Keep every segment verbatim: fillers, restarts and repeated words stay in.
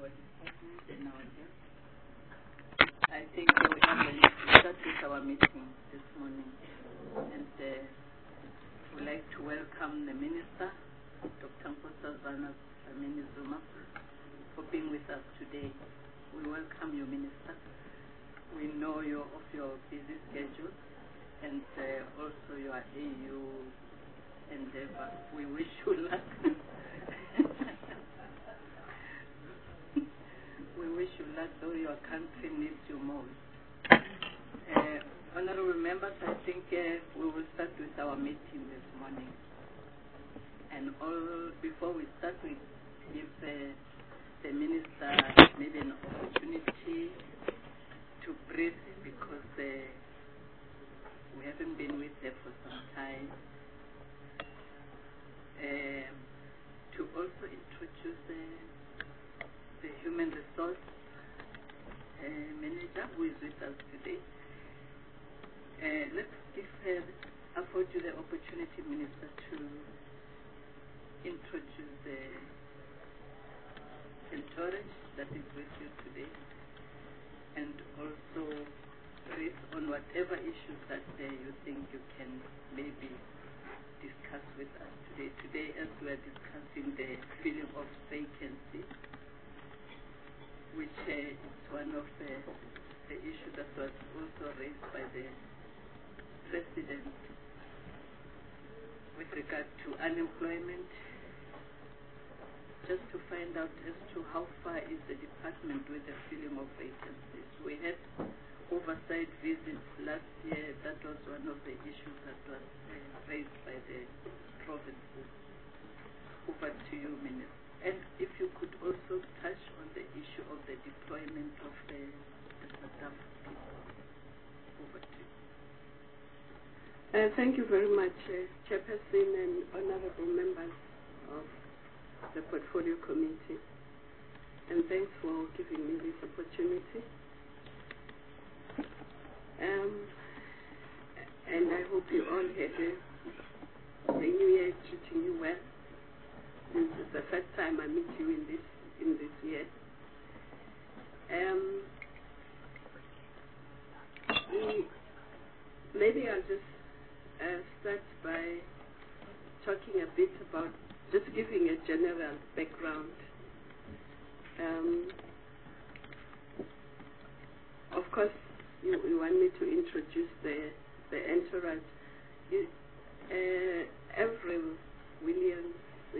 department and our guests. I think we are going to start with our meeting this morning, and uh, we'd like to welcome the Minister, Doctor Nkosazana Dlamini Zuma, for being with us today. We welcome you, Minister. We know you're of your busy schedule and uh, also your A U endeavor. We wish you luck. We wish you luck, though your country needs you most. Uh, honorable members, I think uh, we will start with our meeting this morning. And all before we start, we give uh, the Minister maybe an opportunity to breathe, because uh, we haven't been with her for some time. Uh, to also introduce uh, the human resource uh, manager who is with us today. Uh, let's give her, afford you the opportunity, Minister, to introduce the entourage that is with you today, and also brief on whatever issues that uh, you think you can maybe discuss with us today. Today, as we are discussing the filling of vacancy, which uh, is one of the, the issues that was also raised by the President with regard to unemployment, just to find out as to how far is the department with the filling of vacancies. We had oversight visits last year. That was one of the issues that was uh, raised by the provinces. Over to you, Minister. And if you could also touch on the issue of the deployment of the, the SADC people. Over to you. Uh, thank you very much, uh, Chairperson and honorable members of the Portfolio Committee. And thanks for giving me this opportunity. Um, and I hope you all had a, the new year treating you well. This is the first time I meet you in this in this year. Um, we, maybe I'll just uh, start by talking a bit about, just giving a general background. Um, of course, you, you want me to introduce the the entourage. You, uh, Avril Williams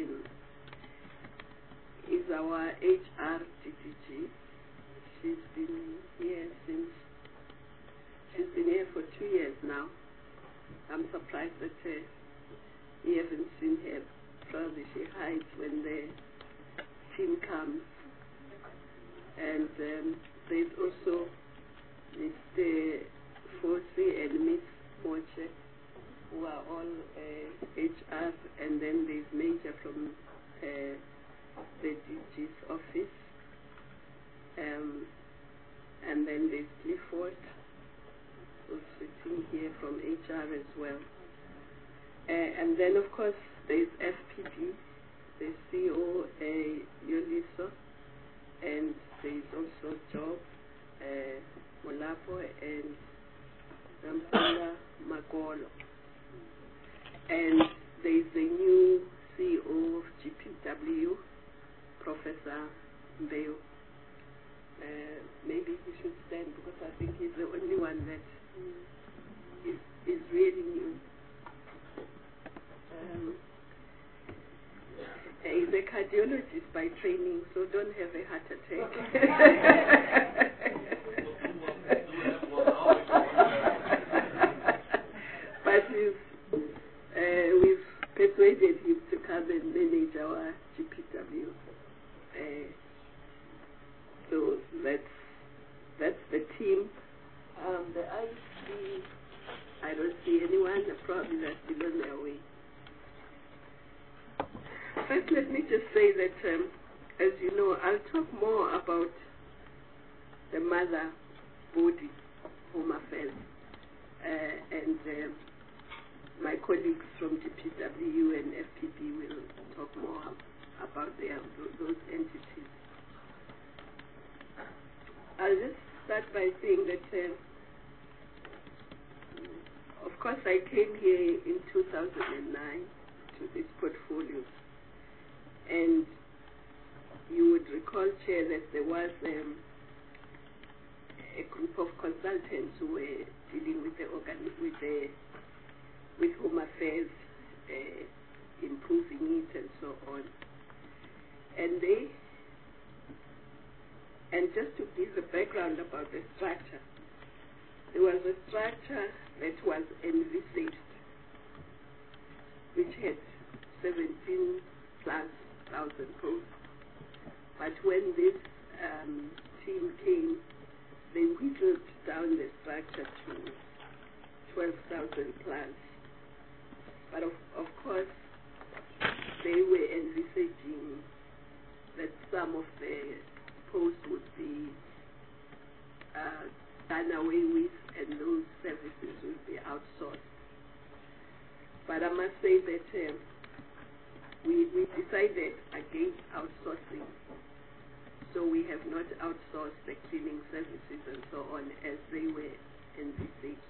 is our H R D D G. She's been here since, she's been here for two years now. I'm surprised that uh, you haven't seen her. Probably she hides when the team comes. And um, there's also Mister Fosi and Miss Moche, who are all uh, H R, and then there's Major from uh, the D G's office, um, and then there's Clifford, who's sitting here from H R as well. Uh, and then, of course, there's F P D, the C E O, uh, Yoliso, and there's also Job, uh, Molapo, and Rampula Magolo. And there's the new C E O of G P W, Professor Mbeo. Uh, maybe he should stand, because I think he's the only one that is, is really new. Um, he's a cardiologist by training, so don't have a heart attack. But we've, uh, we've persuaded him to come and manage our G P W. Uh, so that's that's the team. Um, the I C, I don't see anyone. Probably they're still on their way. First, let me just say that, um, as you know, I'll talk more about the mother body, Home Affairs, uh, and uh, my colleagues from G P W and F P B will talk more about their, those entities. start by saying that, uh, of course, I came here in two thousand nine to this portfolio, and you would recall, Chair, that there was um, a group of consultants who were dealing with the organ with the with Home Affairs, uh, improving it and so on, and they. And just to give the background about the structure, there was a structure that was envisaged, which had seventeen plus thousand posts. But when this um, team came, they whittled down the structure to twelve thousand plus. But of, of course, they were envisaging that some of the posts would be uh, done away with and those services would be outsourced. But I must say that uh, we, we decided against outsourcing. So we have not outsourced the cleaning services and so on as they were envisaged.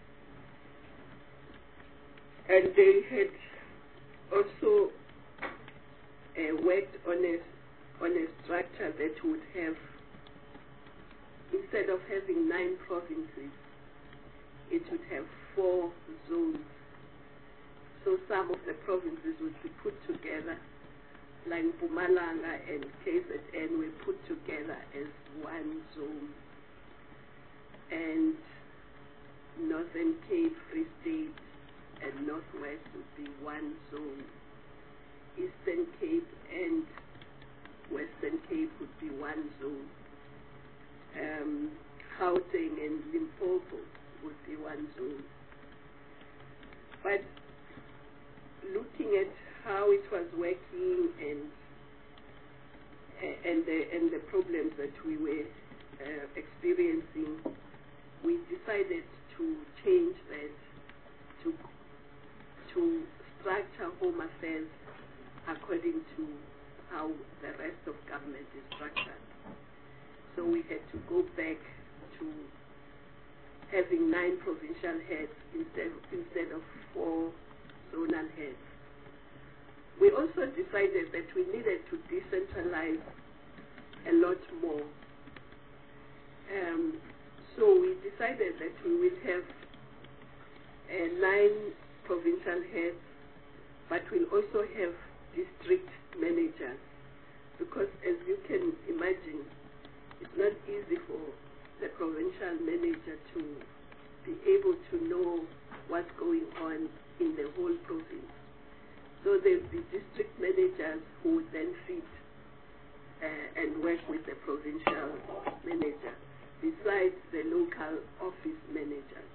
And they had also uh, worked on a on a structure that would have, instead of having nine provinces, it would have four zones. So some of the provinces would be put together, like Mpumalanga and K Z N were put together as one zone. And Northern Cape, Free State, and Northwest would be one zone. Eastern Cape and Western Cape would be one zone. Um, Gauteng and Limpopo would be one zone. But looking at how it was working and and the and the problems that we were uh, experiencing, we decided to change that to to structure Home Affairs according to how the rest of government is structured. So we had to go back to having nine provincial heads instead, instead of four zonal heads. We also decided that we needed to decentralize a lot more. Um, so we decided that we would have uh, nine provincial heads, but we'll also have district managers, because as you can imagine, it's not easy for the provincial manager to be able to know what's going on in the whole province. So there'll be district managers who would then fit uh, and work with the provincial manager, besides the local office managers.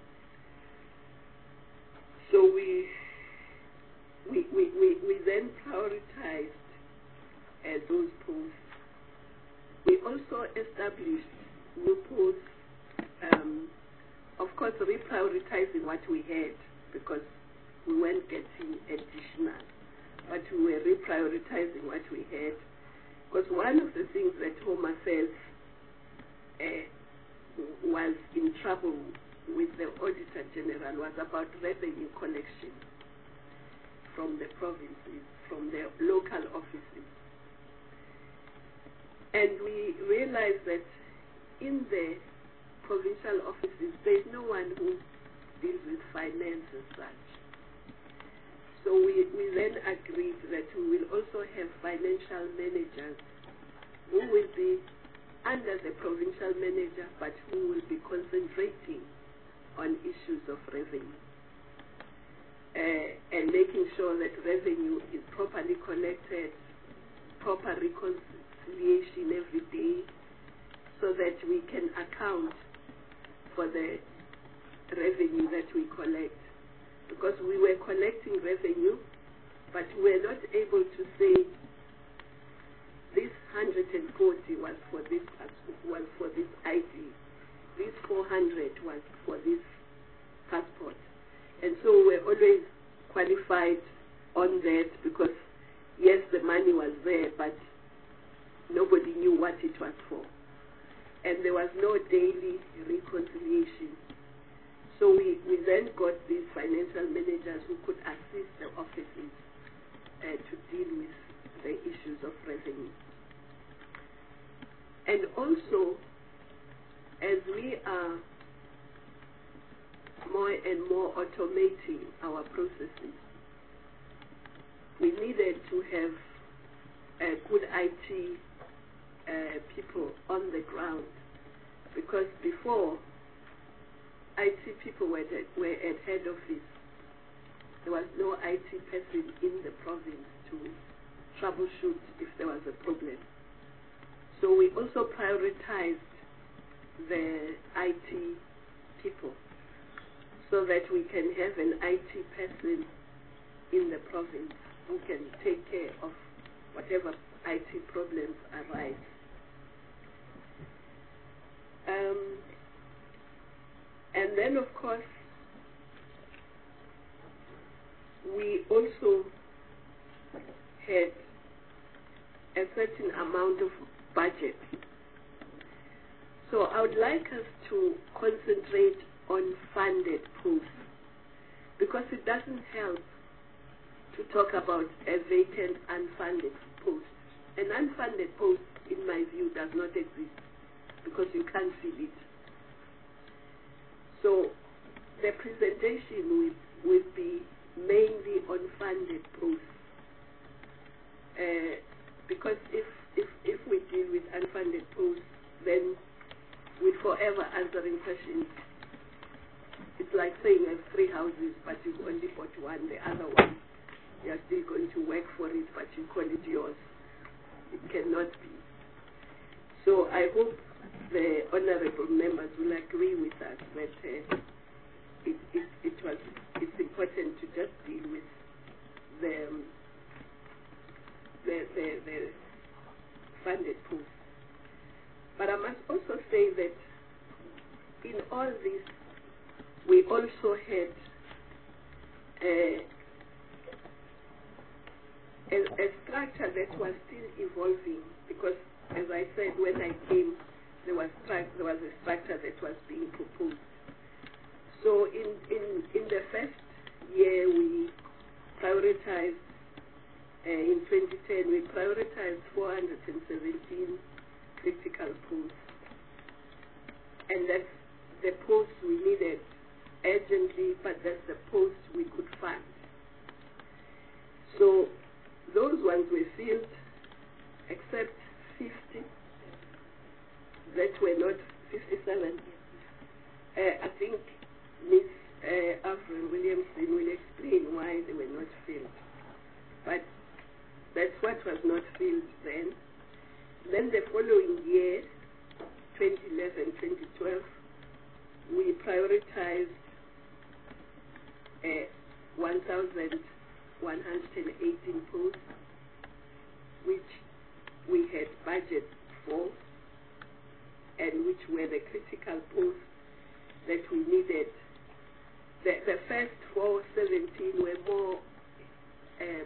So we We, we, we, we then prioritized uh, those posts. We also established new posts, um, of course reprioritizing what we had, because we weren't getting additional, but we were reprioritizing what we had. Because one of the things that Home Affairs uh, was in trouble with the Auditor General was about revenue collection from the provinces, from the local offices. And we realized that in the provincial offices, there's no one who deals with finance as such. So we, we then agreed that we will also have financial managers who will be under the provincial manager, but who will be concentrating on issues of revenue. Uh, and making sure that revenue is properly collected, proper reconciliation every day, so that we can account for the revenue that we collect. Because we were collecting revenue, but we were not able to say this one hundred forty was for this was for this I D, this four hundred was for this passport. And so we're always qualified on that, because yes, the money was there, but nobody knew what it was for. and there was no daily reconciliation. So we, we then got these financial managers who could assist the offices uh, to deal with the issues of revenue. And also, as we are more and more automating our processes, we needed to have uh, good I T uh, people on the ground, because before, I T people were, at, were at head office. There was no I T person in the province to troubleshoot if there was a problem. So we also prioritized the I T people so that we can have an I T person in the province who can take care of whatever I T problems arise. Um, and then, of course, we also had a certain amount of budget. So I would like us to concentrate on funded posts, because it doesn't help to talk about a vacant unfunded post. An unfunded post, in my view, does not exist because you can't fill it. So the presentation will, will be mainly on funded posts. Uh, because if, if, if we deal with unfunded posts, then we're forever answering questions. It's like saying I have three houses, but you've only bought one. The other one, you are still going to work for it, but you call it yours. It cannot be. So I hope the honorable members will agree with us that uh, it, it, it was, it's important to just deal with the, um, the, the, the funded posts. But I must also say that in all this, we also had a, a, a structure that was still evolving, because, as I said, when I came, there was, there was a structure that was being proposed. So in, in, in the first year, we prioritized, uh, in twenty ten, we prioritized four hundred seventeen critical posts. And that's the posts we needed urgently, but that's the posts we could fund. So those ones were filled, except fifty that were not, fifty-seven. Uh, I think Miz Uh, Alfred Williamson will explain why they were not filled. But that's what was not filled then. Then the following year, twenty eleven, twenty twelve, we prioritized uh, one thousand one hundred eighteen posts, which we had budget for, and which were the critical posts that we needed. The, the first four seventeen were more uh,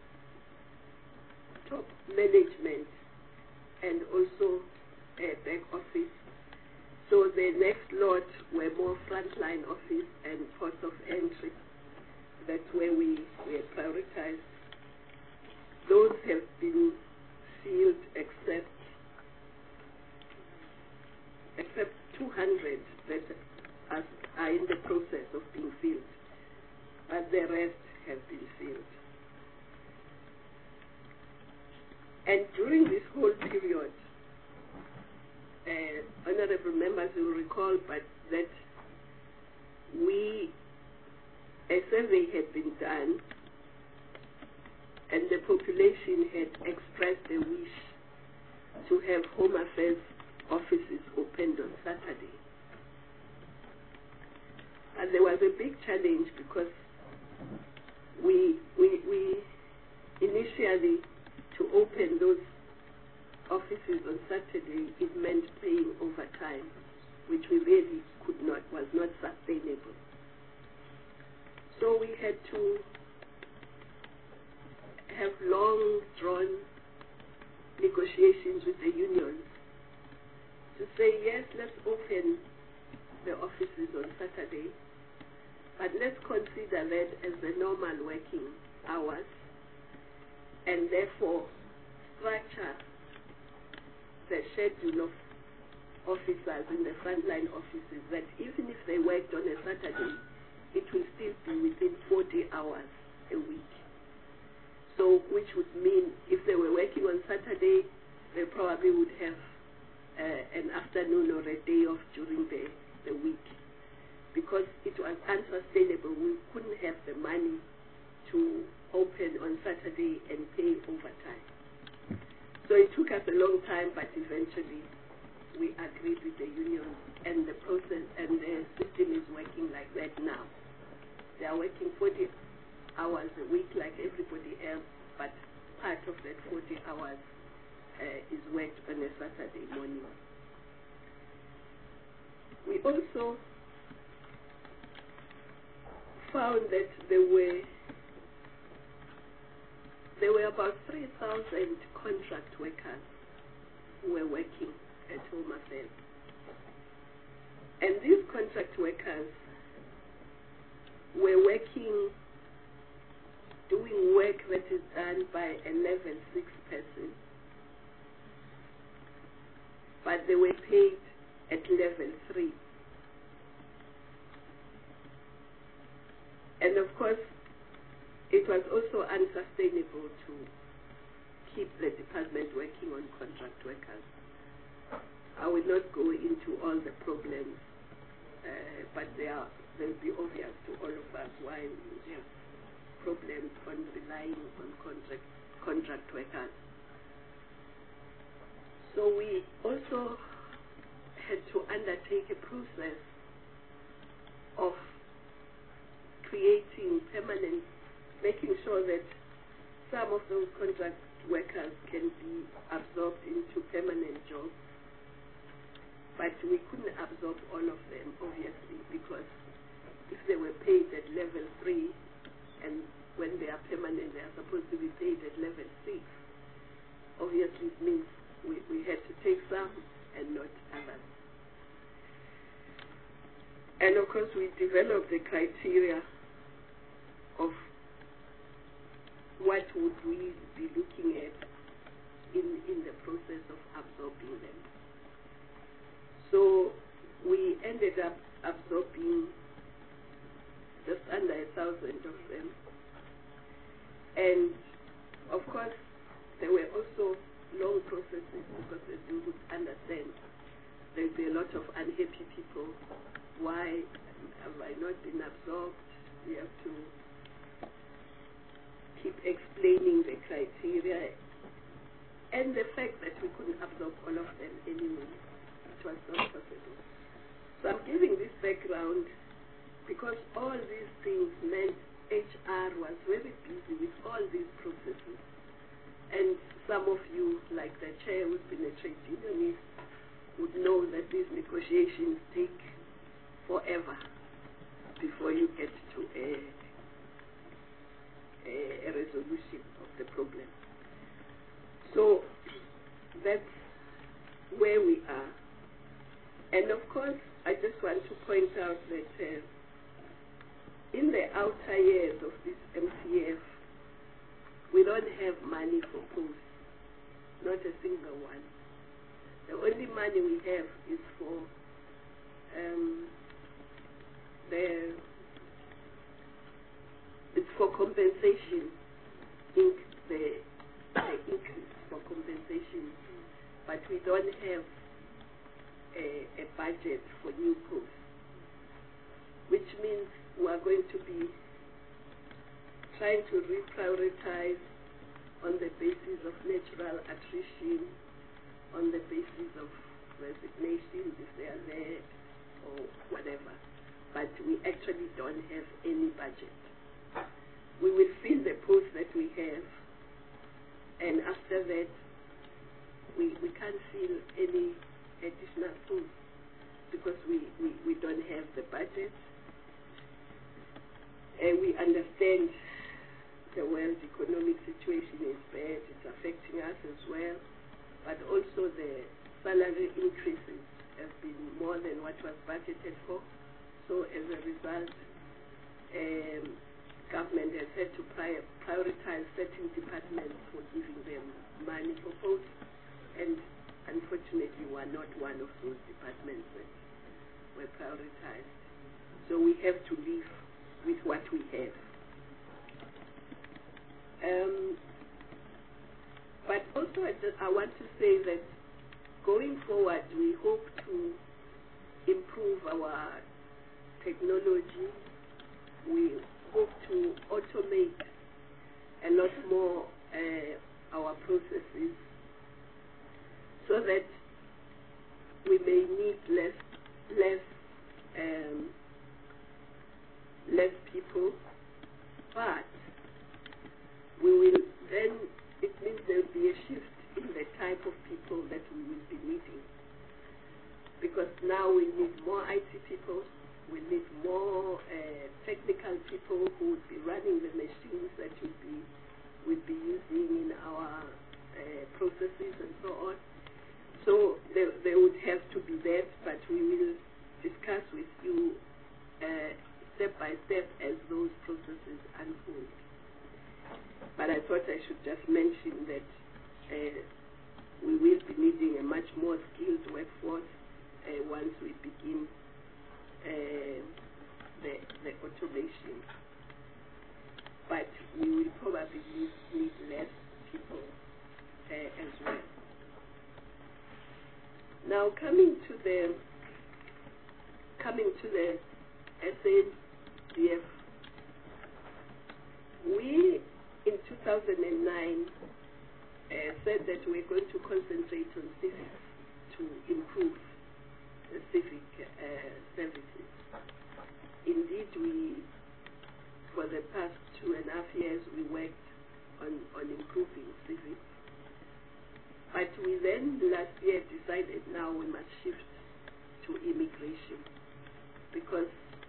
top management and also uh, back office. So the next lot were more frontline office and ports of entry. That's where we, we have prioritized. Those have been filled except except two hundred that are, are in the process of being filled, but the rest have been filled. And during this whole period, uh, honorable members will recall, but that we, a survey had been done, and the population had expressed a wish to have Home Affairs offices opened on Saturday. And there was a big challenge because we, we, we initially, to open those offices on Saturday, it meant paying overtime, which we really could not, was not sustainable. So we had to have long drawn negotiations with the unions to say, yes, let's open the offices on Saturday, but let's consider that as the normal working hours, and therefore structure the schedule of officers in the frontline offices that even if they worked on a Saturday, it will still be within forty hours a week. So, which would mean if they were working on Saturday, they probably would have uh, an afternoon or a day off during the, the week. Because it was unsustainable, we couldn't have the money to open on Saturday and pay overtime. So it took us a long time, but eventually we agreed with the union, and the process and the system is working like that now. They are working forty hours a week like everybody else, but part of that forty hours uh, is worked on a Saturday morning. We also found that there were there were about three thousand contract workers who were working at Home Affairs. And these contract workers were working, doing work that is done by a level six person, but they were paid at level three. And of course, it was also unsustainable to keep the department working on contract workers. I will not go into all the problems, uh, but they are they will be obvious to all of us why we have problems on relying on contract contract workers. So we also had to undertake a process of creating permanent, making sure that some of those contract workers can be absorbed into permanent jobs. But we couldn't absorb all of them, obviously, because if they were paid at level three, and when they are permanent, they are supposed to be paid at level six, obviously it means we, we had to take some and not others. And of course, we developed the criteria of what would we be looking at in, in the process of absorbing them. So we ended up absorbing just under a thousand of them. And of course, there were also long processes because as you would understand, there'll be a lot of unhappy people. Why have I not been absorbed? We have to keep explaining the criteria and the fact that we couldn't absorb all of them anyway. It was not possible. So I'm giving this background because all these things meant H R was very busy with all these processes. And some of you, like the chair who's been a trade unionist, would know that these negotiations take forever before you get to a, a, a resolution of the problem. So that's where we are. And of course, I just want to point out that uh, in the outer years of this M C F, we don't have money for posts, not a single one. The only money we have is for um, the it's for compensation, in the, the increase for compensation, but we don't have a, a budget for new posts, which means we are going to be trying to reprioritize on the basis of natural attrition, on the basis of resignations if they are there or whatever. But we actually don't have any budget. We will fill the posts that we have, and after that we, we can't fill any additional posts because we, we, we don't have the budget. And we understand the world economic situation is bad, it's affecting us as well, but also the salary increases been more than what was budgeted for. So as a result, um, government has had to pri prioritize certain departments for giving them money for votes, and unfortunately we're not one of those departments that were prioritized. So we have to live with what we have. Um, but also I, just, I want to say that going forward we hope to improve our technology. We hope to automate a lot more uh, our processes so that we may need less less um, less people, but we will then, it means there will be a shift in the type of people that we will be needing, because now we need more I T people, we need more uh, technical people who would be running the machines that we'll be, we'll be using in our uh, processes and so on. So there, there would have to be that, but we will discuss with you uh, step by step as those processes unfold. But I thought I should just mention that uh, we will be needing a much more skilled workforce uh, once we begin uh, the, the automation. But we will probably need, need less people uh, as well. Now coming to the coming to the S A D F, we in two thousand nine uh, said that we're going to concentrate on civics to improve the civic uh, services. Indeed, we, for the past two and a half years, we worked on, on improving civics. But we then last year decided now we must shift to immigration, because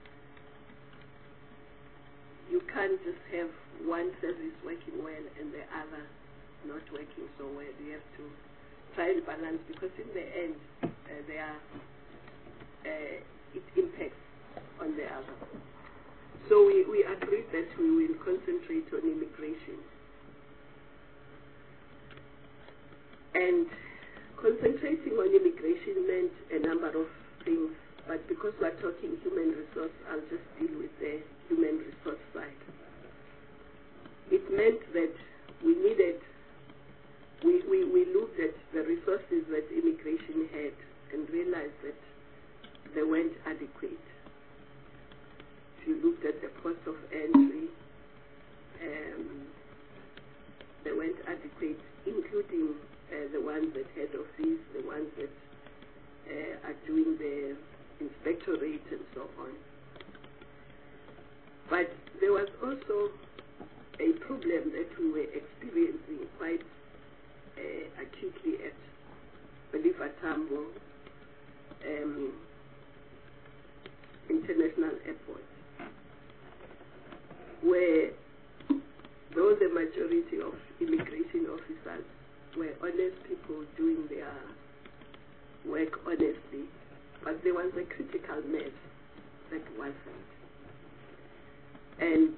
you can't just have one service working well and the other not working so well. You have to try and balance, because in the end uh, they are, uh, it impacts on the other. So we, we agreed that we will concentrate on immigration. And concentrating on immigration meant a number of things, but because we're talking human resource, I'll just deal with the human resource side. It meant that we needed, we, we, we looked at the resources that immigration had and realized that they weren't adequate. If you looked at the cost of entry, um, they weren't adequate, including Uh, the ones that head office, the ones that uh, are doing the inspectorate and so on. But there was also a problem that we were experiencing quite uh, acutely at Oliver Tambo um, International Airport, where though the majority of immigration officers were honest people doing their work honestly, but there was a critical mass that wasn't. And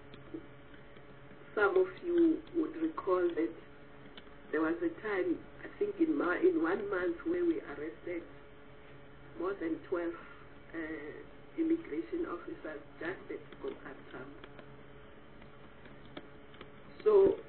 some of you would recall that there was a time, I think in, ma in one month, where we arrested more than twelve uh, immigration officers just at Kokatam. So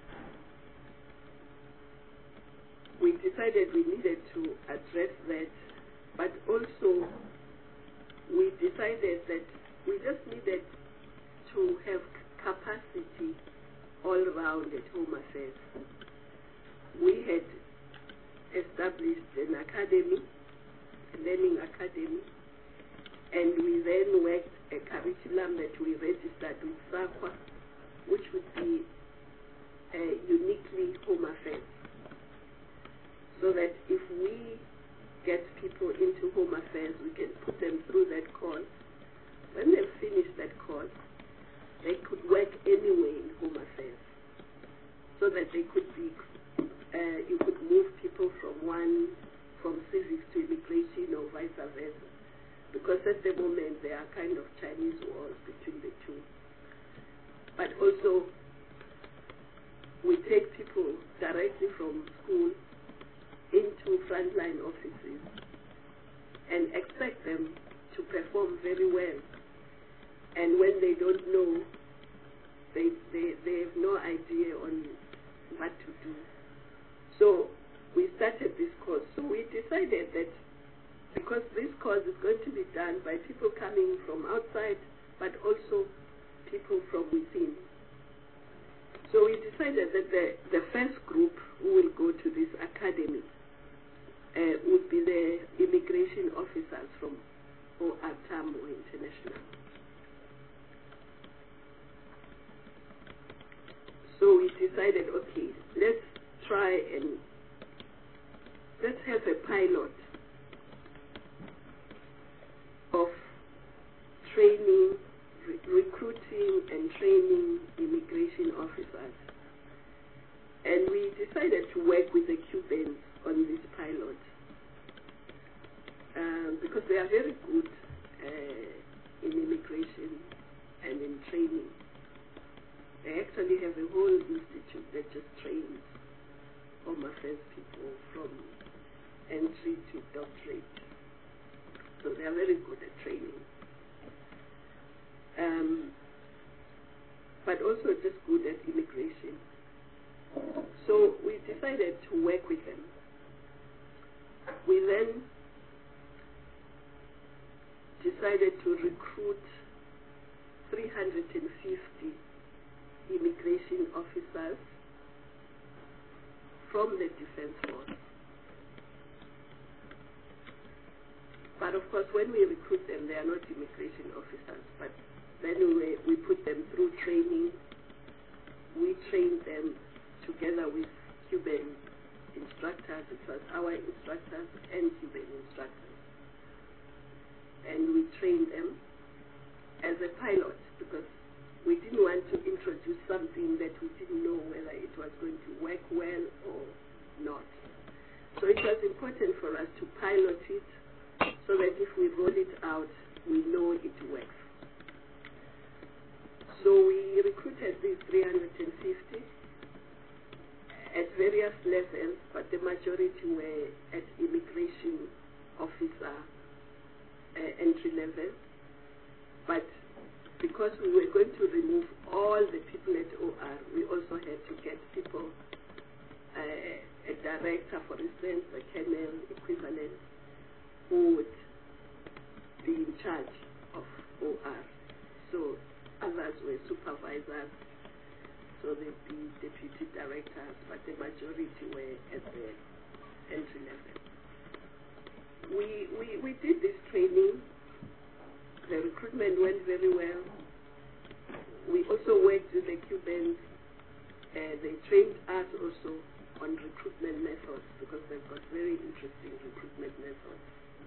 we decided we needed to address that, but also we decided that we just needed to have capacity all around at Home Affairs. We had established an academy, a learning academy, and we then worked a curriculum that we registered with SAQA, which would be uh, uniquely Home Affairs. So that if we get people into Home Affairs, we can put them through that course. When they've finished that course, they could work anywhere in Home Affairs. So that they could be, uh, you could move people from one, from civics to immigration or vice versa. Because at the moment there are kind of Chinese walls between the two. But also, we take people directly from school into frontline offices and expect them to perform very well. And when they don't know, they, they, they have no idea on what to do. So we started this course. So we decided that because this course is going to be done by people coming from outside, but also people from within. So we decided that the, the first group who will go to this academy uh, would be the immigration officers from O R Tambo International. So we decided, okay, let's try and let's have a pilot of training, re recruiting and training immigration officers. And we decided to work with the Cubans on this pilot um, because they are very good uh, in immigration and in training. They actually have a whole institute that just trains Home Affairs people from entry to doctorate. So they are very good at training. Um, but also just good at immigration. So we decided to work with them. We then decided to recruit three hundred fifty immigration officers from the Defense Force. But of course, when we recruit them, they are not immigration officers, but then we, we put them through training. We train them together with Cuban instructors. It was our instructors and Cuban instructors. And we trained them as a pilot because we didn't want to introduce something that we didn't know whether it was going to work well or not. So it was important for us to pilot it so that if we roll it out, we know it works. So we recruited these three hundred fifty at various levels, but the majority were at immigration officer uh, entry level. But because we were going to remove all the people at O R, we also had to get people, uh, a director, for instance, a colonel equivalent, who would be in charge of O R. So others were supervisors, so they'd be deputy directors, but the majority were at the entry level. We, we, we did this training. The recruitment went very well. We also worked with the Cubans. Uh, they trained us also on recruitment methods because they've got very interesting recruitment methods.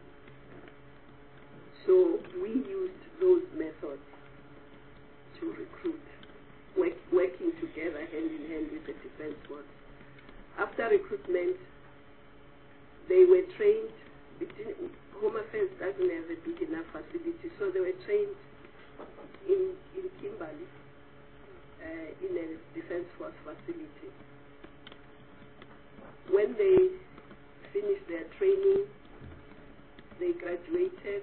So we used those methods to recruit, work, working together hand in hand with the Defense Force. After recruitment, they were trained. Home Affairs doesn't have a big enough facility, so they were trained in, in Kimberley, uh, in a Defense Force facility. When they finished their training, they graduated.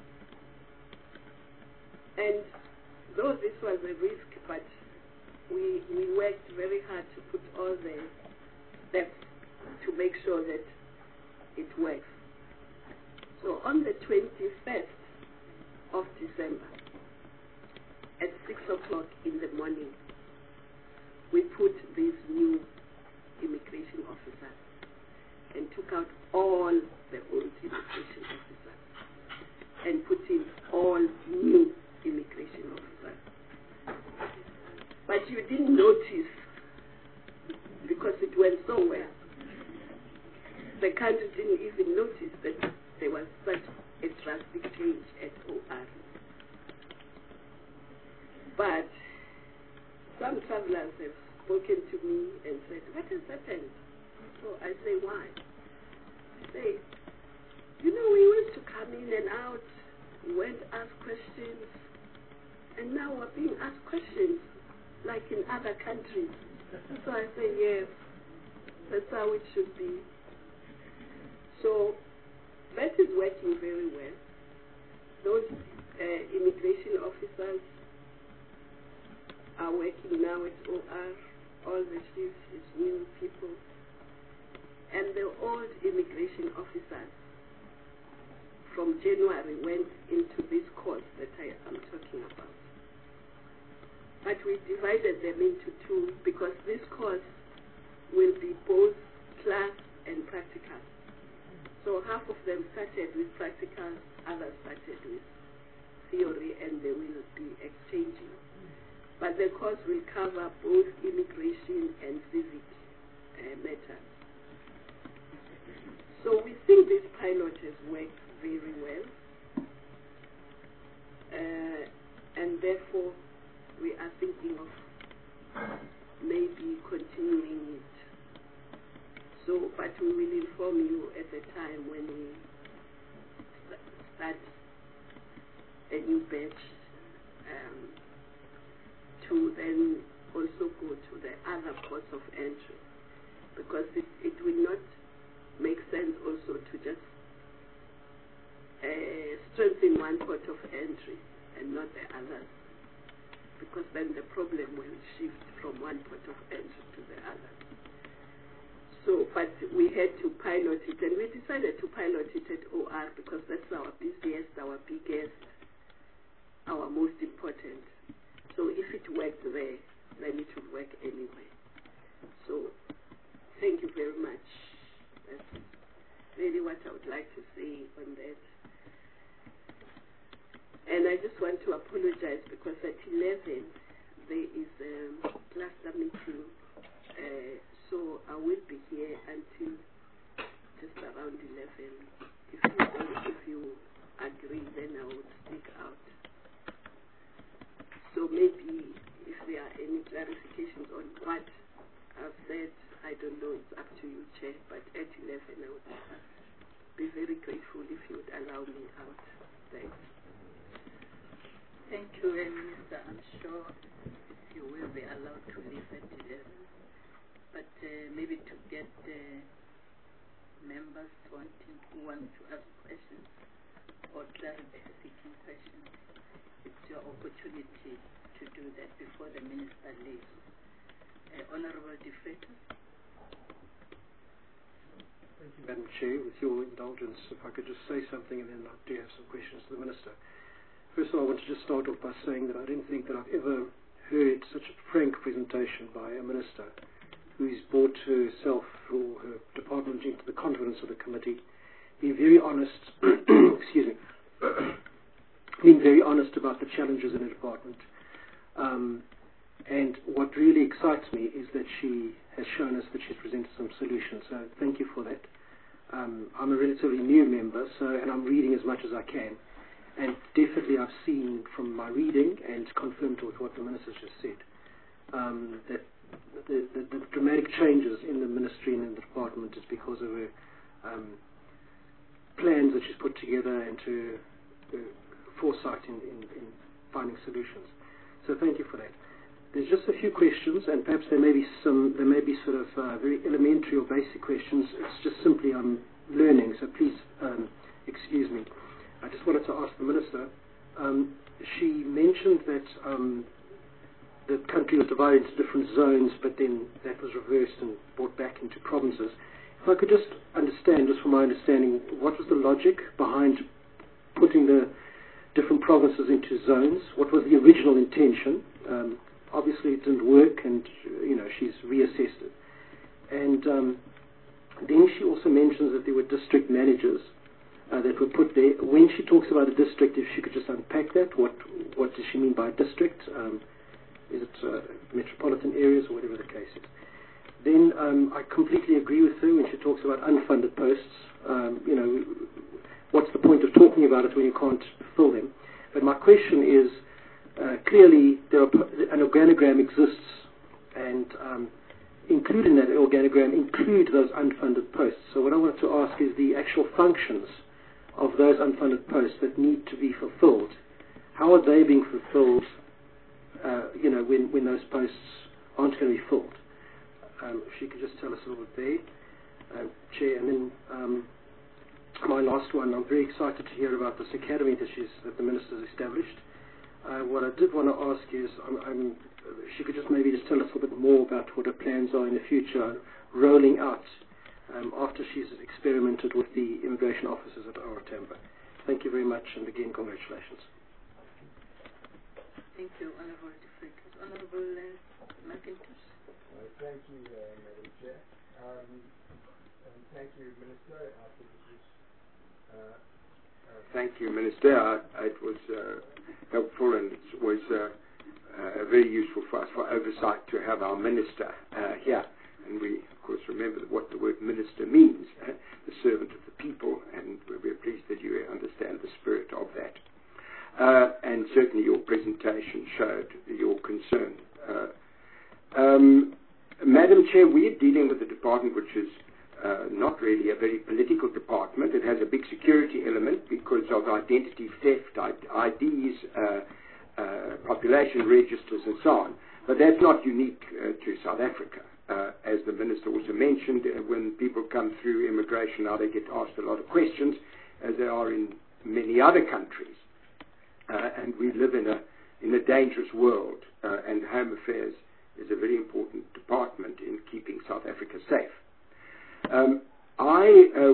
And though this was a risk, but we, we worked very hard to put all the steps to make sure that it works. So on the twenty-first of December, at six o'clock in the morning, we put these new immigration officers and took out all the old immigration officers and put in all new immigration officers. But you didn't notice because it went so well. The country didn't even notice that there was such a drastic change at O R. But some travelers have spoken to me and said, what has happened? So I say, why? I say, you know, we used to come taken out, went asked questions, and now we're being asked questions like in other countries. So I say, yes, that's how it should be. So that is working very well. Those uh, immigration officers are working now at O R. All the chiefs is new people. And the old immigration officers from January went into this course that I am talking about. But we divided them into two because this course will be both class and practical. So half of them started with practical, others started with theory, and they will be exchanging. But the course will cover both immigration and civic uh, matters. So we think this pilot has worked very well, uh, and therefore we are thinking of maybe continuing it. So, but we will inform you at the time when we start a new batch um, to then also go to the other ports of entry, because it, it will not make sense also to just uh, strengthen one port of entry and not the others, because then the problem will shift from one port of entry to the other. So, but we had to pilot it, and we decided to pilot it at O R because that's our busiest, our biggest, our most important. So if it worked there, then it would work anyway. So thank you very much. That's really what I would like to say on that. And I just want to apologize because at eleven there is a cluster meeting. Uh, so I will be here until just around eleven. If you, if you agree, then I would speak out. So maybe if there are any clarifications on what I've said, I don't know, it's up to you, Chair, but at eleven I would be very grateful if you would allow me out. Thanks. Thank you, and Minister, I'm sure you will be allowed to leave at eleven, but uh, maybe to get uh, members wanting, who want to ask questions or clarity seeking questions, it's your opportunity to do that before the Minister leaves. Uh, Honorable De Freitas. Thank you, Madam Chair. With your indulgence, if I could just say something, and then I do have some questions to the Minister. First of all, I want to just start off by saying that I don't think that I've ever heard such a frank presentation by a Minister who's brought herself or her department into the confidence of the committee, being very honest, excuse me, being very honest about the challenges in the department. Um, and what really excites me is that she has shown us that she's presented some solutions. So thank you for that. Um, I'm a relatively new member, so and I'm reading as much as I can. And definitely I've seen from my reading and confirmed with what the Minister's just said, um, that the, the, the dramatic changes in the ministry and in the department is because of her um, plans that she's put together and her, her foresight in, in, in finding solutions. So thank you for that. There's just a few questions, and perhaps there may be some, there may be sort of uh, very elementary or basic questions. It's just simply I'm learning, so please um, excuse me. I just wanted to ask the Minister, um, she mentioned that um, the country was divided into different zones, but then that was reversed and brought back into provinces. If I could just understand, just from my understanding, what was the logic behind putting the different provinces into zones? What was the original intention? Um, obviously it didn't work, and you know she's reassessed it. And um, then she also mentions that there were district managers Uh, that were put there. When she talks about a district, if she could just unpack that, what what does she mean by district? Um, is it uh, metropolitan areas or whatever the case is? Then um, I completely agree with her when she talks about unfunded posts. Um, you know, what's the point of talking about it when you can't fill them? But my question is, uh, clearly there are, an organogram exists, and um, included in that organogram include those unfunded posts. So what I wanted to ask is the actual functions of those unfunded posts that need to be fulfilled, how are they being fulfilled, uh, you know, when, when those posts aren't going to be filled? Um, if she could just tell us a little bit there, uh, Chair. And then um, my last one, I'm very excited to hear about this academy that, she's, that the Minister's established. Uh, what I did want to ask is, I'm, I'm, if she could just maybe just tell us a little bit more about what her plans are in the future, rolling out um, after she's experimented with the immigration officers at O R Tambo. Thank you very much, and again, congratulations. Thank you, Honourable Defrick. Honourable uh, McIntosh. Uh, thank you, uh, Madam Chair. Um, and thank you, Minister. I think it was. Uh, uh, thank you, Minister. Uh, it was uh, helpful, and it was uh, uh, very useful for us for oversight to have our Minister uh, here. And we, of course, remember what the word minister means, uh, the servant of the people, and we're pleased that you understand the spirit of that. Uh, and certainly your presentation showed your concern. Uh, um, Madam Chair, we're dealing with a department which is uh, not really a very political department. It has a big security element because of identity theft, I Ds, uh, uh, population registers, and so on. But that's not unique uh, to South Africa. Uh, as the Minister also mentioned, uh, when people come through immigration now, they get asked a lot of questions, as they are in many other countries. Uh, and we live in a in a dangerous world, uh, and Home Affairs is a very important department in keeping South Africa safe. Um, I uh,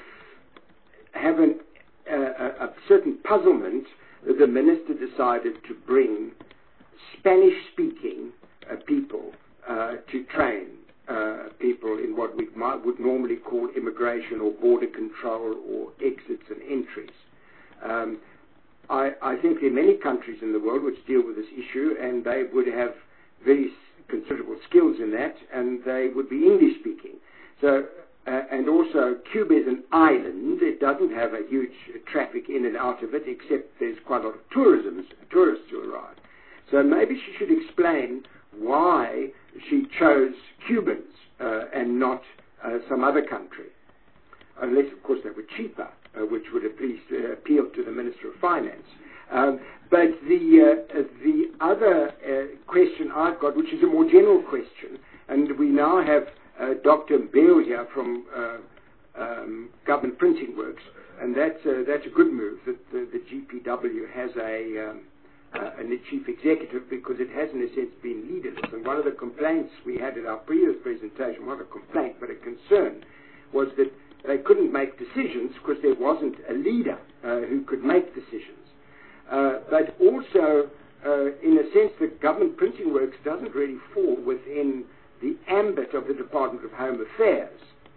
have an, uh, a, a certain puzzlement that the Minister decided to bring Spanish-speaking uh, people uh, to train uh, people in what we might, would normally call immigration or border control or exits and entries. Um, I, I think there are many countries in the world which deal with this issue, and they would have very considerable skills in that, and they would be English-speaking. So, uh, and also, Cuba is an island. It doesn't have a huge traffic in and out of it, except there's quite a lot of tourism, tourists who arrive. So maybe she should explain why she chose Cubans uh, and not uh, some other country, unless, of course, they were cheaper, uh, which would at least uh, appeal to the Minister of Finance. Um, but the uh, the other uh, question I've got, which is a more general question, and we now have uh, Doctor Bale here from uh, um, Government Printing Works, and that's uh, that's a good move that the, the G P W has a um, uh, a chief executive, because it has in a sense been leaderless. And one of the complaints we had at our previous presentation, not a complaint but a concern, was that they couldn't make decisions because there wasn't a leader uh, who could make decisions. Uh, but also, uh, in a sense, the Government Printing Works doesn't really fall within the ambit of the Department of Home Affairs.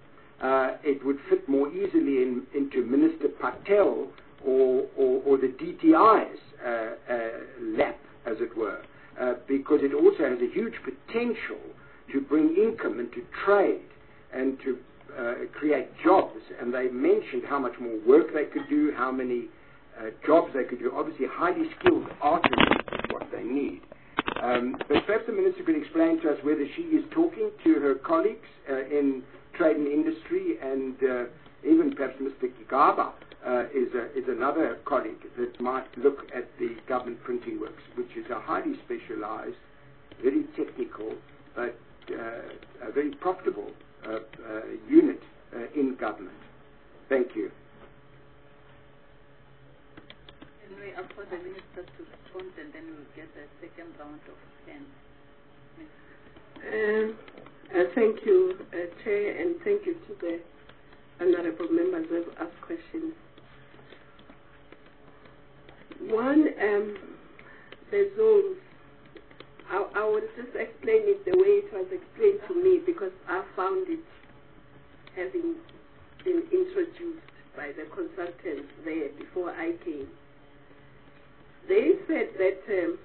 Uh, it would fit more easily in, into Minister Patel or, or, or the D T I's uh, uh, lap, as it were, uh, because it also has a huge potential to bring income and to trade and to uh, create jobs. And they mentioned how much more work they could do, how many uh, jobs they could do. Obviously, highly skilled artisans is what they need. Um, but perhaps the Minister could explain to us whether she is talking to her colleagues uh, in trade and industry, and uh, even perhaps Mister Gigaba uh, is, a, is another colleague that might look at the Government Printing Works, which is a highly specialized, very technical, but uh, a very profitable uh, uh, unit uh, in government. Thank you. Can we ask for the Minister to respond, and then we'll get the second round of hands? Um, uh, thank you, uh, Chair, and thank you to the honourable members who have asked questions. One, um, the zones, I, I will just explain it the way it was explained to me, because I found it having been introduced by the consultants there before I came. They said that um,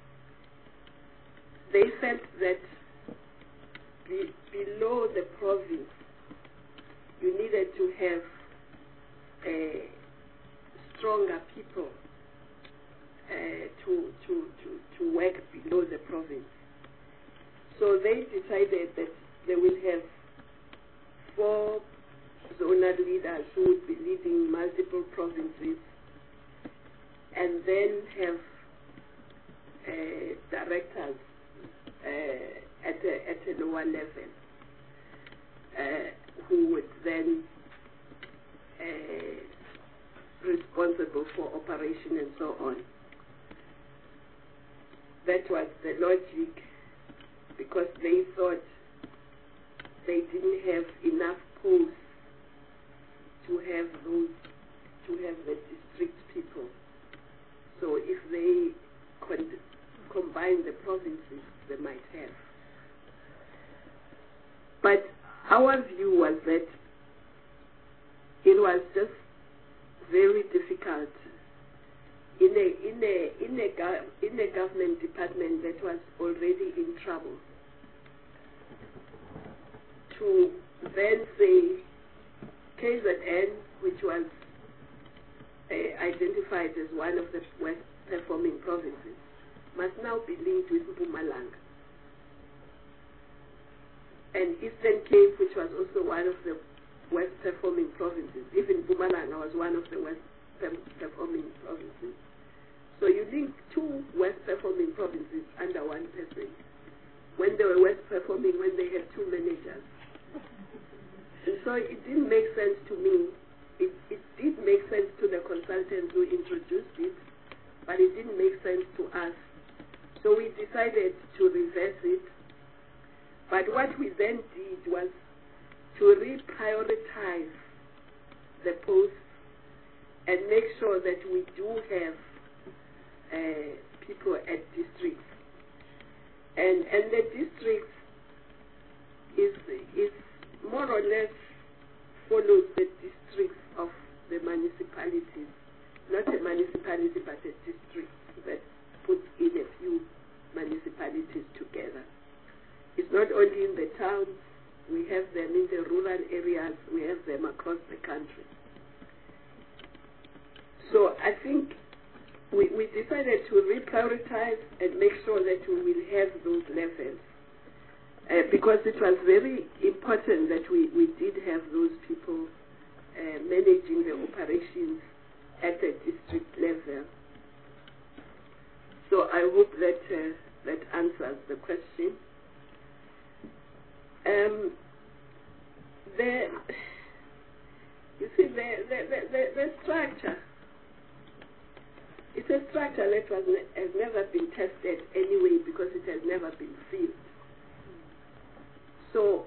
they felt that be, below the province you needed to have uh, stronger people uh, to, to, to, to work below the province. So they decided that they will have four zonal leaders who would be leading multiple provinces, and then have uh, directors uh, at, a, at a lower level uh, who would then uh, responsible for operation and so on. That was the logic, because they thought they didn't have enough posts to have those, to have the district people. So if they could combine the provinces, they might have. But our view was that it was just very difficult in a in a in a in a government department that was already in trouble to then say K Z N, which was uh, identified as one of the worst performing provinces, must now be linked with Mpumalanga. And Eastern Cape, which was also one of the worst performing provinces, even Mpumalanga was one of the worst performing provinces. So you link two worst performing provinces under one person, when they were worst performing, when they had two managers. And so it didn't make sense to me. It, it did make sense to the consultants who introduced it, but it didn't make sense to us. So we decided to reverse it. But what we then did was to reprioritize the posts and make sure that we do have uh, people at districts. And, and the districts is, is more or less follows the districts of the municipalities. Not a municipality, but a district that puts in a few municipalities together. It's not only in the towns, we have them in the rural areas, we have them across the country. So I think we, we decided to reprioritize and make sure that we will have those levels. Uh, because it was very important that we, we did have those people uh, managing the operations at the district level. So I hope that uh, that answers the question. Um, the you see the the, the, the, the structure. It's a structure that was ne has never been tested anyway, because it has never been filled. So,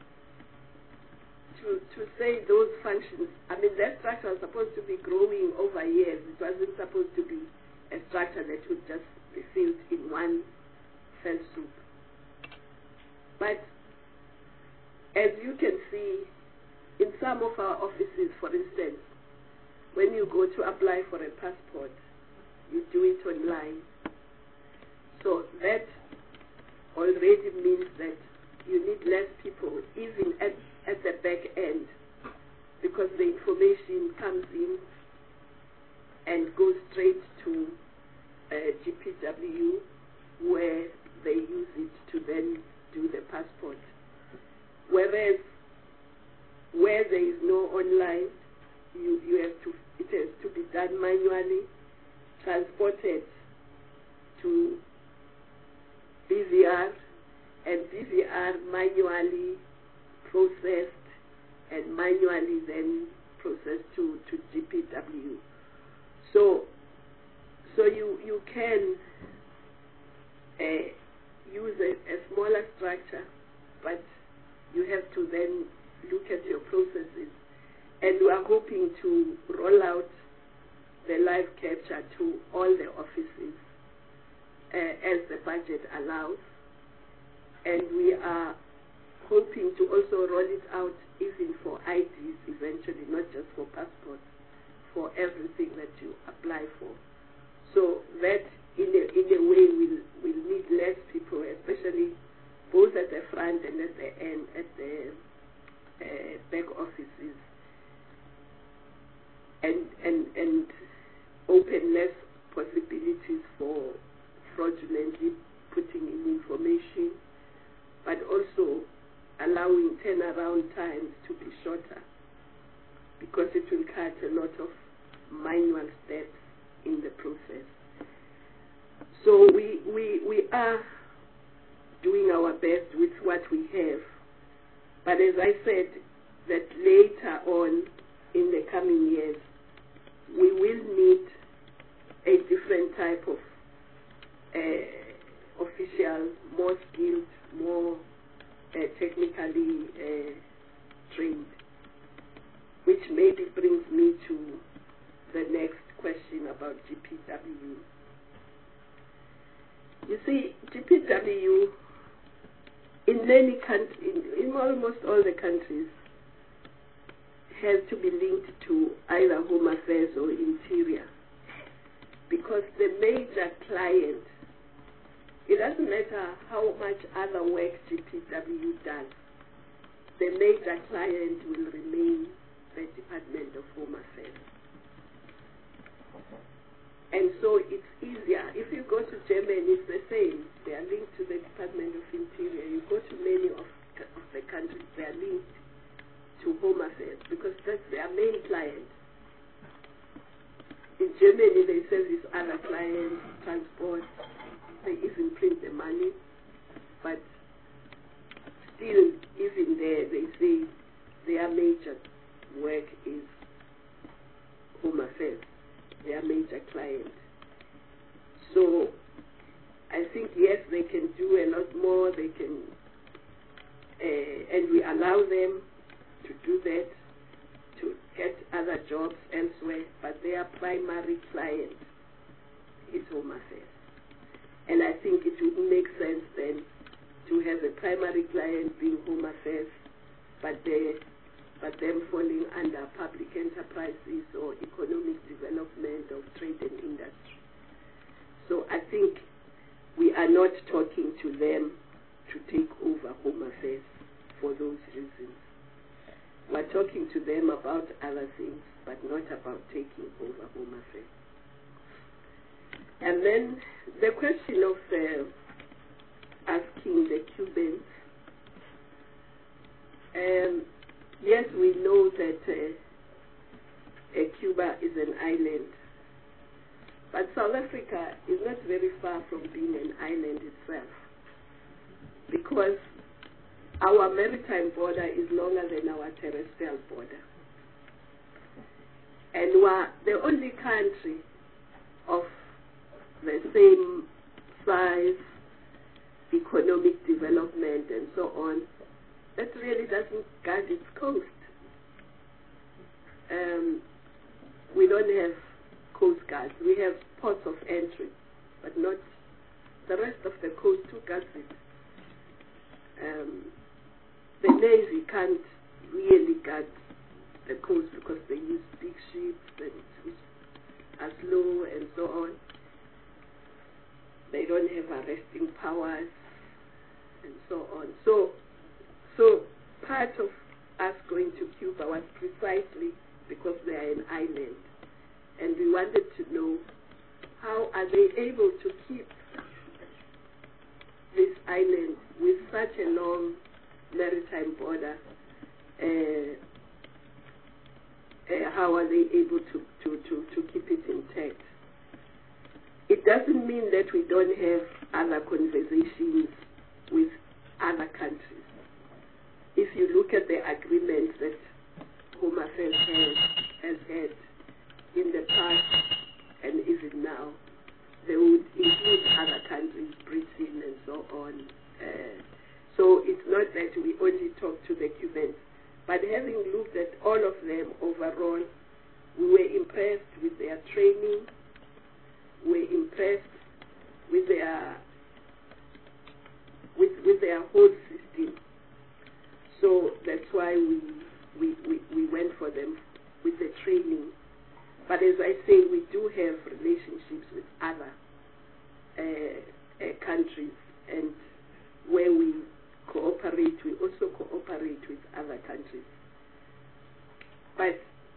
to, to say those functions, I mean, that structure was supposed to be growing over years. It wasn't supposed to be a structure that would just be filled in one fell swoop. But, as you can see, in some of our offices, for instance, when you go to apply for a passport, you do it online. So that already means that you need less people, even at, at the back end, because the information comes in and goes straight to uh, G P W, where they use it to then do the passport. Whereas where there is no online, you, you have to, it has to be done manually, transported to B V R, and B V R manually processed and manually then processed to, to G P W. So, so you, you can uh, use a, a smaller structure, but you have to then look at your processes. And we are hoping to roll out the live capture to all the offices uh, as the budget allows. And we are hoping to also roll it out even for I Ds eventually, not just for passports, for everything that you apply for. So that in a, in a way will will need less people, especially both at the front and at the end, at the uh, back offices, and, and, and open less possibilities for fraudulently putting in information, but also allowing turnaround times to be shorter, because it will cut a lot of manual steps in the process. So we, we, we are doing our best with what we have. But as I said, that later on in the coming years, we will need a different type of uh, official, more skilled, more uh, technically uh, trained, which maybe brings me to the next question about G P W. You see, G P W in many countries, in, in almost all the countries, has to be linked to either Home Affairs or Interior, because the major client, it doesn't matter how much other work G P W does, the major client will remain the Department of Home Affairs. And so it's easier. If you go to Germany, it's the same. They are linked to the Department of Interior. You go to many of, of the countries, they are linked to Home Affairs because that's their main client. In Germany, they service other clients, transport. They even print the money. But still, even there, they say their major work is Home Affairs, their major client. So I think, yes, they can do a lot more. They can, uh, and we allow them to do that, to get other jobs elsewhere, but their primary client is Home Affairs. And I think it would make sense then to have a primary client being Home Affairs, but they but them falling under public enterprises or economic development of trade and industry. So I think we are not talking to them to take over Home Affairs for those reasons. We're talking to them about other things, but not about taking over Home Affairs. And then the question of uh, asking the Cubans, um, yes, we know that uh, uh, Cuba is an island, but South Africa is not very far from being an island itself, because our maritime border is longer than our terrestrial border. And we're the only country of the same size, economic development, and so on, that really doesn't guard its coast. Um, we don't have coast guards. We have ports of entry, but not the rest of the coast who guards it. Um, the Navy can't really guard the coast because they use big ships and which are slow and so on. They don't have arresting powers and so on. So, so part of us going to Cuba was precisely because they are an island, and we wanted to know how are they able to keep this island with such a long maritime border. Uh, uh, how are they able to, to, to, to keep it intact? It doesn't mean that we don't have other conversations with other countries. If you look at the agreements that Home Affairs has, has had in the past and even now, they would include other countries, Britain and so on. Uh, so it's not that we only talk to the Cubans, but having looked at all of them overall, we were impressed with their training, we were impressed with their with with their whole system. So that's why we we, we, we went for them with the training. But as I say, we do have relationships with other uh, uh, countries, and where we cooperate, we also cooperate with other countries. But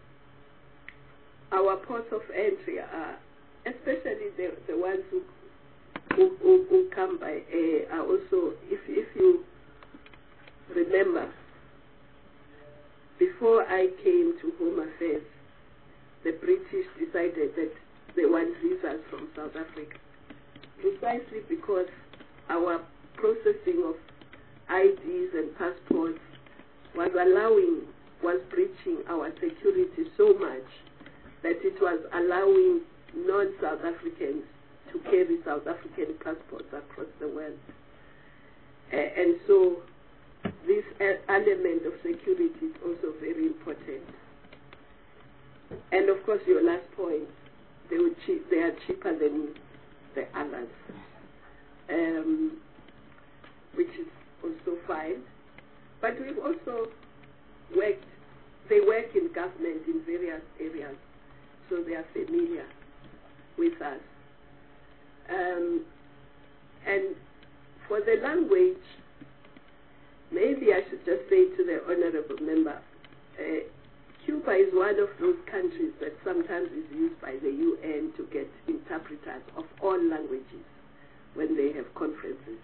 our ports of entry are, especially the, the ones who, who, who, who come by air, are also, if, if you remember, before I came to Home Affairs, the British decided that they want visas from South Africa, precisely because our processing of I Ds and passports was allowing, was breaching our security so much that it was allowing non-South Africans to carry South African passports across the world. Uh, and so this uh, element of security is also very important. And of course, your last point, they, would cheap, they are cheaper than the others, um, which is also fine. But we've also worked, they work in government in various areas, so they are familiar with us. Um, and for the language, maybe I should just say to the honorable member, uh, Cuba is one of those countries that sometimes is used by the U N to get interpreters of all languages when they have conferences.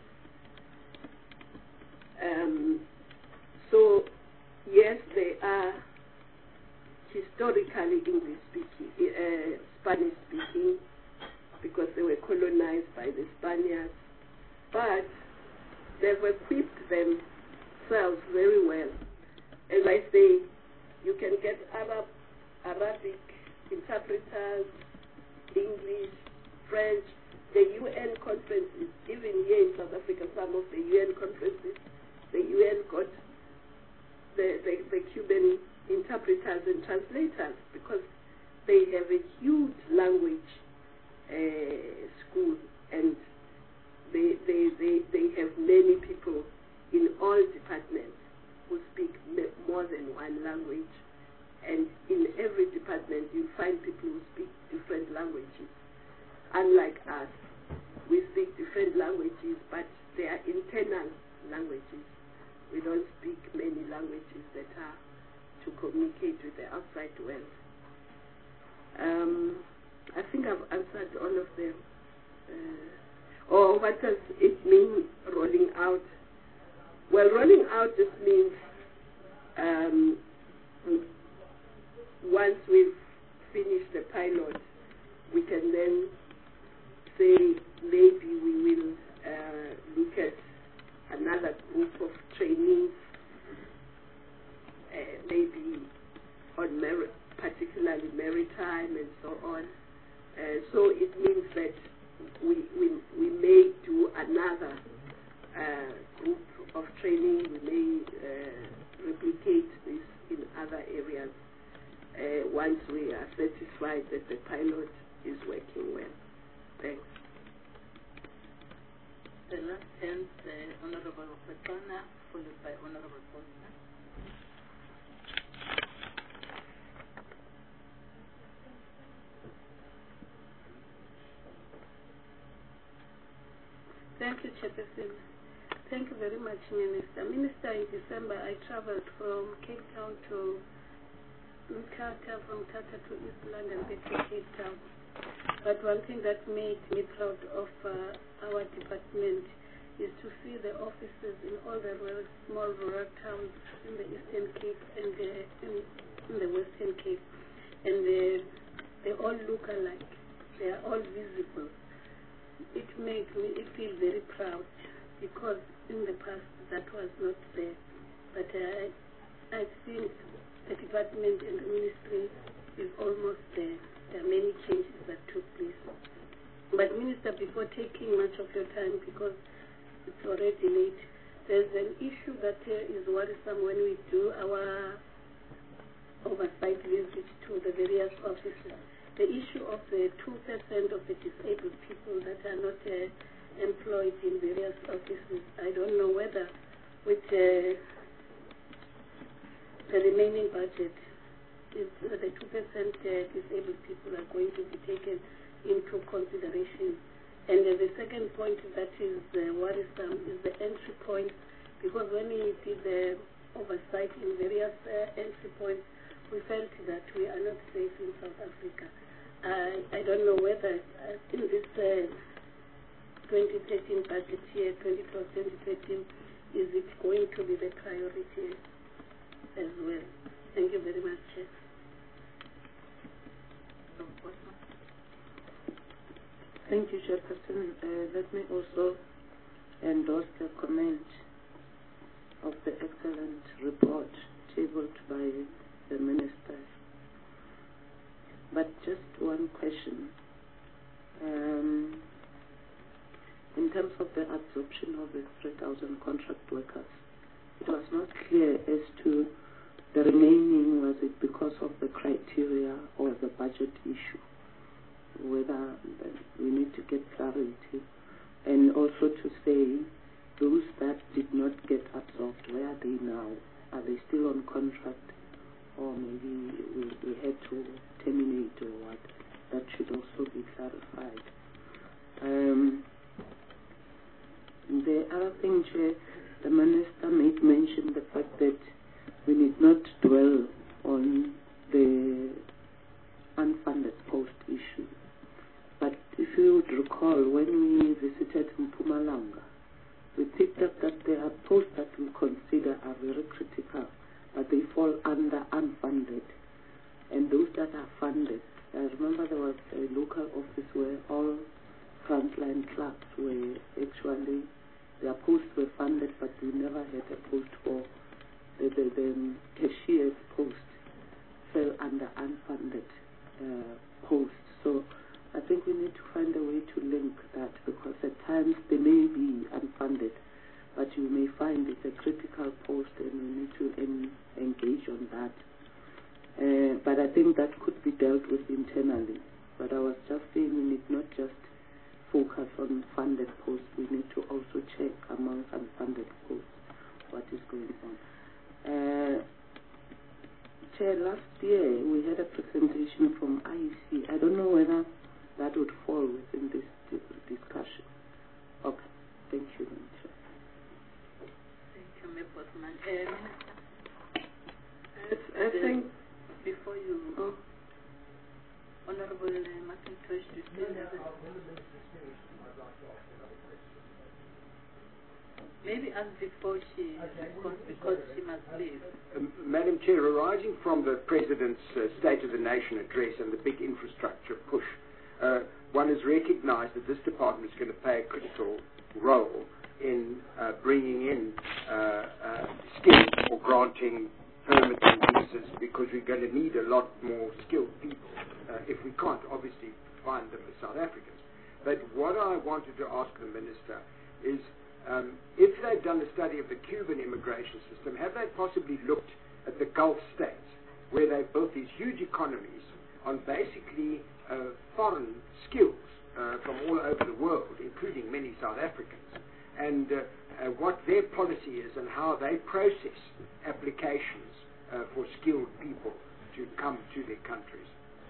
Um, so, yes, they are historically English speaking, uh, Spanish speaking, because they were colonized by the Spaniards, but they've equipped themselves very well. As I say, you can get Arab, Arabic interpreters, English, French, the U N conferences, even here in South Africa, some of the U N conferences, the U N got the, the, the Cuban interpreters and translators because they have a huge language uh, school, and they, they, they, they have many people in all departments who speak more than one language. And in every department, you find people who speak different languages. Unlike us, we speak different languages, but they are internal languages. We don't speak many languages that are to communicate with the outside world. Um, I think I've answered all of them. Uh, or what does it mean, rolling out? Well, rolling out just means um, once we've finished the pilot, we can then say maybe we will uh, look at another group of trainees, uh, maybe on mar particularly maritime and so on. Uh, so it means that we, we, we may do another uh, group of training. We may uh, replicate this in other areas uh, once we are satisfied that the pilot is working well. Thanks. The last hand, uh, Honorable Petana, followed by Honorable Foster. Thank you, Chairperson. Thank you very much, Minister. Minister, in December, I traveled from Cape Town to Mthatha, from Mthatha to East London, back to Cape Town. But one thing that made me proud of uh, our department is to see the offices in all the rural, small rural towns in the Eastern Cape and the, in, in the Western Cape. And they, they all look alike. They are all visible. It makes me feel very proud because in the past that was not there. But uh, I think the department and the ministry is almost there. There are many changes that took place. But Minister, before taking much of your time, because it's already late, there's an issue that uh, is worrisome when we do our oversight visits to the various offices. The issue of the two percent of the disabled people that are not uh, employed in various offices. I don't know whether with uh, the remaining budget, is uh, the two percent uh, disabled people are going to be taken into consideration. And uh, the second point that is uh, worrisome is the entry point, because when we did the oversight in various uh, entry points, we felt that we are not safe in South Africa. Uh, I don't know whether uh, in this uh, twenty thirteen budget year, twenty twelve to twenty thirteen, is it going to be the priority as well? Thank you very much, Chair. Thank you, Chairperson. Uh, let me also endorse the comment of the excellent report tabled by the Minister. But just one question. Um, in terms of the absorption of the three thousand contract workers, it was not clear as to the remaining, was it because of the criteria or the budget issue? Whether we need to get clarity, and also to say those that did not get absorbed, where are they now? Are they still on contract, or maybe we, we had to terminate or what? That should also be clarified. Um, the other thing, Chair, the Minister made mention the fact that we need not dwell on the unfunded post issue. But if you would recall, when we visited Mpumalanga, we picked up that there are posts that we consider are very critical, but they fall under unfunded. And those that are funded, I remember there was a local office where all frontline clerks were actually, their posts were funded, but we never had a post for the, the, the cashier's post, fell under unfunded uh, posts. So I think we need to find a way to link that, because at times they may be unfunded, but you may find it's a critical post and we need to en engage on that. Uh, but I think that could be dealt with internally. But I was just saying we need not just focus on funded posts, we need to also check among unfunded posts what is going on. Uh, Chair, last year we had a presentation from I E C. I don't know whether that would fall within this discussion. Okay, thank you, Minister. Thank you, Miz Bosman. Uh, Minister, I, I think before you, oh. Honorable uh, McIntosh, you still have it. Maybe ask before she responds, because she must leave. Um, Madam Chair, arising from the President's uh, State of the Nation address and the big infrastructure push, uh, one has recognized that this department is going to play a critical role in uh, bringing in uh, uh, skills for granting permits and visas, because we're going to need a lot more skilled people uh, if we can't obviously find them as South Africans. But what I wanted to ask the Minister is, Um, if they've done a study of the Cuban immigration system, have they possibly looked at the Gulf states, where they've built these huge economies on basically uh, foreign skills uh, from all over the world, including many South Africans, and uh, uh, what their policy is and how they process applications uh, for skilled people to come to their countries?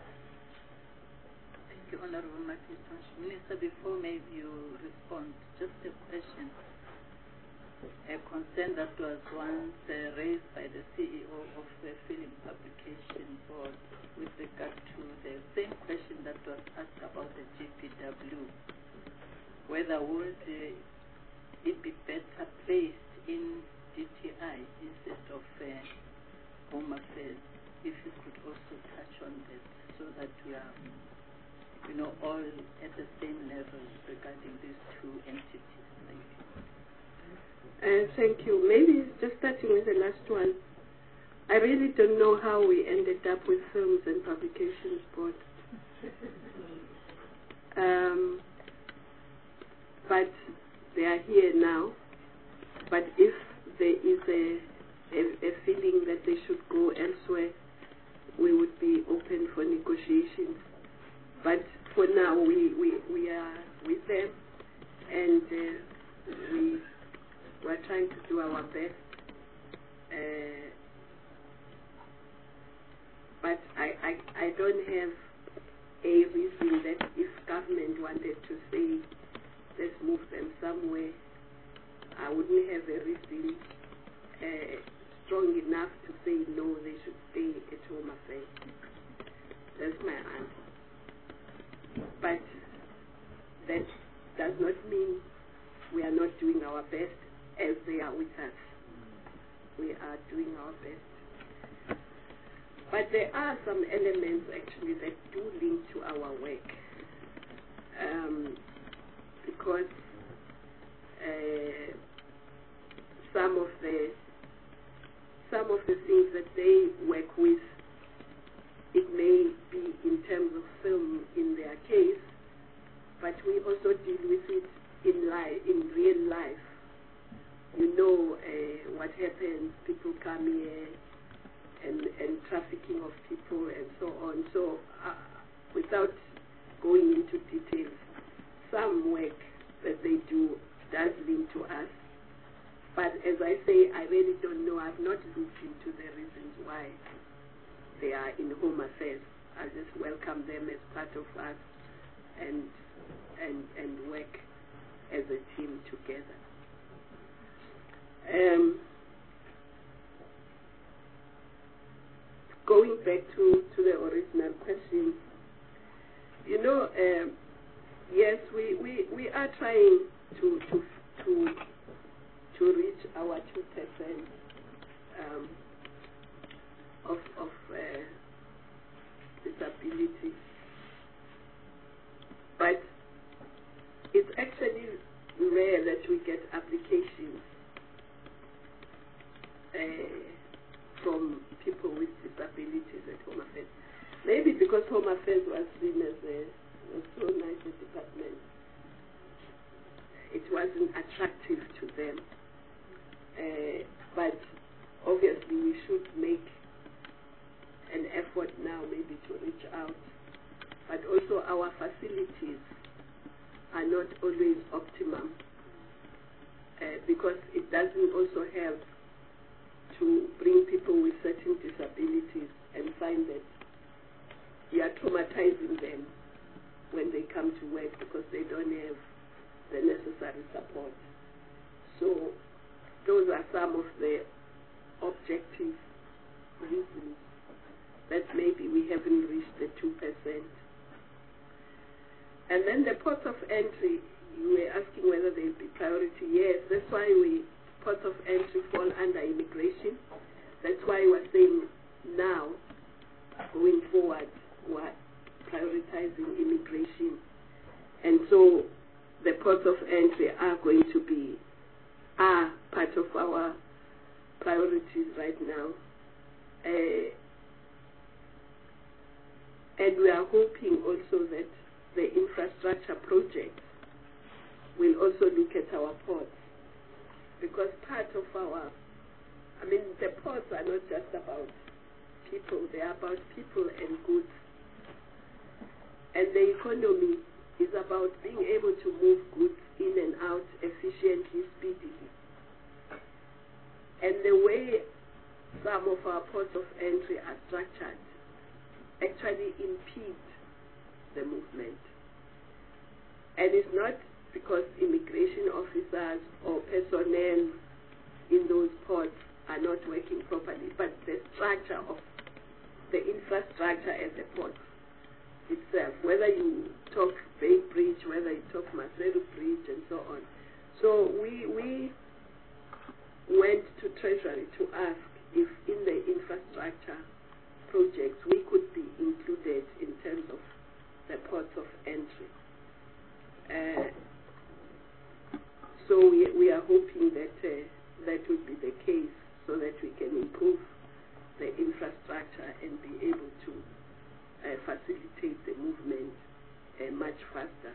Thank you, Honorable McIntosh. Minister, before maybe you respond, just a question. A concern that was once uh, raised by the C E O of the Film Publication Board with regard to the same question that was asked about the G P W, whether would uh, it be better placed in D T I instead of uh, Home Affairs? If you could also touch on that, so that we are, you know, all at the same level regarding these two entities. Thank you. Uh, thank you. Maybe just starting with the last one. I really don't know how we ended up with Films and Publications Board. um, but they are here now. But if there is a, a, a feeling that they should go elsewhere, we would be open for negotiations. But for now, we, we, we are with them, and uh, we we're trying to do our best. Uh, but I, I, I don't have a reason that if government wanted to say, let's move them somewhere, I wouldn't have a reason uh, strong enough to say, no, they should stay at Home Affairs. That's my answer. But that does not mean we are not doing our best as they are with us. We are doing our best. But there are some elements actually that do link to our work, um, because uh, some of the some of the things that they work with, it may be in terms of film in their case, but we also deal with it in life, in real life. You know uh, what happens, people come here, and, and trafficking of people and so on. So uh, without going into details, some work that they do does link to us. But as I say, I really don't know. I've not looked into the reasons why they are in Home Affairs. I just welcome them as part of us and and and work as a team together. Um, going back to, to the original question, you know, um, yes, we, we, we are trying to to to to reach our two percent um, of of uh, disability, but it's actually rare that we get applications uh, from people with disabilities at Home Affairs. Maybe because Home Affairs was seen as a, a so nice a department, it wasn't attractive to them. Uh, but obviously we should make an effort now maybe to reach out. But also our facilities are not always optimum, uh, because it doesn't also help to bring people with certain disabilities and find that you are traumatizing them when they come to work because they don't have the necessary support. So those are some of the objective reasons that maybe we haven't reached the two percent. And then the ports of entry, you were asking whether there will be priority. Yes, that's why we ports of entry fall under immigration. That's why we're saying now, going forward, we're prioritizing immigration. And so the ports of entry are going to be, are part of our priorities right now. Uh, and we are hoping also that the infrastructure projects will also look at our ports, because part of our, I mean, the ports are not just about people, they are about people and goods. And the economy is about being able to move goods in and out efficiently, speedily. And the way some of our ports of entry are structured actually impede the movement. And it's not because immigration officers or personnel in those ports are not working properly, but the structure of the infrastructure at the port itself, whether you talk Bay Bridge, whether you talk Maseru Bridge, and so on. So we, we went to Treasury to ask if in the infrastructure projects we could be included in terms of the ports of entry. Uh, so we, we are hoping that uh, that would be the case, so that we can improve the infrastructure and be able to uh, facilitate the movement uh, much faster.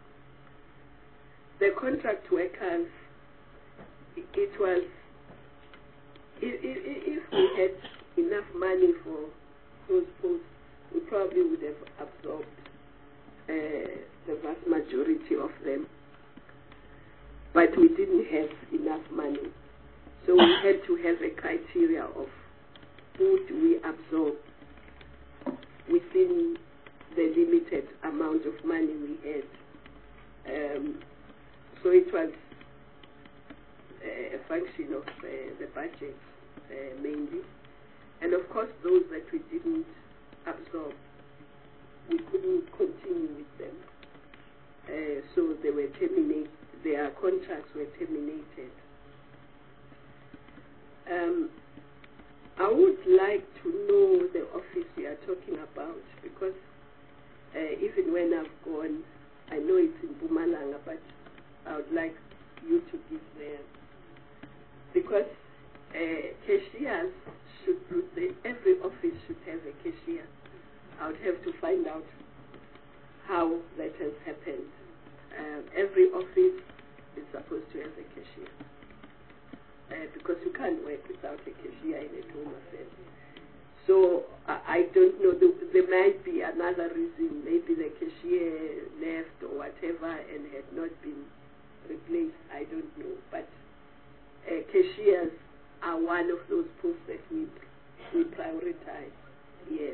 The contract workers, it, it was, if, if we had enough money for those posts, we probably would have absorbed uh, the vast majority of them. But we didn't have enough money. So we had to have a criteria of who do we absorb within the limited amount of money we had. Um, so it was a function of uh, the budget uh, mainly. And of course those that we didn't absorb, we couldn't continue with them. Uh, so they were terminated, their contracts were terminated. Um, I would like to know the when I've gone, I know it's in Mpumalanga, but I would like you to give there. Because uh, cashiers should, they, every office should have a cashier. I would have to find out how that has happened. Um, every office is supposed to have a cashier. Uh, because you can't work without a cashier in a home affairs. So I, I don't know, the, there might be another reason, maybe the cashier left or whatever and had not been replaced, I don't know. But uh, cashiers are one of those posts that we, we prioritize, yes.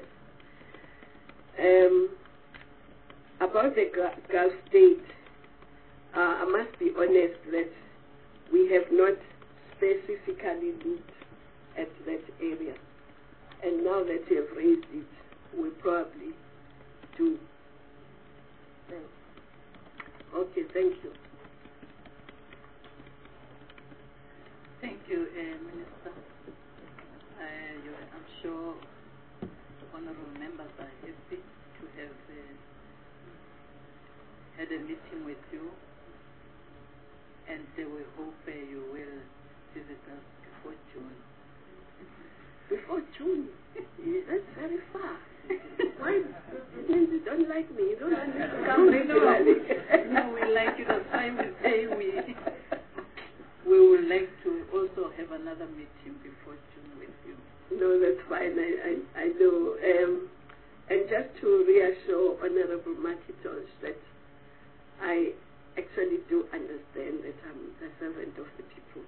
Um, about the Gulf state, uh, I must be honest that we have not specifically looked at that area. And now that you have raised it, we probably do. Thanks. Okay, thank you. Thank you, uh, Minister. Uh, you, I'm sure honorable members are happy to have uh, had a meeting with you, and uh, we hope uh, you will visit us before June. Before June? That's very far. Why? It means you don't like me. You don't want me to come regularly. No, we like you. That's why we say we, we would like to also have another meeting before June with you. No, that's fine. I, I, I know. Um, and just to reassure Honorable Makitos that I actually do understand that I'm the servant of the people.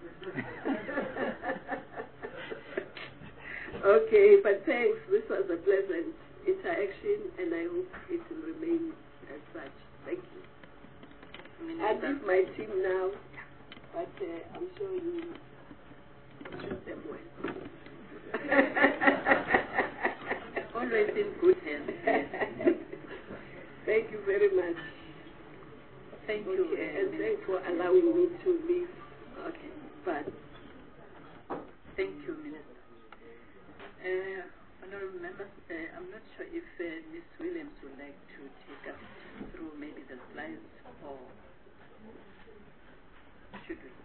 Okay, but thanks. This was a pleasant interaction, and I hope it will remain as such. Thank you. I leave my team now, but uh, I'm sure you treat them well. Always in good hands. Thank you very much. Thank okay, you. Uh, and thanks for allowing me to leave. Okay, bye. Thank you, Minister. Uh, honorable members, uh, I'm not sure if uh, Miz Williams would like to take us through maybe the slides, or should we?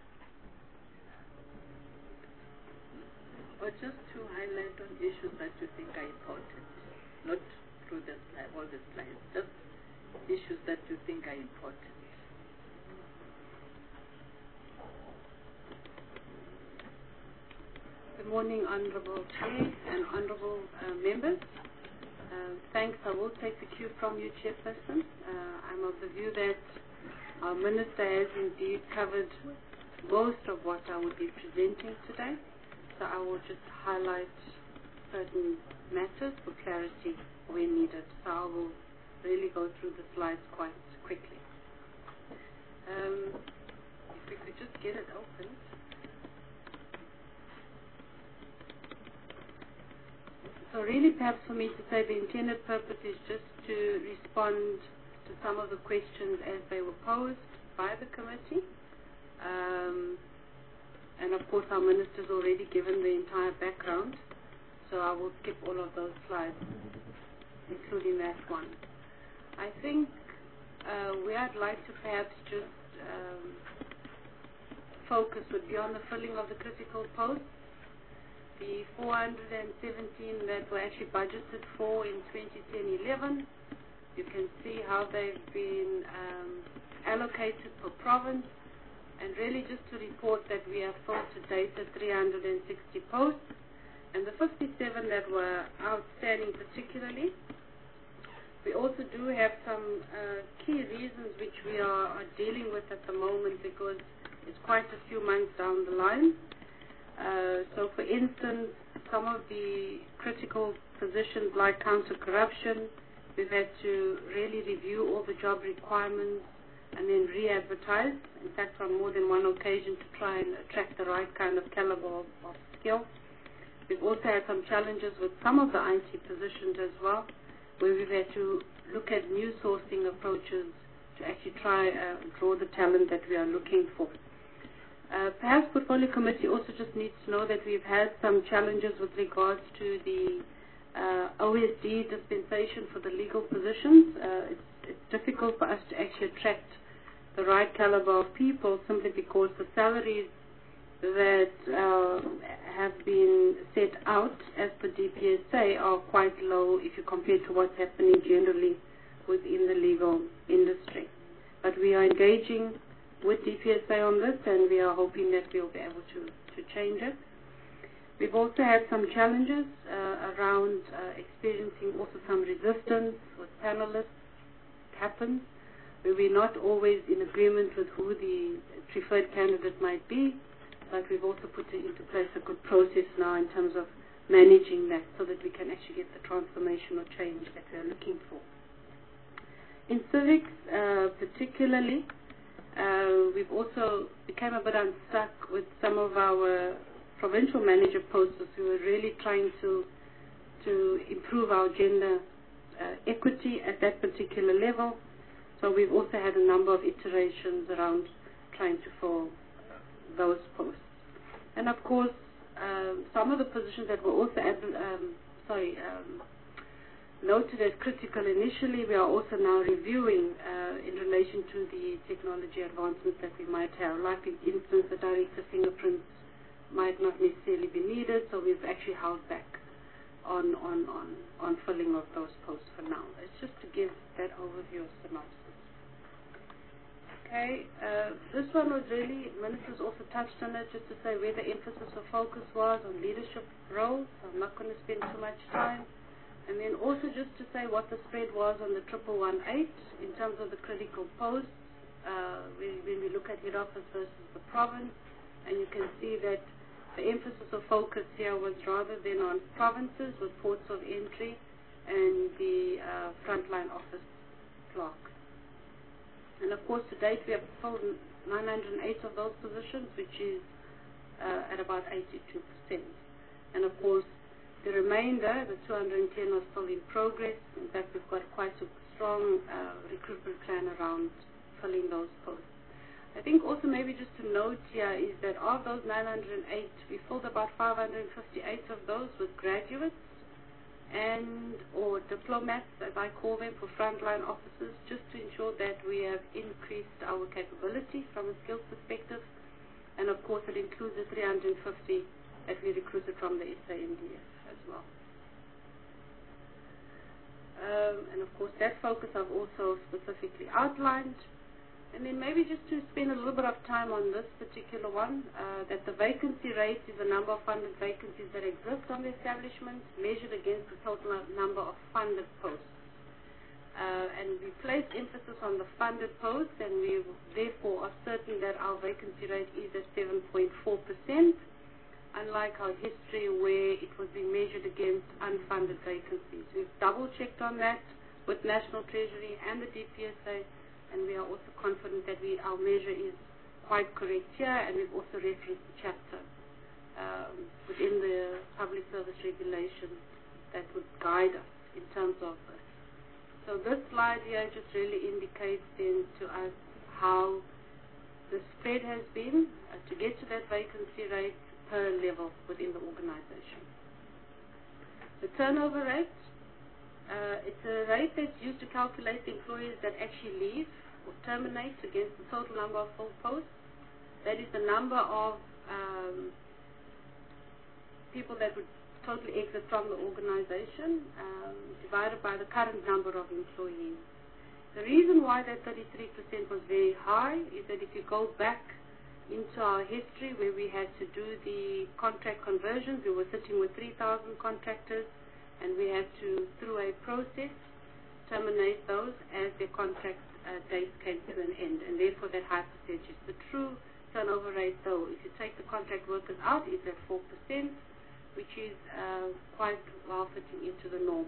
Or just to highlight on issues that you think are important, not through the slide, all the slides, just issues that you think are important. Good morning, Honourable Chair and Honourable uh, members. Uh, thanks. I will take the cue from you, Chairperson. Uh, I'm of the view that our Minister has indeed covered most of what I will be presenting today. So I will just highlight certain matters for clarity where needed. So I will really go through the slides quite quickly. Um, if we could just get it open. So really perhaps for me to say the intended purpose is just to respond to some of the questions as they were posed by the committee. Um, and of course our Minister's already given the entire background, so I will skip all of those slides, including that one. I think uh, where I'd like to perhaps just um, focus would be on the filling of the critical posts. The four hundred seventeen that were actually budgeted for in twenty ten eleven, you can see how they've been um, allocated per province, and really just to report that we have filled to date at three hundred sixty posts, and the fifty-seven that were outstanding particularly. We also do have some uh, key reasons which we are, are dealing with at the moment, because it's quite a few months down the line. Uh, so, for instance, some of the critical positions like counter-corruption, we've had to really review all the job requirements and then re-advertise, in fact, on more than one occasion to try and attract the right kind of caliber of, of skill. We've also had some challenges with some of the I T positions as well, where we've had to look at new sourcing approaches to actually try and uh, draw the talent that we are looking for. Uh, perhaps Portfolio Committee also just needs to know that we've had some challenges with regards to the uh, O S D dispensation for the legal positions. Uh, it's it's difficult for us to actually attract the right caliber of people simply because the salaries that uh, have been set out as per D P S A are quite low if you compare to what's happening generally within the legal industry. But we are engaging with D P S A on this, and we are hoping that we'll be able to, to change it. We've also had some challenges uh, around uh, experiencing also some resistance with panelists. It happens where we're not always in agreement with who the preferred candidate might be, but we've also put into place a good process now in terms of managing that so that we can actually get the transformation or change that we're looking for. In civics, uh, particularly, uh, we've also become a bit unstuck with some of our provincial manager posters who are really trying to to improve our gender uh, equity at that particular level. So we've also had a number of iterations around trying to fill those posts. And of course, um, some of the positions that were also ad, um, sorry um, noted as critical initially, we are also now reviewing uh, in relation to the technology advancements that we might have. Like in instance, the director fingerprints might not necessarily be needed, so we've actually held back on, on, on, on filling of those posts for now. It's just to give that overview of synopsis. Okay, uh, this one was really, ministers also touched on it, just to say where the emphasis or focus was on leadership roles. So I'm not going to spend too much time. And then also just to say what the spread was on the triple one eight in terms of the critical posts, uh, when, when we look at head office versus the province, and you can see that the emphasis or focus here was rather than on provinces with ports of entry and the uh, frontline office clerk. And of course, to date, we have filled nine hundred eight of those positions, which is uh, at about eighty-two percent. And of course, the remainder, the two hundred ten, are still in progress. In fact, we've got quite a strong uh, recruitment plan around filling those posts. I think also maybe just to note here is that of those nine hundred eight, we filled about five hundred fifty-eight of those with graduates and or diplomats, as I call them, for frontline officers, just to ensure that we have increased our capability from a skills perspective. And of course, it includes the three hundred fifty that we recruited from the S A N D F as well. Um, and of course, that focus I've also specifically outlined. And then maybe just to spend a little bit of time on this particular one, uh, that the vacancy rate is the number of funded vacancies that exist on the establishment measured against the total number of funded posts. Uh, and we place emphasis on the funded posts, and we therefore are certain that our vacancy rate is at seven point four percent, unlike our history where it was being measured against unfunded vacancies. We've double-checked on that with National Treasury and the D P S A, and we are also confident that we, our measure is quite correct here, and we've also referenced the chapter um, within the public service regulation that would guide us in terms of this. So this slide here just really indicates then to us how the spread has been uh, to get to that vacancy rate per level within the organization. The turnover rate, uh, it's a rate that's used to calculate the employees that actually leave or terminate against the total number of full posts. That is the number of um, people that would totally exit from the organization um, divided by the current number of employees. The reason why that thirty-three percent was very high is that if you go back into our history where we had to do the contract conversions, we were sitting with three thousand contractors, and we had to, through a process, terminate those as their contract uh, dates came to an end, and therefore that high percentage. The true turnover rate, though, if you take the contract workers out, is at four percent, which is uh, quite well fitting into the norm.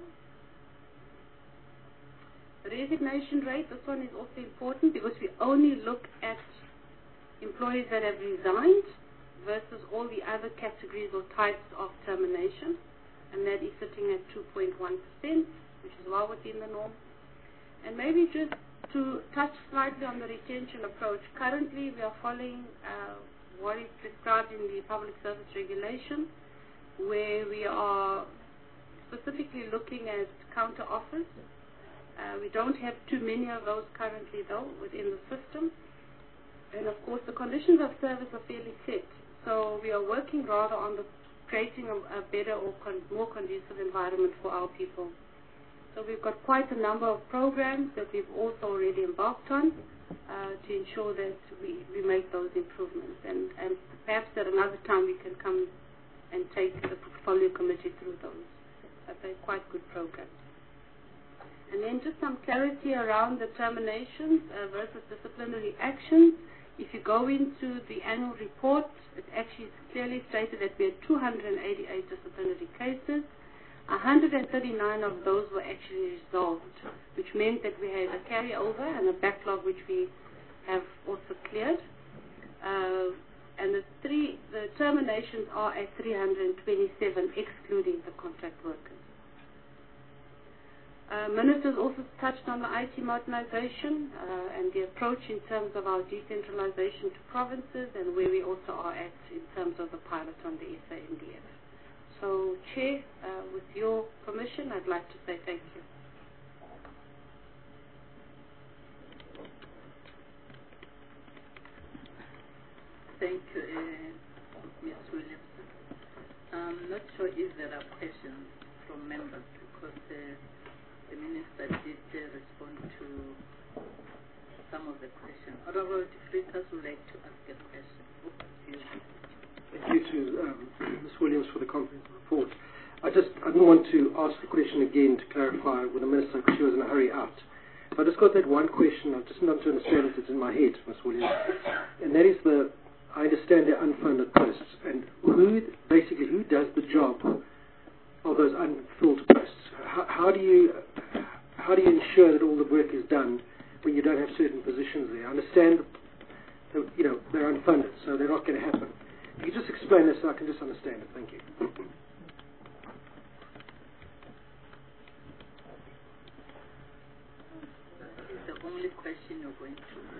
The resignation rate, this one is also important because we only look at employees that have resigned versus all the other categories or types of termination, and that is sitting at two point one percent, which is well within the norm. And maybe just to touch slightly on the retention approach, currently we are following uh, what is prescribed in the public service regulation, where we are specifically looking at counter offers Uh, we don't have too many of those currently, though, within the system. And, of course, the conditions of service are fairly set. So we are working rather on the creating a, a better or con more conducive environment for our people. So we've got quite a number of programs that we've also already embarked on uh, to ensure that we, we make those improvements. And, and perhaps at another time we can come and take the portfolio committee through those. But they're quite good programs. And then just some clarity around the terminations uh, versus disciplinary actions. If you go into the annual report, it actually is clearly stated that we had two hundred eighty-eight disciplinary cases. one hundred thirty-nine of those were actually resolved, which meant that we had a carryover and a backlog which we have also cleared. Uh, and the three, the terminations are at three hundred twenty-seven, excluding the contract workers. Uh, Ministers also touched on the I T modernization uh, and the approach in terms of our decentralization to provinces and where we also are at in terms of the pilot on the S A N D F. So, Chair, uh, with your permission, I'd like to say thank you. Thank you, uh, Miz Williamson. I'm not sure if there are questions from members because uh, the Minister did uh, respond to some of the questions. Honorable Fritas would like to ask a question. Thank you to um, Miz Williams for the comprehensive report. I just I didn't want to ask the question again to clarify with the Minister because she was in a hurry out. So I just got that one question. I just want to understand it. It's in my head, Miz Williams. And that is the, I understand the unfunded posts. And who, basically, who does the job of those unfilled posts? How, how do you how do you ensure that all the work is done when you don't have certain positions there? I understand that, you know, they're unfunded, so they're not going to happen. Can you just explain this so I can just understand it? Thank you. That is the only question you're going to.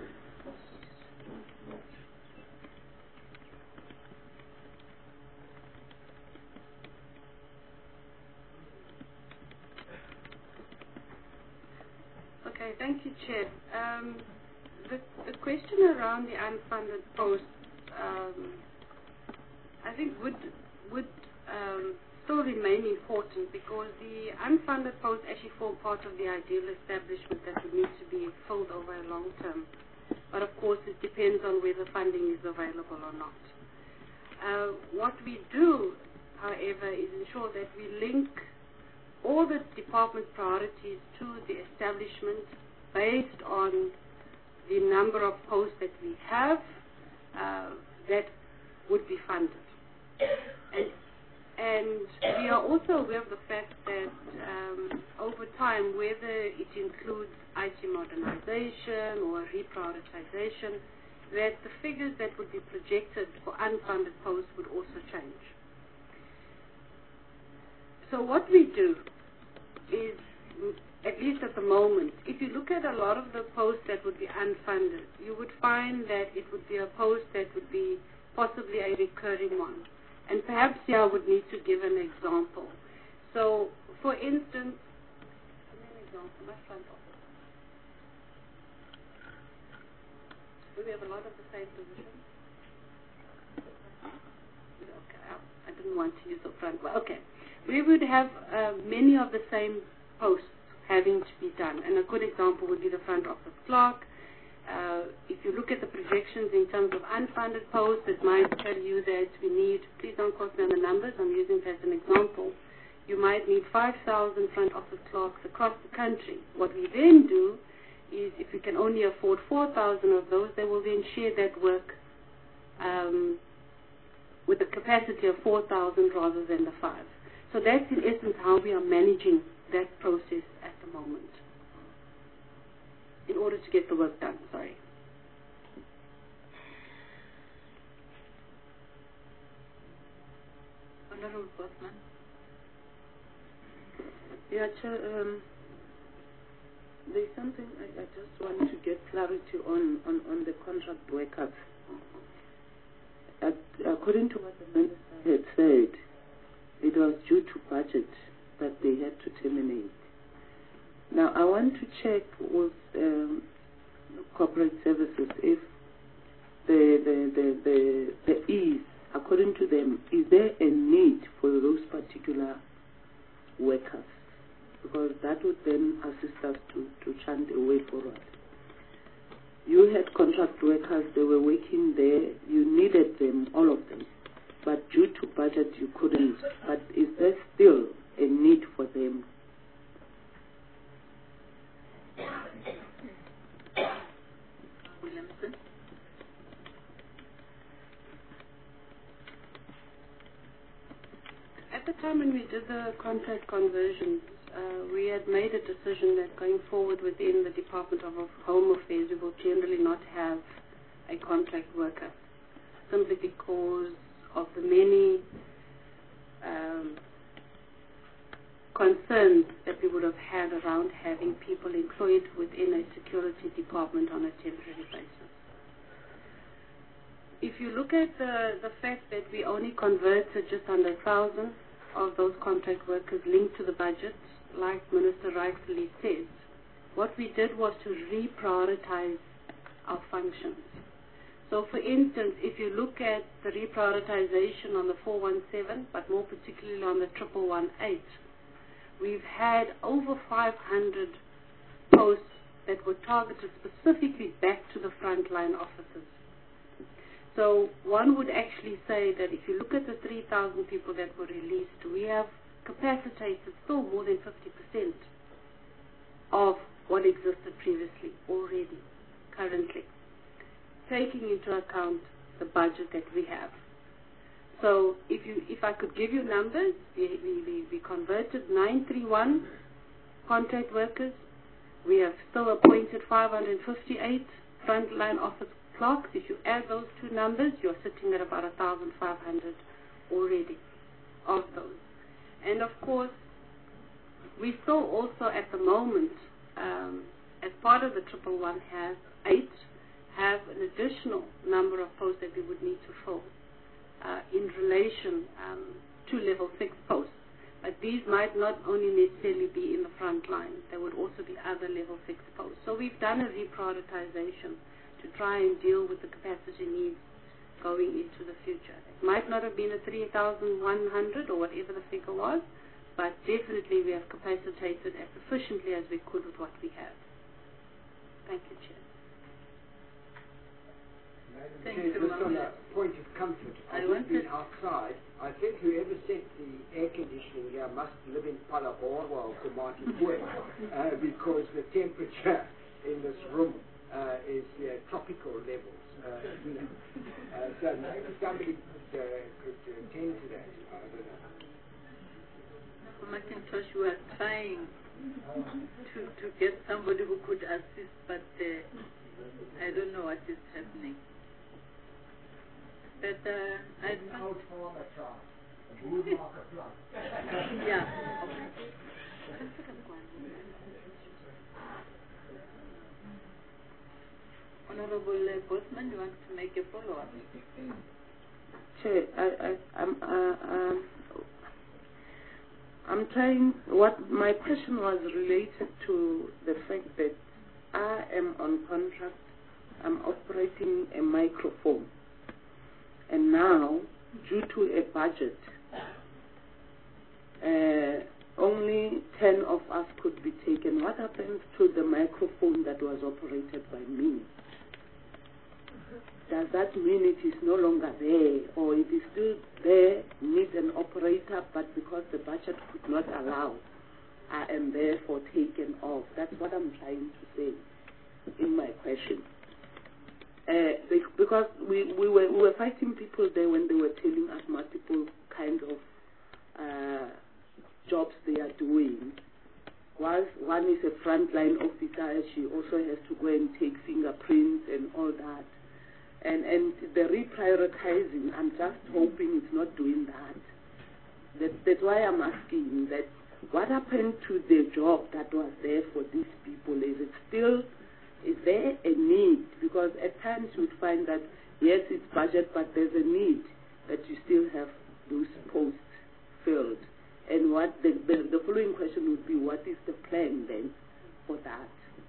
Okay, thank you, Chair. Um, the, the question around the unfunded posts, um, I think would would um, still remain important because the unfunded posts actually form part of the ideal establishment that would need to be filled over a long term. But of course, it depends on whether funding is available or not. Uh, what we do, however, is ensure that we link all the department priorities to the establishment based on the number of posts that we have uh, that would be funded. And, and we are also aware of the fact that um, over time, whether it includes I T modernization or reprioritization, that the figures that would be projected for unfunded posts would also change. So what we do is, at least at the moment, if you look at a lot of the posts that would be unfunded, you would find that it would be a post that would be possibly a recurring one. And perhaps here I would need to give an example. So, for instance, give me an example, my front office. Do we have a lot of the same positions? Okay, I didn't want to use the front one. Okay. We would have uh, many of the same posts having to be done. And a good example would be the front office clerk. Uh, if you look at the projections in terms of unfunded posts, it might tell you that we need, please don't quote me on the numbers, I'm using it as an example, you might need five thousand front office clerks across the country. What we then do is if we can only afford four thousand of those, they will then share that work um, with a capacity of four thousand rather than the five. So that's in essence how we are managing that process at the moment in order to get the work done. Sorry. Honorable Bosman. Yeah, Chair, um, there's something I, I just want to get clarity on, on, on the contract workers. At, according to what the Minister had said, it was due to budget that they had to terminate. Now, I want to check with um, corporate services if the, the, the, the, the is, according to them, is there a need for those particular workers? Because that would then assist us to, to chant a way forward. You had contract workers, they were working there, you needed them, all of them. But due to budget, you couldn't. But is there still a need for them? Williamson? At the time when we did the contract conversions, uh, we had made a decision that going forward within the Department of Home Affairs, we will generally not have a contract worker, simply because of the many um, concerns that we would have had around having people employed within a security department on a temporary basis. If you look at the, the fact that we only converted just under a thousand of those contract workers linked to the budget, like Minister rightfully says, what we did was to reprioritize our functions. So, for instance, if you look at the reprioritization on the four one seven, but more particularly on the triple one eight, we've had over five hundred posts that were targeted specifically back to the frontline officers. So one would actually say that if you look at the three thousand people that were released, we have capacitated still more than fifty percent of what existed previously already, currently, taking into account the budget that we have. So if you, if I could give you numbers, we, we, we converted nine three one contract workers. We have still appointed five hundred fifty-eight frontline office clerks. If you add those two numbers, you're sitting at about one thousand five hundred already of those. And of course, we still also at the moment, um, as part of the triple one has eight, have an additional number of posts that we would need to fill uh, in relation um, to level six posts. But these might not only necessarily be in the front line, there would also be other level six posts. So we've done a reprioritization to try and deal with the capacity needs going into the future. It might not have been a three thousand one hundred or whatever the figure was, but definitely we have capacitated as efficiently as we could with what we have. Thank you, Chair. Madam Thank Chair, you, just on Mama. a point of comfort, I I've wanted- been outside. I think whoever set the air conditioning here must live in Palabora or Komatipoe, uh, because the temperature in this room uh, is uh, tropical levels. Uh, you know. uh, so maybe somebody could, uh, could attend to that. I don't know. McIntosh, we are trying to, to get somebody who could assist, but uh, I don't know what is happening. But uh, I found... yeah. Honorable uh, Bosman, you want to make a follow-up? Chair, I, I, I'm, uh, um, I'm trying, what my question was related to the fact that I am on contract, I'm operating a microphone, and now, due to a budget, uh, only ten of us could be taken. What happens to the microphone that was operated by me? Does that mean it is no longer there, or it is still there, needs an operator, but because the budget could not allow, I am therefore taken off? That's what I'm trying to say in my question. Uh, because we, we, were, we were fighting people there when they were telling us multiple kinds of uh, jobs they are doing. Whilst one is a frontline officer, she also has to go and take fingerprints and all that. And, and the reprioritizing, I'm just hoping it's not doing that. that. That's why I'm asking that what happened to the job that was there for these people? Is it still, is there a need? Because at times you'd find that, yes, it's budget, but there's a need that you still have those posts filled. And what the, the, the following question would be, what is the plan then for that.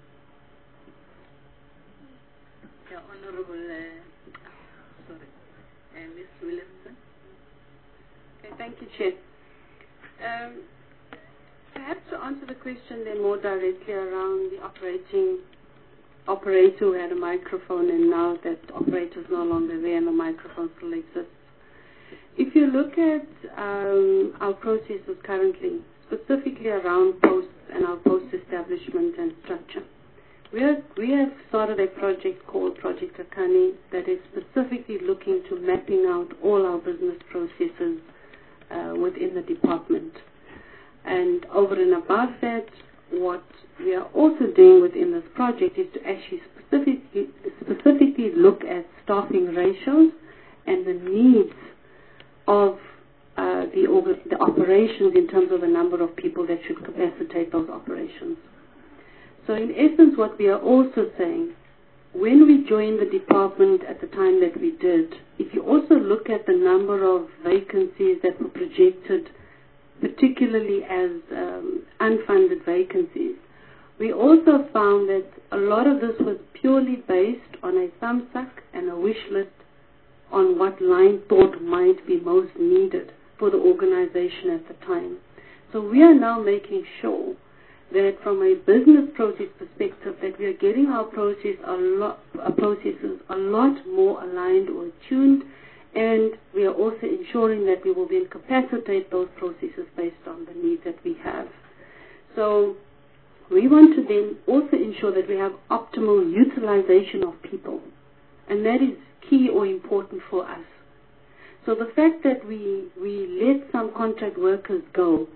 Yeah, Honorable, uh, sorry, uh, Miz Williamson. Okay, thank you, Chair. Um, perhaps to answer the question then more directly around the operating operator who had a microphone, and now that operator is no longer there and the microphone still exists. If you look at um, our processes currently, specifically around posts and our post establishment and structure, we, are, we have started a project called Project Akani that is specifically looking to mapping out all our business processes uh, within the department. And over and above that, what we are also doing within this project is to actually specifically, specifically look at staffing ratios and the needs of uh, the, the operations in terms of the number of people that should capacitate those operations. So in essence, what we are also saying, when we joined the department at the time that we did, if you also look at the number of vacancies that were projected, particularly as um, unfunded vacancies, we also found that a lot of this was purely based on a thumbsuck and a wish list on what line thought might be most needed for the organization at the time. So we are now making sure that from a business process perspective that we are getting our process a lot, our processes a lot more aligned or attuned, and we are also ensuring that we will then capacitate those processes based on the needs that we have. So we want to then also ensure that we have optimal utilization of people, and that is key or important for us. So the fact that we, we let some contract workers go,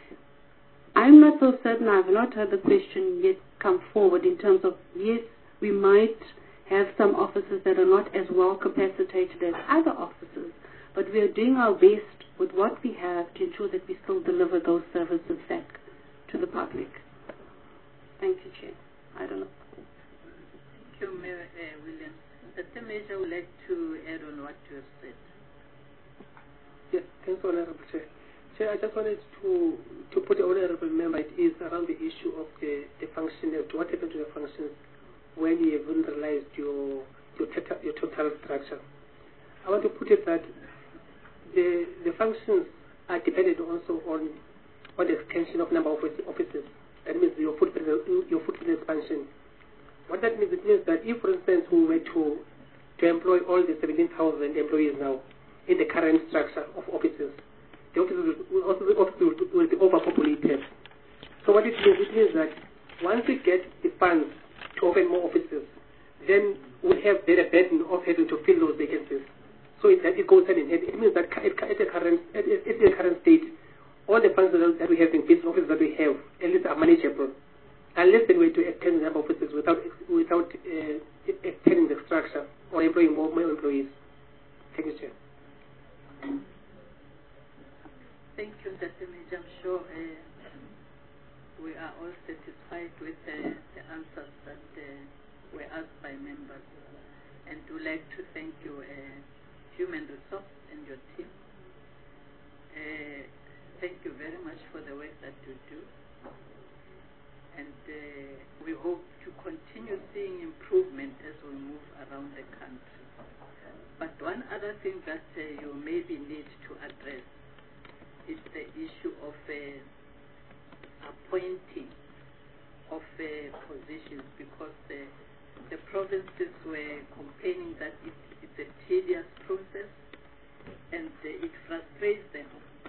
I'm not so certain. I have not heard the question yet come forward in terms of, yes, we might have some officers that are not as well capacitated as other officers, but we are doing our best with what we have to ensure that we still deliver those services back to the public. Thank you, Chair. I don't know. Thank you, Mayor uh, Williams. The Major would like to add on what you have said. Yes, thanks, Honorable Chair. Chair, I just wanted to, to put the Honorable Member at ease around the issue of the, the function, of what happened to the functions when you have realized your, your, total, your total structure. I want to put it that the, the functions are dependent also on, on the extension of number of offices. That means your footprint, your footprint expansion. What that means, it means that if, for instance, we were to, to employ all the seventeen thousand employees now in the current structure of offices, the offices will, also, the offices will be overpopulated. So what it means, it means that once we get the funds to open more offices, then we have then a burden of having to fill those vacancies. So it, that it goes hand in hand. It means that at, at, the current, at, at the current state, all the funds that we have in business offices that we have, at least are manageable, unless they were to extend the number of offices without, without uh, extending the structure or employing more, more employees. Thank you, Chair. Thank you, Doctor Major. I'm sure uh, we are all satisfied with uh, the answers that uh, were asked by members. And would like to thank you, uh, Human Resource and your team. Uh, thank you very much for the work that you do. And uh, we hope to continue seeing improvement as we move around the country. But one other thing that uh, you maybe need to address is the issue of uh, appointing of uh, positions, because uh, the provinces were complaining that it, it's a tedious process and uh, it frustrates them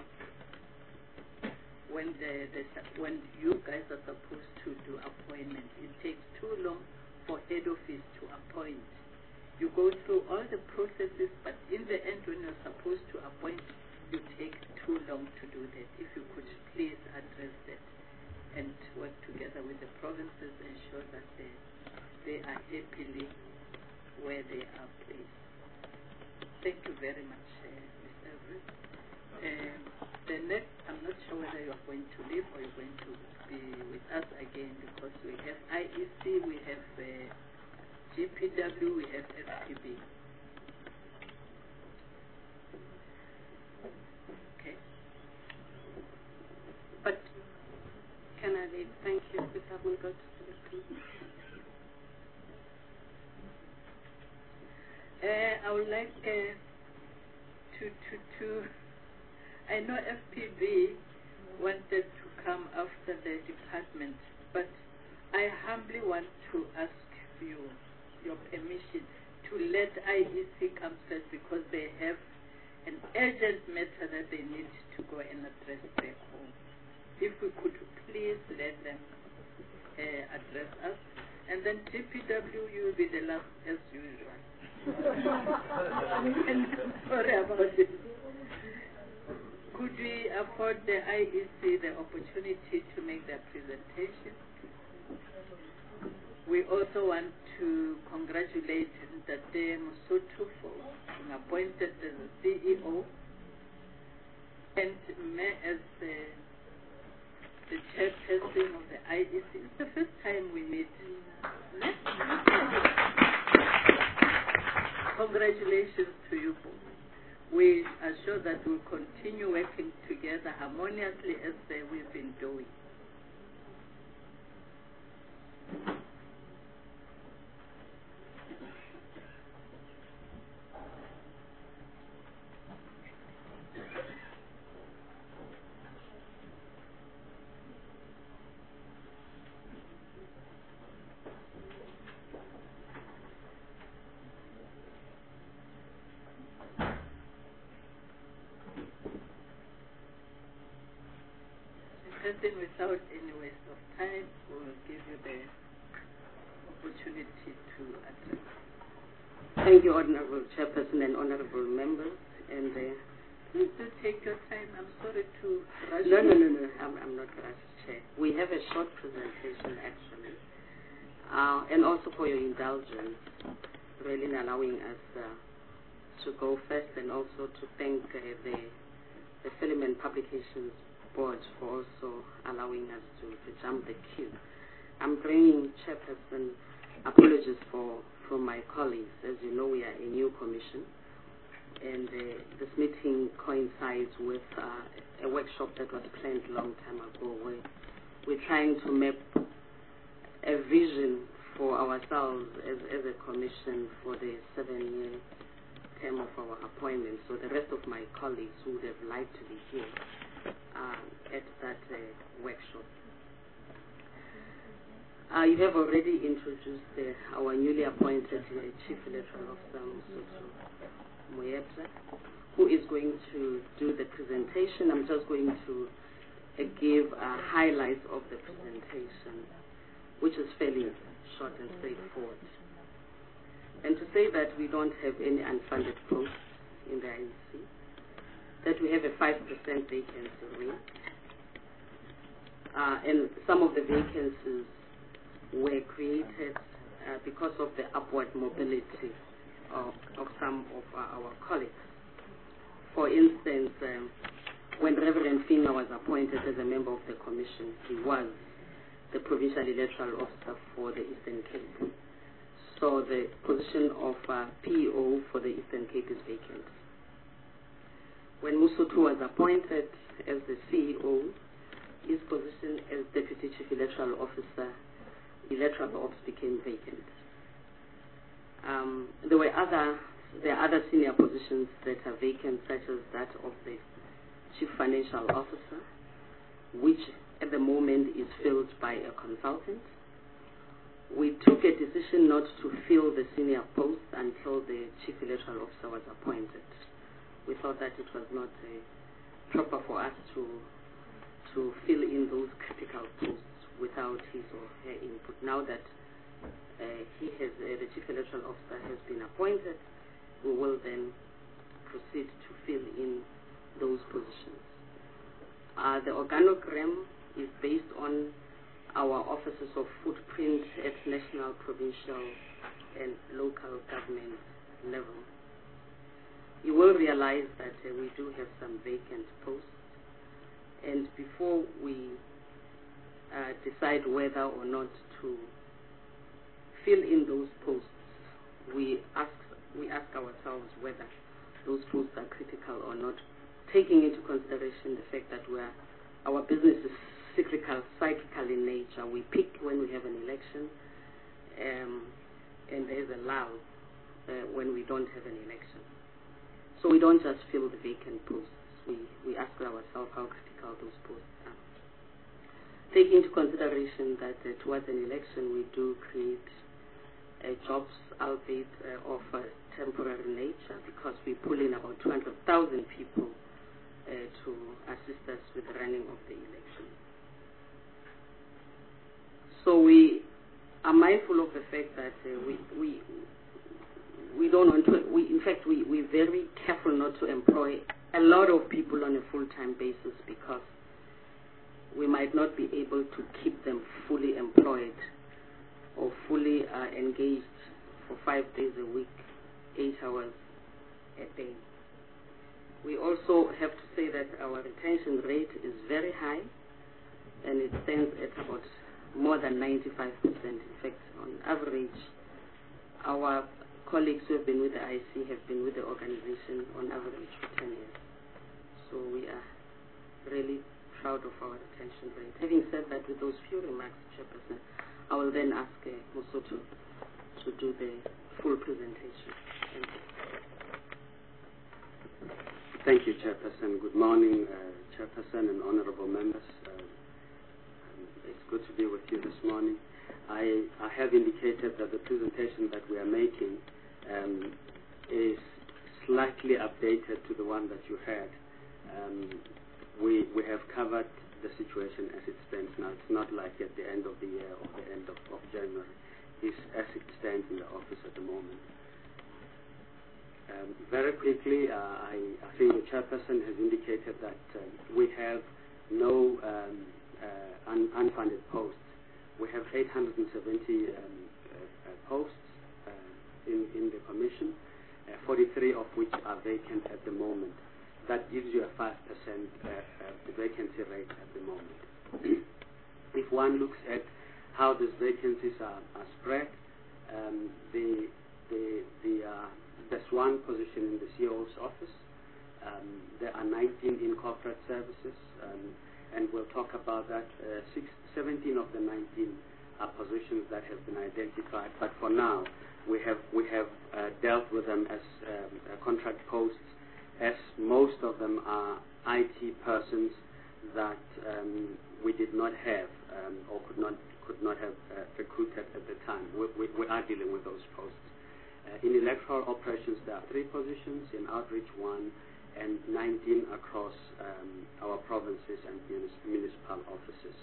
when the, the when you guys are supposed to do appointments. It takes too long for head office to appoint. You go through all the processes, but in the end, when you're supposed to appoint, you take too long to do that. If you could please address that and work together with the provinces, ensure that they, they are happily where they are placed. Thank you very much, uh, Mister Everett. Um, the next, I'm not sure whether you're going to leave or you're going to be with us again, because we have I E C, we have uh, G P W, we have F T B. Okay. But can I leave? Thank you. We haven't got to Uh, I would like uh, to, to, to, I know F P B wanted to come after the department, but I humbly want to ask you, your permission, to let I E C come first because they have an urgent matter that they need to go and address back home. If we could please let them uh, address us, and then D P W, you will be the last as usual. And sorry about it. Could we afford the I E C the opportunity to make their presentation? We also want to congratulate Ntate Mosotho for being appointed as the C E O and me as the, the chairperson of the I E C. It's the first time we meet. Congratulations to you both. We are sure that we'll continue working together harmoniously as uh, we've been doing. Then without any waste of time, we will give you the opportunity to address. Thank you, Honorable Chairperson and Honorable Members. And uh, please do take your time. I'm sorry to rush. No, no, no, no. I'm, I'm not rushed, Chair. We have a short presentation, actually. Uh, and also for your indulgence, really in allowing us uh, to go first, and also to thank uh, the, the Film and Publications Board for also allowing us to, to jump the queue. I'm bringing, Chairperson, apologies for from my colleagues. As you know, we are a new commission, and uh, this meeting coincides with uh, a workshop that was planned a long time ago, where we're trying to map a vision for ourselves as, as a commission for the seven-year term of our appointment. So the rest of my colleagues who would have liked to be here Uh, at that uh, workshop. Uh, you have already introduced uh, our newly appointed uh, Chief Electoral Officer, Mosotho Moyetla, who is going to do the presentation. I'm just going to uh, give uh, highlights of the presentation, which is fairly short and straightforward. And to say that we don't have any unfunded posts in the I E C, that we have a five percent vacancy rate, uh, and some of the vacancies were created uh, because of the upward mobility of, of some of uh, our colleagues. For instance, um, when Reverend Finga was appointed as a member of the commission, he was the provincial electoral officer for the Eastern Cape. So the position of uh, P E O for the Eastern Cape is vacant. When Mosotho was appointed as the C E O, his position as Deputy Chief Electoral Officer, Electoral Ops, became vacant. Um, there were other, there are other senior positions that are vacant, such as that of the Chief Financial Officer, which at the moment is filled by a consultant. We took a decision not to fill the senior post until the Chief Electoral Officer was appointed. We thought that it was not uh, proper for us to to fill in those critical posts without his or her input. Now that uh, he has, uh, the Chief Electoral Officer has been appointed, we will then proceed to fill in those positions. Uh, the organogram is based on our offices of footprint at national, provincial, and local government level. You will realize that uh, we do have some vacant posts, and before we uh, decide whether or not to fill in those posts, we ask we ask ourselves whether those posts are critical or not, taking into consideration the fact that we are, our business is cyclical, cyclical in nature. We peak when we have an election, there's a lull uh, when we don't have an election. So we don't just fill the vacant posts. We, we ask ourselves how critical those posts are. Taking into consideration that uh, towards an election we do create uh, jobs, albeit uh, of a temporary nature, because we pull in about two hundred thousand people uh, to assist us with the running of the election. So we are mindful of the fact that uh, we, we, we don't want to, we, in fact, we, we're very careful not to employ a lot of people on a full-time basis, because we might not be able to keep them fully employed or fully uh, engaged for five days a week, eight hours a day. We also have to say that our retention rate is very high, and it stands at about more than ninety-five percent. In fact, on average, our colleagues who have been with the I C have been with the organization on average for ten years. So we are really proud of our retention rate. Having said that, with those few remarks, Chairperson, I will then ask uh, Muso to, to do the full presentation. Thank you. Thank you, Chairperson. Good morning, uh, Chairperson and honorable members. Uh, um, it's good to be with you this morning. I, I have indicated that the presentation that we are making um, is slightly updated to the one that you had. Um, we, we have covered the situation as it stands now. It's not like at the end of the year or the end of, of January. It's as it stands in the office at the moment. Um, very quickly, uh, I, I think the chairperson has indicated that uh, we have no um, uh, un unfunded posts. We have eight hundred seventy um, uh, uh, posts uh, in, in the commission, uh, forty-three of which are vacant at the moment. That gives you a five percent uh, uh, vacancy rate at the moment. If one looks at how these vacancies are, are spread, um, the, the, the, uh, there's one position in the C E O's office. Um, there are nineteen in corporate services, um, and we'll talk about that. Uh, six, seventeen of the nineteen are positions that have been identified, but for now we have, we have uh, dealt with them as um, uh, contract posts, as most of them are I T persons that um, we did not have um, or could not could not have uh, recruited at the time. We, we, we are dealing with those posts. Uh, in electoral operations, there are three positions, in outreach one, and nineteen across um, our provinces and municipal offices.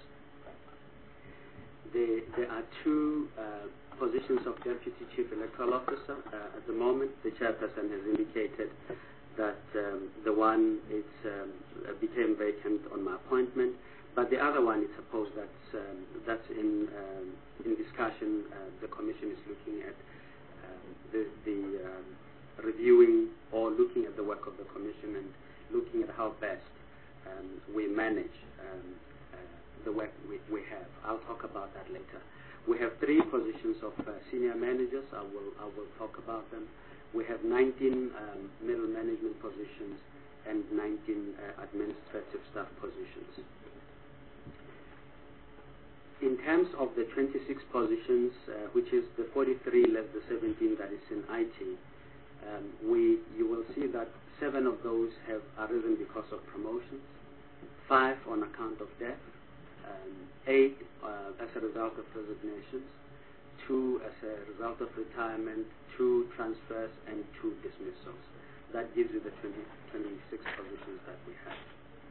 There, there are two uh, positions of Deputy Chief Electoral Officer. Uh, at the moment, the chairperson has indicated that um, the one is, um, became vacant on my appointment, but the other one, it's supposed that's, um, that's in, um, in discussion. Uh, the Commission is looking at um, the, the um, reviewing or looking at the work of the Commission and looking at how best um, we manage um, uh, the work we, we have. I'll talk about that later. We have three positions of uh, senior managers. I will, I will talk about them. We have nineteen um, middle management positions and nineteen uh, administrative staff positions. In terms of the twenty-six positions, uh, which is the forty-three less the seventeen that is in I T, um, we, you will see that seven of those have arisen because of promotions, five on account of death, um, eight uh, as a result of resignations, two as a result of retirement, two transfers, and two dismissals. That gives you the twenty, twenty-six positions that we have.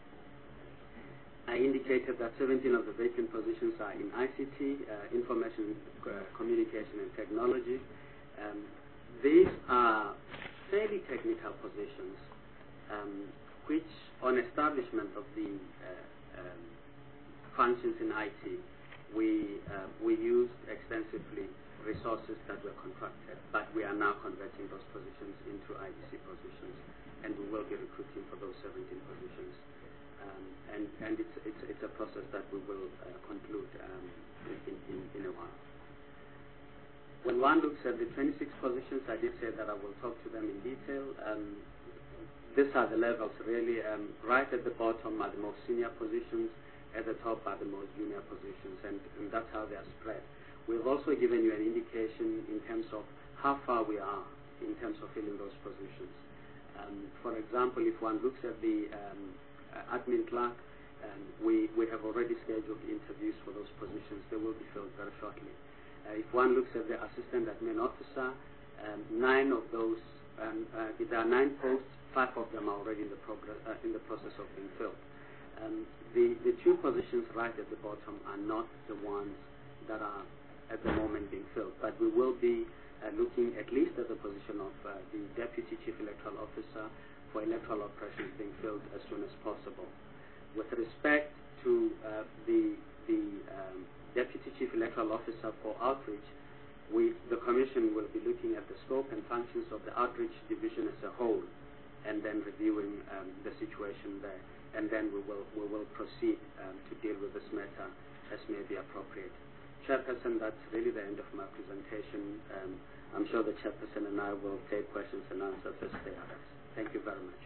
I indicated that seventeen of the vacant positions are in I C T, uh, information uh, communication and technology. Um, these are fairly technical positions, um, which on establishment of the uh, um, functions in I T, we, uh, we used extensively resources that were contracted, but we are now converting those positions into I D C positions, and we will be recruiting for those seventeen positions. Um, and and it's, it's, it's a process that we will uh, conclude um, in, in, in a while. When one looks at the twenty-six positions, I did say that I will talk to them in detail. Um, these are the levels really. Um, right at the bottom are the most senior positions, at the top are the most junior positions, and, and that's how they are spread. We've also given you an indication in terms of how far we are in terms of filling those positions. Um, for example, if one looks at the um, uh, admin clerk, um, we, we have already scheduled interviews for those positions. They will be filled very shortly. Uh, if one looks at the assistant admin officer, um, nine of those, um, uh, there are nine posts, five of them are already in the, progress, uh, in the process of being filled. Um, the, the two positions right at the bottom are not the ones that are at the moment being filled, but we will be uh, looking at least at the position of uh, the Deputy Chief Electoral Officer for electoral operations being filled as soon as possible. With respect to uh, the, the um, Deputy Chief Electoral Officer for outreach, we, the Commission will be looking at the scope and functions of the outreach division as a whole, and then reviewing um, the situation there. And then we will, we will proceed um, to deal with this matter as may be appropriate. Chairperson, that's really the end of my presentation. Um, I'm sure the Chairperson and I will take questions and answers as they arise. Thank you very much.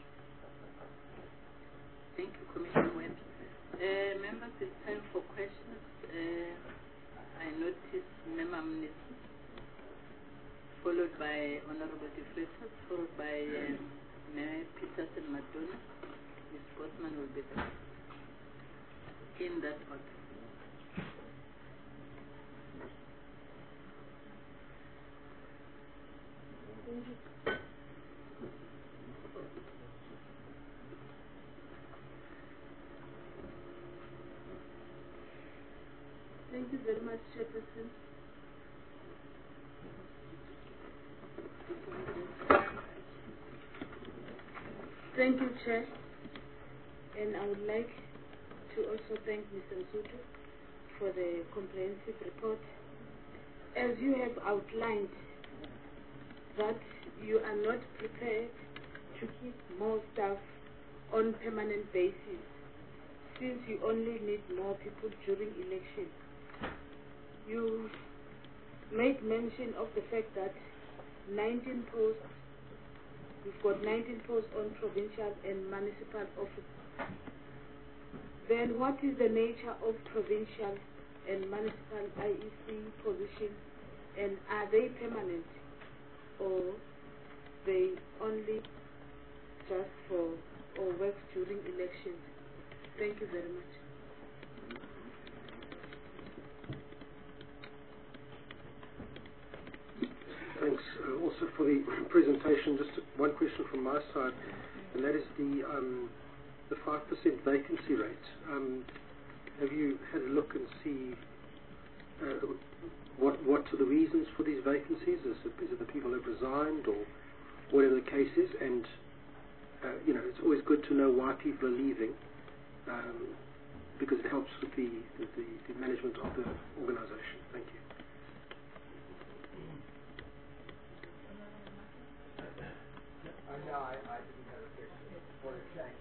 Thank you, Commissioner Webb. Uh, members, it's time for questions. Uh, I notice Member Mnisi, followed by Honorable De Freitas, followed by um, Mayor Peterson Madonna. Miz Bosman will be there. In that order. Thank you very much, Chairperson. Thank you, Chair. And I would like to also thank Mister Msutu for the comprehensive report. As you have outlined that you are not prepared to keep more staff on permanent basis since you only need more people during election. You made mention of the fact that nineteen posts, we've got nineteen posts on provincial and municipal office. Then what is the nature of provincial and municipal I E C positions, and are they permanent or they only just for or work during elections? Thank you very much. Thanks uh, also for the presentation. Just one question from my side, and that is the um, the five percent vacancy rate. Um, have you had a look and see uh, what what are the reasons for these vacancies? Is it, is it the people have resigned or whatever the case is? And uh, you know, it's always good to know why people are leaving, um, because it helps with the, the, the management of the organisation. Thank you. Uh, no, I, I didn't have a question for the check.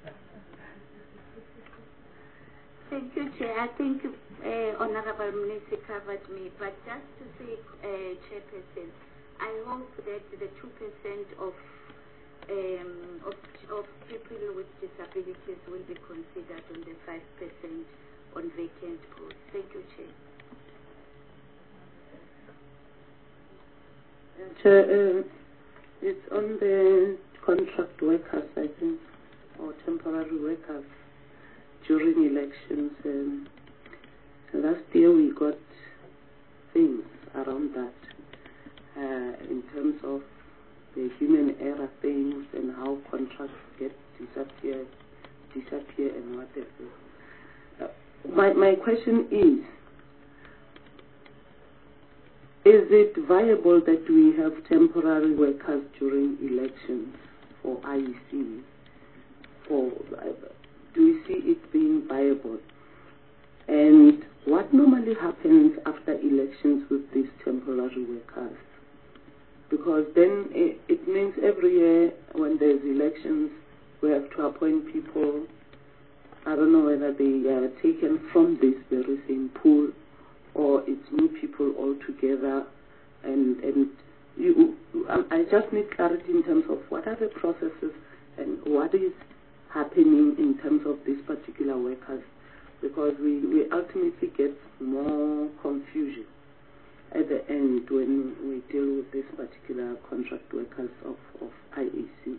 Thank you, Chair. I think uh, Honorable Mnisi covered me, but just to say, uh, Chairperson, I hope that the two percent of, um, of of people with disabilities will be considered on the five percent on vacant posts. Thank you, Chair. Chair, uh, it's on the contract workers, I think, or temporary workers during elections. Um, last year we got things around that uh, in terms of the human error things and how contracts get disappear, disappear and whatever. Uh, my, my question is, is it viable that we have temporary workers during elections for I E C? Or do we see it being viable? And what normally happens after elections with these temporary workers? Because then it, it means every year when there's elections, we have to appoint people. I don't know whether they are taken from this very same pool or it's new people altogether. And, and you, I just need clarity in terms of what are the processes and what is happening in terms of these particular workers, because we, we ultimately get more confusion at the end when we deal with this particular contract workers of, of I A C.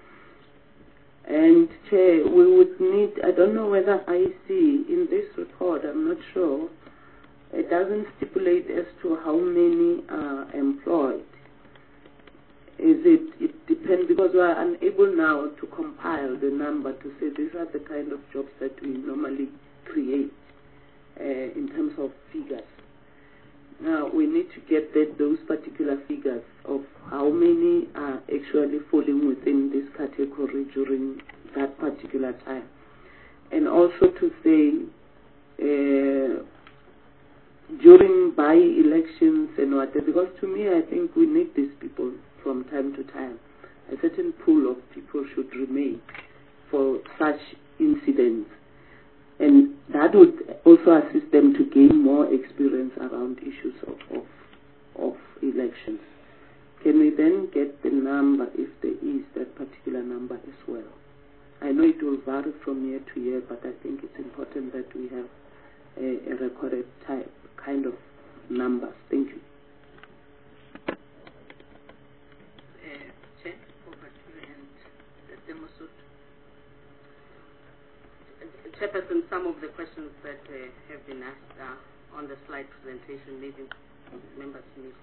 And Chair, we would need, I don't know whether I C in this report, I'm not sure, it doesn't stipulate as to how many are employed. Is it, it depends, because we are unable now to compile the number to say these are the kind of jobs that we normally create uh, in terms of figures. Now, we need to get that, those particular figures of how many are actually falling within this category during that particular time. And also to say, uh, during by-elections and what, because to me, I think we need these people from time to time. A certain pool of people should remain for such incidents. And that would also assist them to gain more experience around issues of, of, of elections. Can we then get the number, if there is that particular number as well? I know it will vary from year to year, but I think it's important that we have a, a recorded type kind of numbers. Thank you. Uh, Chair, over to you and the Mosut. Chairperson, some of the questions that uh, have been asked uh, on the slide presentation, maybe members missed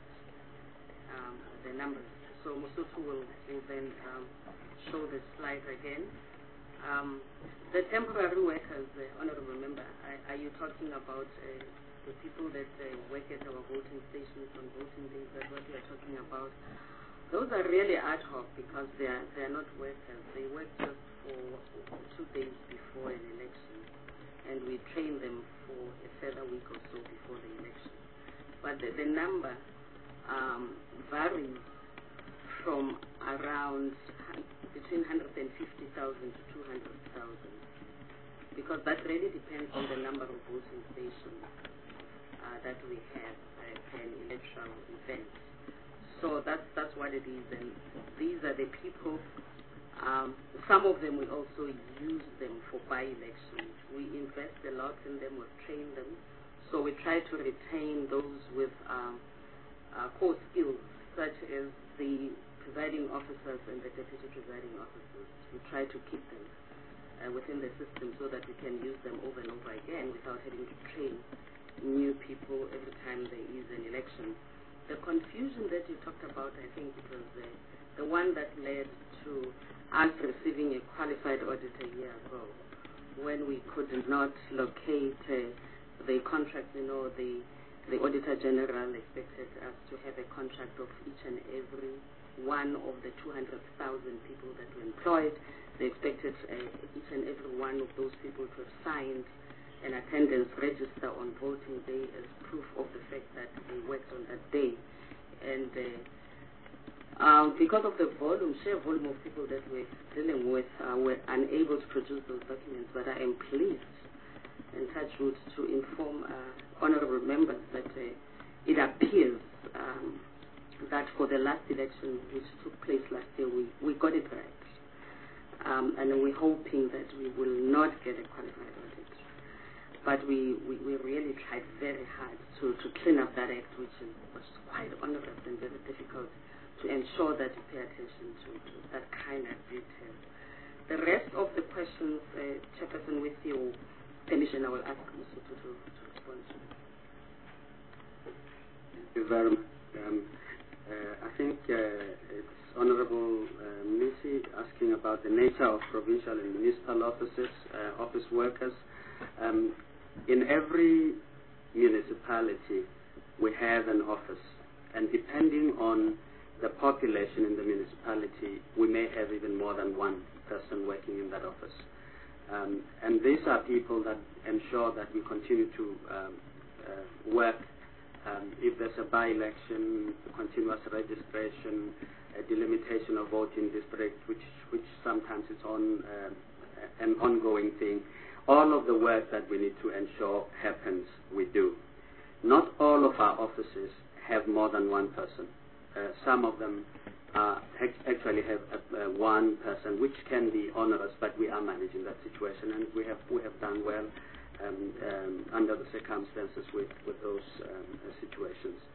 um, the numbers. So Musutu will, will then um, show the slide again. Um, the temporary workers, uh, Honourable Member, are, are you talking about uh, the people that uh, work at our voting stations on voting days? That's what you are talking about. Those are really ad hoc because they are, they are not workers. They work just for two days before an election, and we train them for a further week or so before the election. But the, the number um, varies from around between one hundred fifty thousand to two hundred thousand, because that really depends on the number of voting stations uh, that we have at an electoral event. So that's, that's what it is, and these are the people. Um, some of them we also use them for by-elections. We invest a lot in them, we train them. So we try to retain those with um, uh, core skills, such as the presiding officers and the deputy presiding officers. We try to keep them uh, within the system so that we can use them over and over again without having to train new people every time there is an election. The confusion that you talked about, I think it was the, the one that led to us receiving a qualified auditor a year ago, when we could not locate uh, the contract. You know, the, the Auditor General expected us to have a contract of each and every one of the two hundred thousand people that were employed. They expected uh, each and every one of those people to have signed an attendance register on voting day as proof of the fact that they worked on that day. And uh, um, because of the volume, sheer volume of people that we're dealing with, uh, we're unable to produce those documents. But I am pleased and touched wood to inform uh, honourable members that uh, it appears um, that for the last election, which took place last year, we, we got it right. Um, and we're hoping that we will not get a qualified audit. But we, we, we really tried very hard to, to clean up that act, which is, was quite onerous and very difficult, to ensure that we pay attention to, to that kind of detail. The rest of the questions, uh, Chairperson, with your permission, I will ask Musutu to, to respond to. Thank you very much. Um, uh, I think uh, it's Honourable uh, Mnisi asking about the nature of provincial and municipal offices, uh, office workers. Um, In every municipality, we have an office, and depending on the population in the municipality, we may have even more than one person working in that office. Um, and these are people that ensure that we continue to um, uh, work. Um, if there's a by-election, continuous registration, a delimitation of voting district, which, which sometimes is on uh, an ongoing thing. All of the work that we need to ensure happens, we do. Not all of our offices have more than one person. Uh, some of them uh, actually have uh, one person, which can be onerous, but we are managing that situation, and we have we have done well um, um, under the circumstances with, with those um, uh, situations.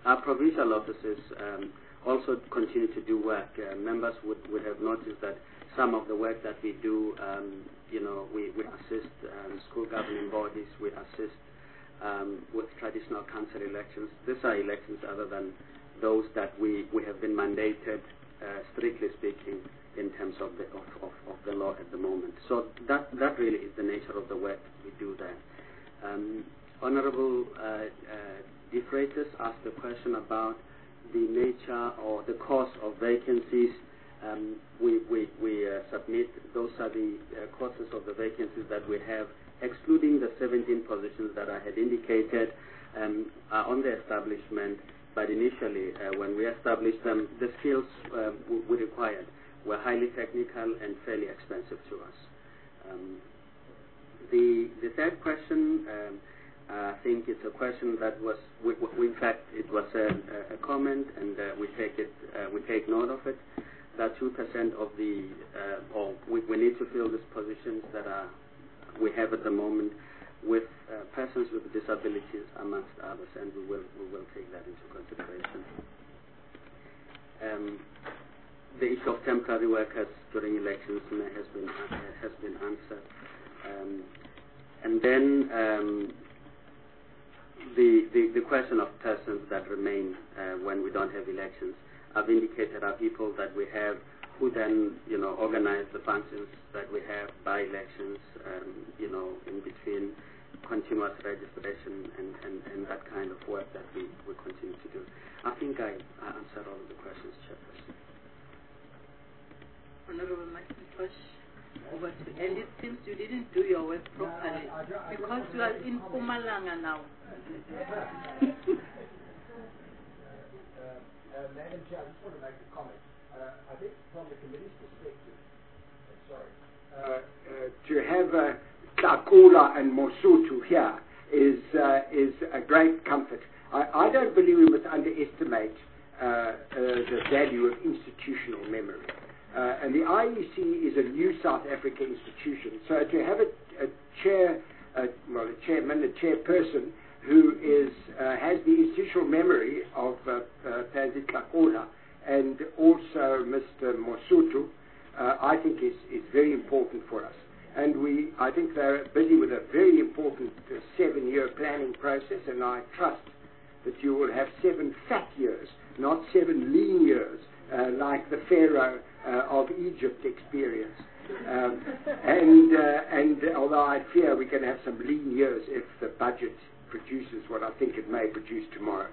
our provincial offices um, also continue to do work. Uh, members would, would have noticed that some of the work that we do, um, you know, we, we assist um, school governing bodies, we assist um, with traditional council elections. These are elections other than those that we, we have been mandated, uh, strictly speaking, in terms of the, of, of, of the law at the moment. So that, that really is the nature of the work we do there. Um, Honorable uh, uh, De Freitas asked a question about the nature or the cause of vacancies. Um, we we, we uh, submit, those are the uh, causes of the vacancies that we have, excluding the seventeen positions that I had indicated um, are on the establishment, but initially uh, when we established them, the skills uh, we required were highly technical and fairly expensive to us. Um, the, the third question, um, I think it's a question that was, we, we, in fact, it was a, a comment, and uh, we take it, uh, we take note of it. That two percent of the, uh, or we, we need to fill these positions that are we have at the moment with uh, persons with disabilities, amongst others, and we will we will take that into consideration. Um, the issue of temporary workers during elections has been uh, has been answered, um, and then. Um, The, the, the question of persons that remain uh, when we don't have elections, I've indicated are people that we have who then, you know, organize the functions that we have by elections, um, you know, in between continuous registration and, and, and that kind of work that we, we continue to do. I think I, I answered all of the questions, Chairperson. Honorable McIntosh, over to, and it seems you didn't do your work properly because you are in Mpumalanga now. Uh, uh, Madam Chair, I just want to make a comment. Uh, I think from the committee's perspective, uh, sorry, uh, uh, to have uh, Tlakula and Mosotho here is uh, is a great comfort. I, I don't believe we must underestimate uh, uh, the value of institutional memory. Uh, and the I E C is a new South Africa institution. So to have a, a chair, uh, well, a chairman, a chairperson who is uh, has the institutional memory of uh, uh, Pansy Tlakula and also Mister Mosotho, uh, I think is, is very important for us. And we, I think they're busy with a very important uh, seven-year planning process, and I trust that you will have seven fat years, not seven lean years, uh, like the Pharaoh uh, of Egypt experienced. Um, and, uh, and although I fear we can have some lean years if the budget produces what I think it may produce tomorrow.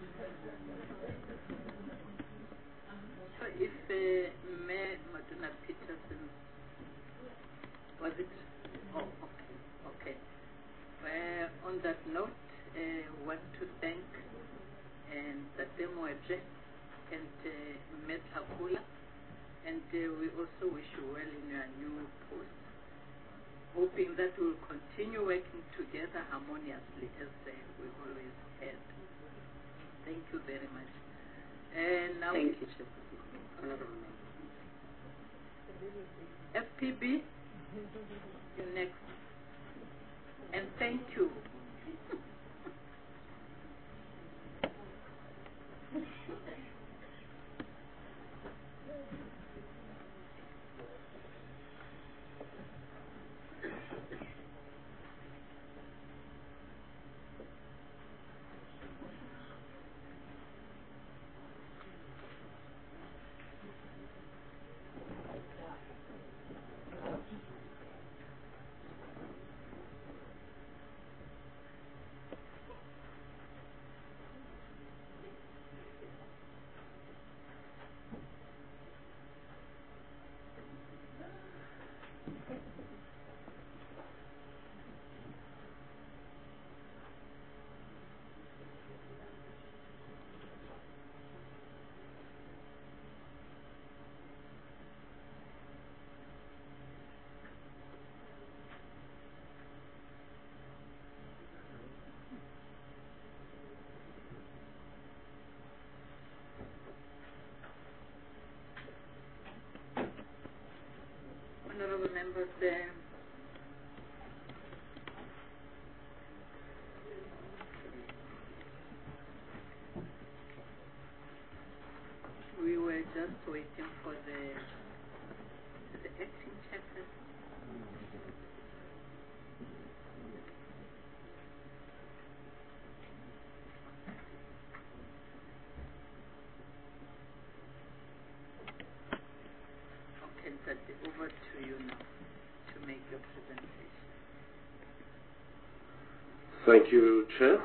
So if uh, Mayor Maduna Peterson, was it? Oh, okay. Okay. Uh, on that note, I uh, want to thank um, the demo address and uh, Mayor Tlakula, and uh, we also wish you well in your new post, hoping that we'll continue working together harmoniously as uh, we always had. Thank you very much. And now Thank you, Chair. F P B, you next. And thank you. just waiting for the, the acting chairperson. Okay, that's over to you now to make your presentation. Thank you, Chair.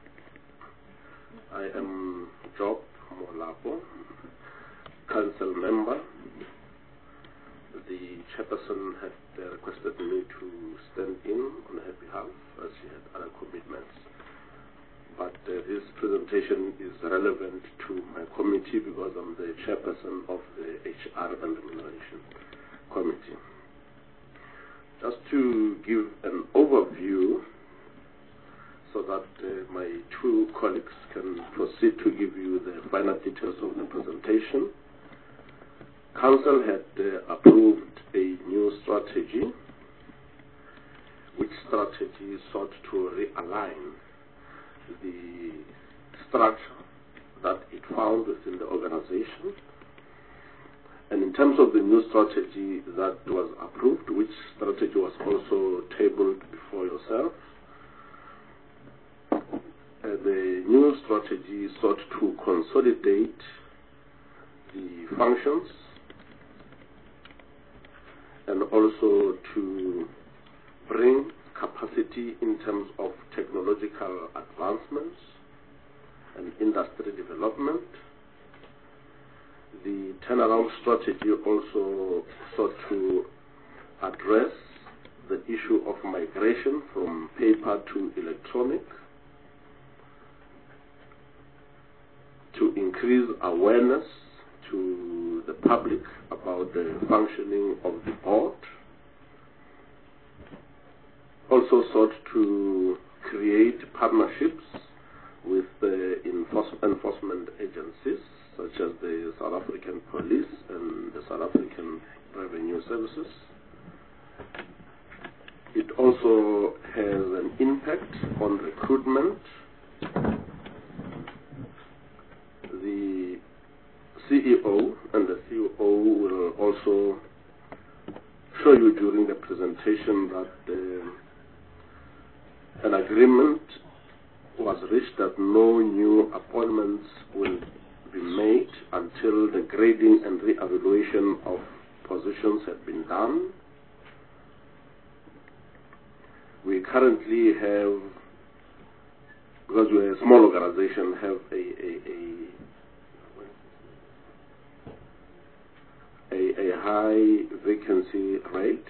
I am Job Molapo, Council Member. The Chairperson had uh, requested me to stand in on her behalf as she had other commitments. But uh, this presentation is relevant to my committee because I'm the Chairperson of the H R and Remuneration Committee. Just to give an overview so that uh, my two colleagues can proceed to give you the final details of the presentation. Council had uh, approved a new strategy, which strategy sought to realign the structure that it found within the organization. And in terms of the new strategy that was approved, which strategy was also tabled before yourself, Uh, the new strategy sought to consolidate the functions and also to bring capacity in terms of technological advancements and industry development. The turnaround strategy also sought to address the issue of migration from paper to electronic, to increase awareness to the public about the functioning of the board. Also sought to create partnerships with the enforce- enforcement agencies such as the South African Police and the South African Revenue Services. It also has an impact on recruitment. The C E O and the C O O will also show you during the presentation that uh, an agreement was reached that no new appointments will be made until the grading and re-evaluation of positions have been done. We currently have, because we're a small organization, have a, a, a A, a high vacancy rate.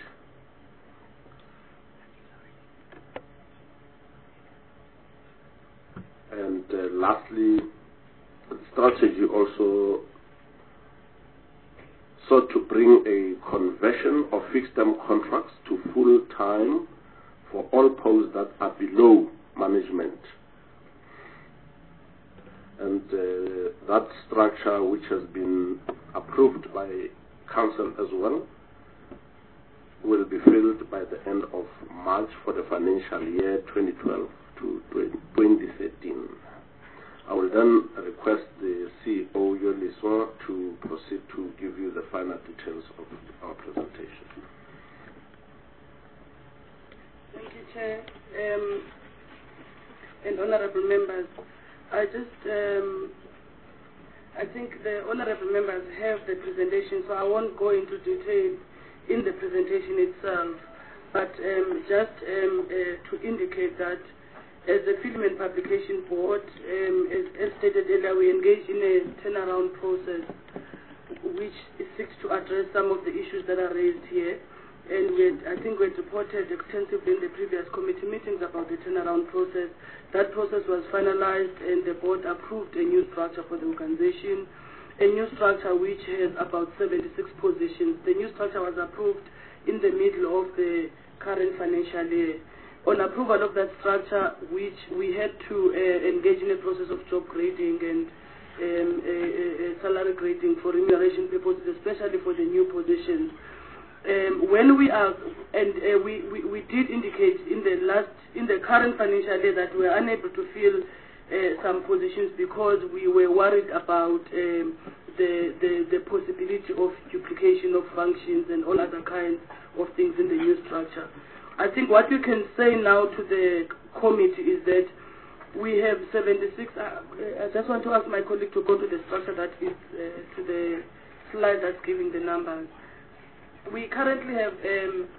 And uh, lastly, the strategy also sought to bring a conversion of fixed-term contracts to full-time for all posts that are below management. And uh, that structure, which has been approved by Council as well, will be filled by the end of March for the financial year twenty twelve to twenty thirteen. I will then request the C E O, Yoliswa, to proceed to give you the final details of our presentation. Thank you, Chair. Um, and honorable members, I just, um, I think the honorable members have the presentation, so I won't go into detail in the presentation itself, but um, just um, uh, to indicate that as a Film and Publication Board, um, as, as stated earlier, we engage in a turnaround process which seeks to address some of the issues that are raised here. And we had, I think we had reported extensively in the previous committee meetings about the turnaround process. That process was finalized and the board approved a new structure for the organization, a new structure which has about seventy-six positions. The new structure was approved in the middle of the current financial year. On approval of that structure, which we had to uh, engage in a process of job grading and um, a, a, a salary grading for remuneration purposes, especially for the new positions. Um, when we are, and uh, we, we, we did indicate in the last, in the current financial year that we are unable to fill uh, some positions because we were worried about um, the, the, the possibility of duplication of functions and all other kinds of things in the new structure. I think what we can say now to the committee is that we have seventy-six. Uh, I just want to ask my colleague to go to the structure that is uh, to the slide that's giving the numbers. We currently have um,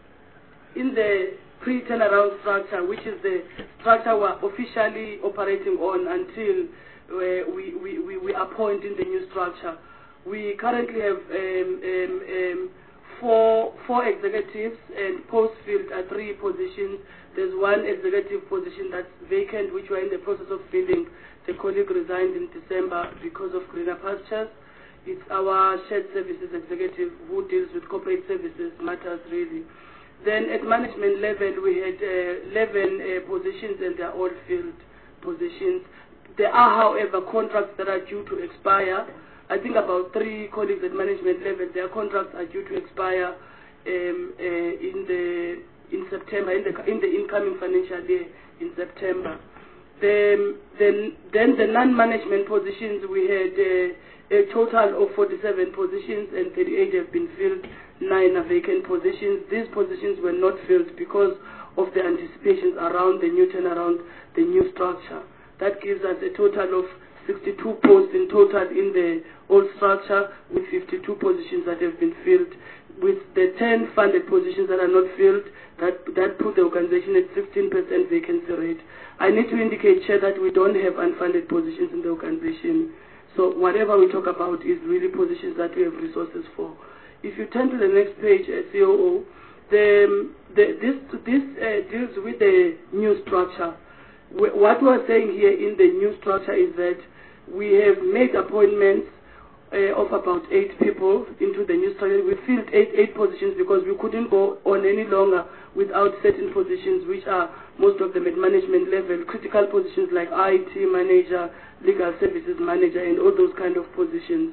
in the pre-turnaround structure, which is the structure we're officially operating on until uh, we, we, we, we appoint in the new structure. We currently have um, um, um, four, four executives, and post-filled are three positions. There's one executive position that's vacant, which we're in the process of filling. The colleague resigned in December because of greener pastures. It's our shared services executive who deals with corporate services matters really. Then at management level, we had uh, eleven uh, positions, and they're all filled positions. There are, however, contracts that are due to expire. I think about three colleagues at management level, their contracts are due to expire um, uh, in the in September, in the in the incoming financial year in September. The, the, then the non-management positions, we had uh, a total of forty-seven positions, and thirty-eight have been filled. Nine are vacant positions. These positions were not filled because of the anticipations around the new turnaround, the new structure. That gives us a total of sixty-two posts in total in the old structure, with fifty-two positions that have been filled. With the ten funded positions that are not filled, that, that put the organization at sixteen percent vacancy rate. I need to indicate, Chair, that we don't have unfunded positions in the organization. So whatever we talk about is really positions that we have resources for. If you turn to the next page, uh, C O O, the, the, this, this uh, deals with the new structure. We, what we are saying here in the new structure is that we have made appointments uh, of about eight people into the new structure. We filled eight, eight positions because we couldn't go on any longer without certain positions, which are most of them at management level, critical positions like I T manager, legal services manager, and all those kind of positions.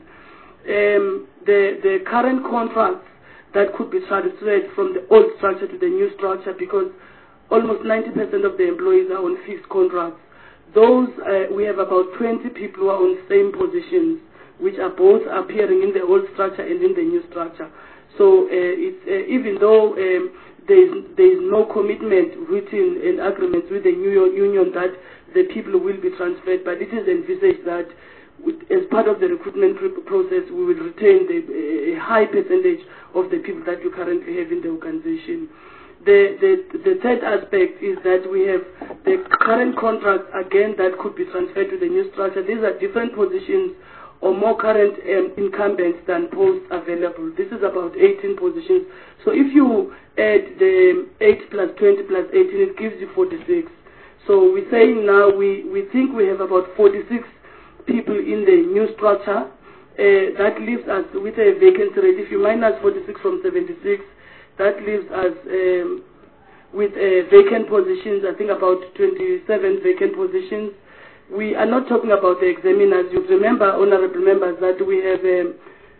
Um, the, the current contracts that could be transferred from the old structure to the new structure, because almost ninety percent of the employees are on fixed contracts. Those, uh, we have about twenty people who are on same positions, which are both appearing in the old structure and in the new structure. So uh, it's, uh, even though um, there is, there is no commitment written in agreements with the new union that the people will be transferred, but it is envisaged that as part of the recruitment process, we will retain the, a high percentage of the people that we currently have in the organization. The, the, the third aspect is that we have the current contracts, again, that could be transferred to the new structure. These are different positions or more current um, incumbents than posts available. This is about eighteen positions. So if you add the eight plus twenty plus eighteen, it gives you forty-six. So we're saying now we, we think we have about forty-six people in the new structure. Uh, that leaves us with a vacancy rate. If you minus forty-six from seventy-six, that leaves us um, with uh, vacant positions, I think about twenty-seven vacant positions. We are not talking about the examiners. You remember, honorable members, that we have um,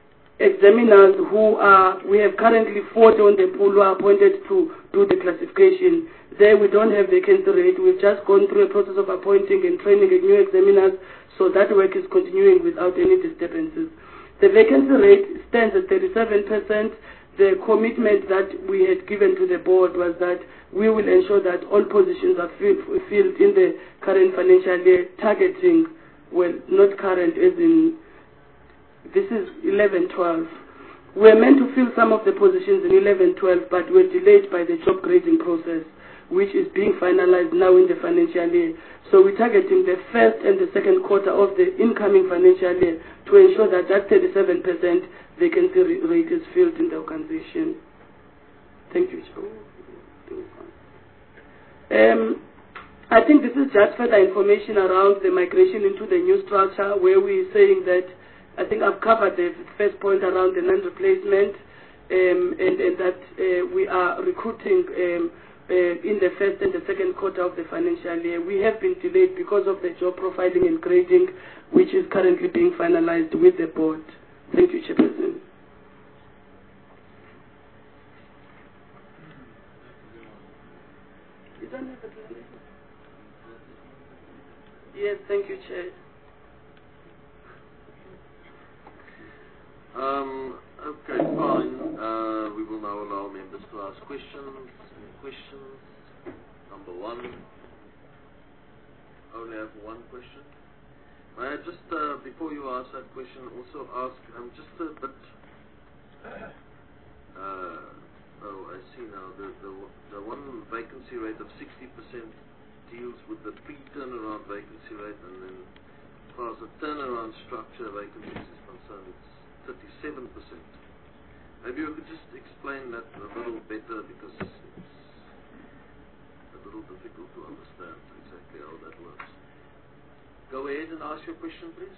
examiners who are, we have currently forty on the pool who are appointed to do the classification. There we don't have vacancy rate. We've just gone through a process of appointing and training new examiners, so that work is continuing without any disturbances. The vacancy rate stands at thirty-seven percent. The commitment that we had given to the board was that we will ensure that all positions are filled in the current financial year, targeting, well, not current as in, this is eleven twelve. We were meant to fill some of the positions in eleven twelve, but were delayed by the job grading process, which is being finalized now in the financial year. So we're targeting the first and the second quarter of the incoming financial year to ensure that that thirty-seven percent vacancy rate is filled in the organization. Thank you. Um, I think this is just further information around the migration into the new structure, where we're saying that, I think I've covered the first point around the non-replacement, um, and, and that uh, we are recruiting um, uh, in the first and the second quarter of the financial year. We have been delayed because of the job profiling and grading, which is currently being finalized with the board. Thank you, Chairperson. You don't have the plan? Yes, thank you, Chair. questions? Any questions? Number one. I only have one question. May I just, uh, before you ask that question, also ask, I'm just a bit, uh, oh, I see now, the, the, the one vacancy rate of sixty percent deals with the pre-turnaround vacancy rate, and then as far as the turnaround structure vacancies is concerned, it's thirty-seven percent. Maybe you could just explain that a little better, because it's a little difficult to understand exactly how that works. Go ahead and ask your question, please.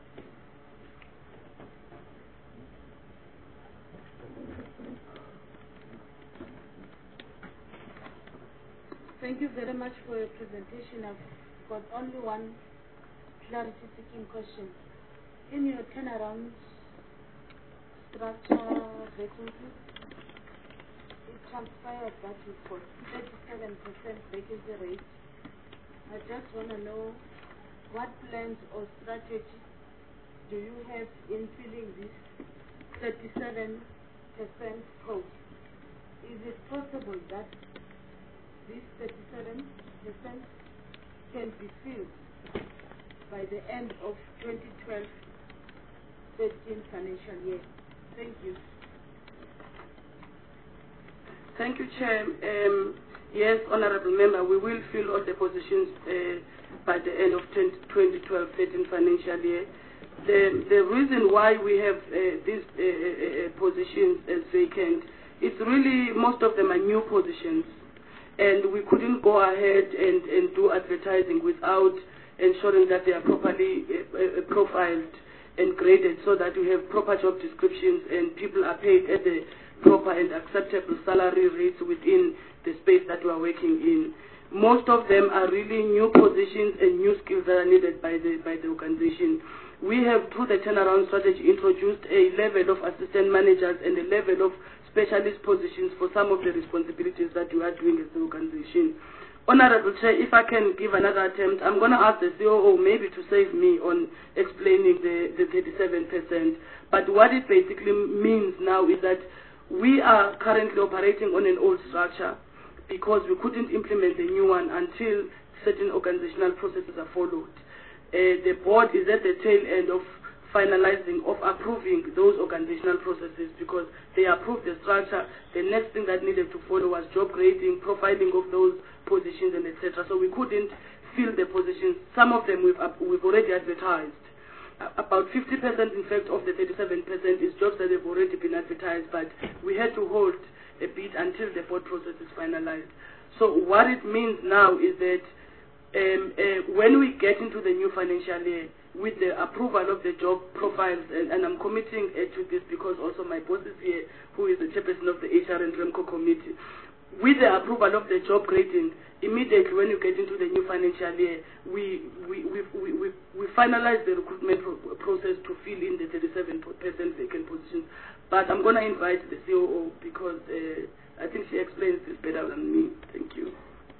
Thank you very much for your presentation. I've got only one clarity-seeking question. In your turnaround structure vacancies, it transpired that you've got thirty-seven percent vacancy rate. I just want to know what plans or strategy do you have in filling this thirty-seven percent post? Is it possible that this thirty-seven percent can be filled by the end of twenty twelve thirteen financial year? Thank you. Thank you, Chair. Um, yes, Honourable Member, we will fill all the positions uh, by the end of twenty twelve thirteen financial year. The, the reason why we have uh, these uh, uh, positions as vacant, it's really, most of them are new positions, and we couldn't go ahead and, and do advertising without ensuring that they are properly uh, uh, profiled and graded, so that we have proper job descriptions and people are paid at the proper and acceptable salary rates within the space that we are working in. Most of them are really new positions and new skills that are needed by the by the organization. We have, through the turnaround strategy, introduced a level of assistant managers and a level of specialist positions for some of the responsibilities that we are doing as the organization. Honorable Chair, if I can give another attempt, I'm going to ask the C O O maybe to save me on explaining the, the thirty-seven percent. But what it basically means now is that we are currently operating on an old structure because we couldn't implement the new one until certain organizational processes are followed. Uh, the board is at the tail end of finalizing, of approving those organizational processes, because they approved the structure. The next thing that needed to follow was job grading, profiling of those positions, and et cetera. So we couldn't fill the positions. Some of them we've, we've already advertised. About fifty percent, in fact, of the thirty-seven percent is jobs that have already been advertised, but we had to hold a bit until the board process is finalized. So what it means now is that um, uh, when we get into the new financial year, with the approval of the job profiles, and, and I'm committing uh, to this because also my boss is here, who is the chairperson of the H R and REMCO committee. With the approval of the job grading, immediately when you get into the new financial year, we we we we, we, we finalize the recruitment pro process to fill in the thirty-seven percent vacant positions. But I'm going to invite the C O O because uh, I think she explains this better than me. Thank you.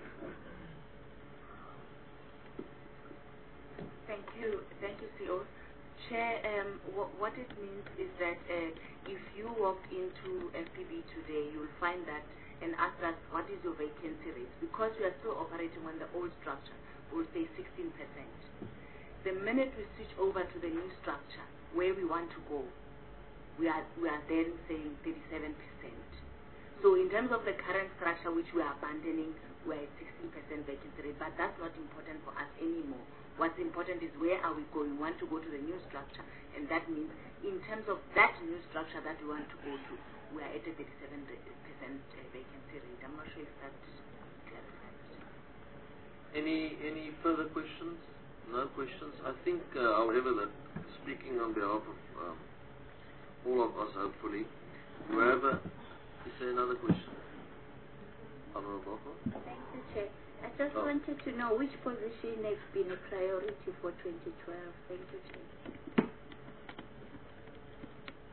Thank you, thank you, C O O. Chair, um, what, what it means is that uh, if you walked into F P B today, you'll find that and ask us what is your vacancy rate, because we are still operating on the old structure, we'll say sixteen percent. The minute we switch over to the new structure, where we want to go, we are, we are then saying thirty-seven percent. So in terms of the current structure, which we are abandoning, we're at sixteen percent vacancy rate, but that's not important for us anymore. What's important is where are we going? We want to go to the new structure, and that means in terms of that new structure that we want to go to, we are at a thirty-seven percent vacancy rate. I'm not sure if that clarifies. Any any further questions? No questions? I think, uh, however, that speaking on behalf of um, all of us, hopefully, whoever, is there another question? Honorable Boko? Thank you, Chair. I just oh. wanted to know which position has been a priority for twenty twelve. Thank you, Chair.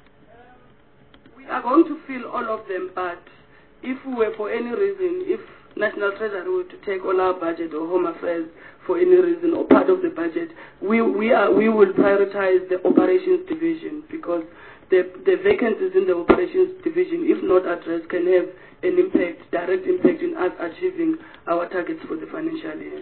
We are going to fill all of them, but if we were for any reason, if National Treasury were to take all our budget or Home Affairs for any reason or part of the budget, we we are we will prioritize the operations division, because the the vacancies in the operations division, if not addressed, can have an impact, direct impact in us achieving our targets for the financial year.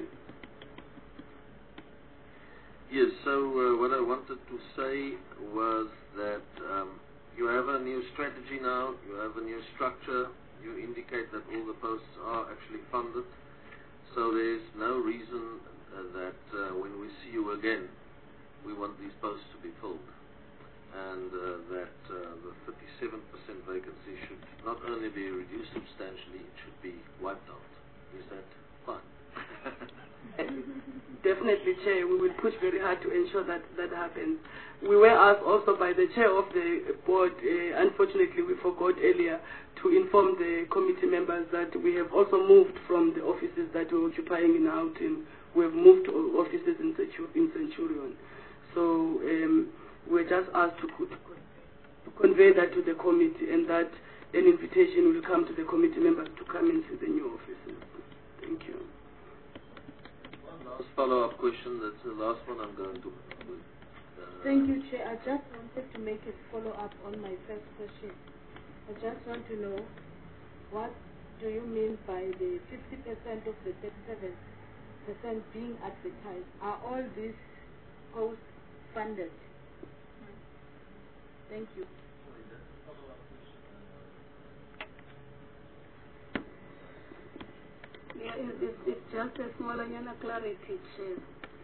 Yes, so uh, what I wanted to say was that um, you have a new strategy now, you have a new structure, you indicate that all the posts are actually funded, so there's no reason uh, that uh, when we see you again, we want these posts to be filled, and uh, that uh, the thirty-seven percent vacancy should not only be reduced substantially, it should be wiped out. Is that fine? Definitely, Chair. We will push very hard to ensure that that happens. We were asked also by the Chair of the board, uh, unfortunately we forgot earlier, to inform the committee members that we have also moved from the offices that we were occupying in Houghton. We have moved to offices in, in Centurion. So um, we're just asked to, to, to convey that to the committee, and that an invitation will come to the committee members to come into the new offices. Thank you. Last follow-up question, that's the last one I'm going to... Uh, Thank you, Chair. I just wanted to make a follow-up on my first question. I just want to know, what do you mean by the fifty percent of the thirty-seven percent being advertised? Are all these posts funded? Thank you. Yeah, it, it, it's just a small amount of clarity, Chair.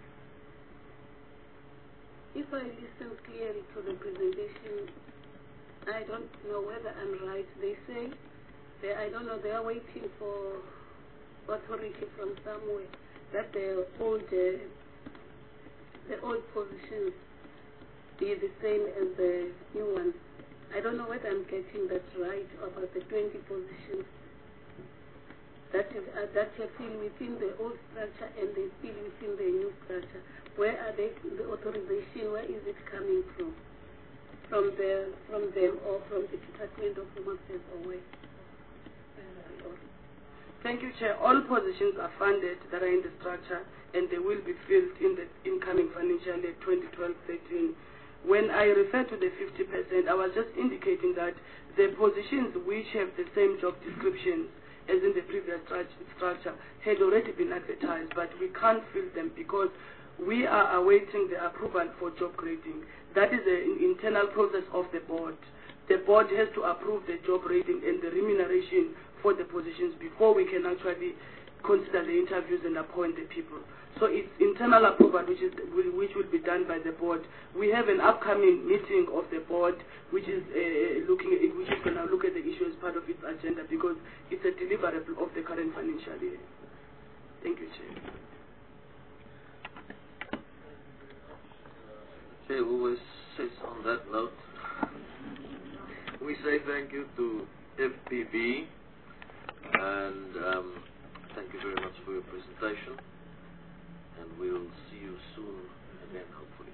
If I listen clearly to the presentation, I don't know whether I'm right. They say, they, I don't know, they are waiting for authority from somewhere, that the old, uh, the old positions be the same as the new ones. I don't know whether I'm getting that right about the twenty positions that is, uh, that are still within the old structure and they still within the new structure. Where are they, the authorization, where is it coming from? From the from them or from the Department of Home Affairs or where? Thank you, Chair. All positions are funded that are in the structure, and they will be filled in the incoming financial year twenty twelve thirteen. When I refer to the fifty percent, I was just indicating that the positions which have the same job descriptions as in the previous structure had already been advertised, but we can't fill them because we are awaiting the approval for job grading. That is an internal process of the board. The board has to approve the job rating and the remuneration for the positions before we can actually consider the interviews and appoint the people. So it's internal approval which is which will be done by the board. We have an upcoming meeting of the board which is uh, looking at, which is going to look at the issue as part of its agenda, because it's a deliverable of the current financial year. Thank you, Chair. Chair always says on that note, we say thank you to F P B, and um, thank you very much for your presentation, and we'll see you soon again, hopefully.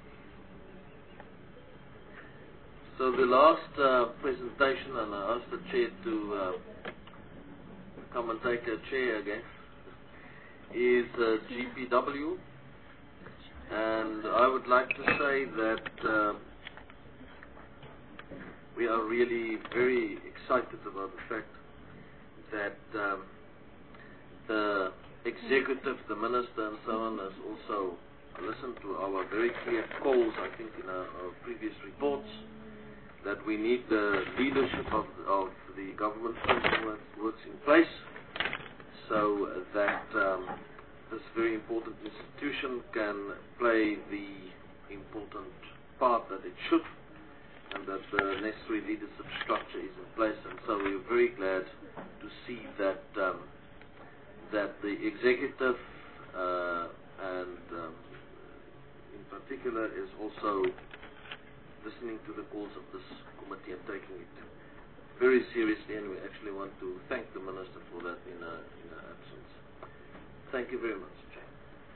So the last uh, presentation, and I asked the Chair to uh, come and take a chair again, is uh, G P W, and I would like to say that uh, we are really very excited about the fact that um, the executive, the minister and so on has also listened to our very clear calls, I think in our, our previous reports, that we need the leadership of, of the government framework works in place, so that um, this very important institution can play the important part that it should, and that the necessary leadership structure is in place. And so we're very glad to see that um, that the executive uh, and um, in particular is also listening to the calls of this committee and taking it very seriously, and we actually want to thank the Minister for that in her, in her absence. Thank you very much, Chair.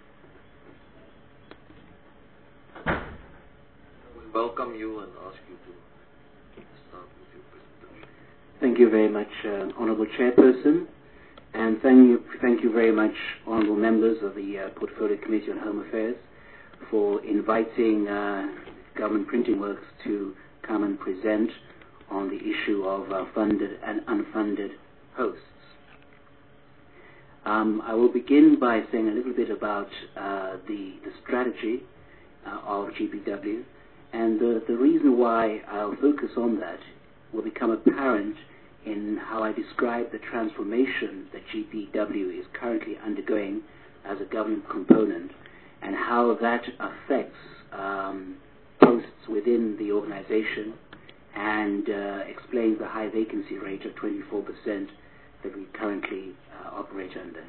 We welcome you and ask you to start with your presentation. Thank you very much, uh, Honourable Chairperson. And And thank you, thank you very much, honourable members of the uh, Portfolio Committee on Home Affairs, for inviting uh, Government Printing Works to come and present on the issue of uh, funded and unfunded posts. Um, I will begin by saying a little bit about uh, the, the strategy uh, of G P W, and the, the reason why I'll focus on that will become apparent in how I describe the transformation that G P W is currently undergoing as a government component, and how that affects um, posts within the organization, and uh, explains the high vacancy rate of twenty-four percent that we currently uh, operate under.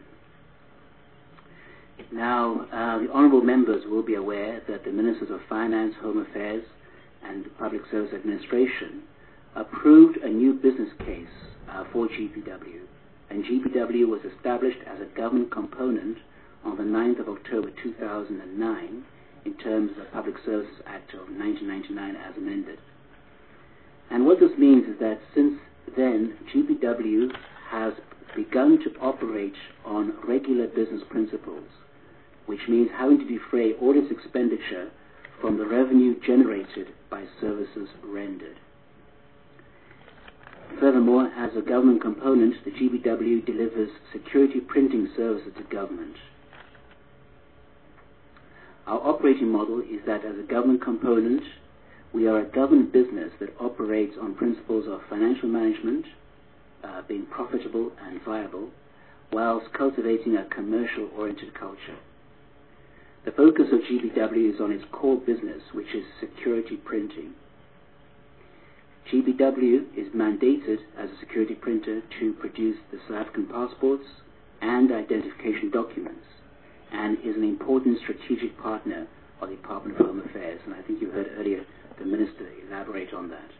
Now, uh, the honourable members will be aware that the Ministers of Finance, Home Affairs and Public Service Administration approved a new business case uh, for G P W, and G P W was established as a government component on the ninth of October two thousand nine in terms of the Public Services Act of nineteen ninety-nine as amended. And what this means is that since then, G P W has begun to operate on regular business principles, which means having to defray all its expenditure from the revenue generated by services rendered. Furthermore, as a government component, the G B W delivers security printing services to government. Our operating model is that as a government component, we are a government business that operates on principles of financial management, uh, being profitable and viable, whilst cultivating a commercial-oriented culture. The focus of G B W is on its core business, which is security printing. G B W is mandated as a security printer to produce the South African passports and identification documents, and is an important strategic partner of the Department of Home Affairs, and I think you heard earlier the Minister elaborate on that.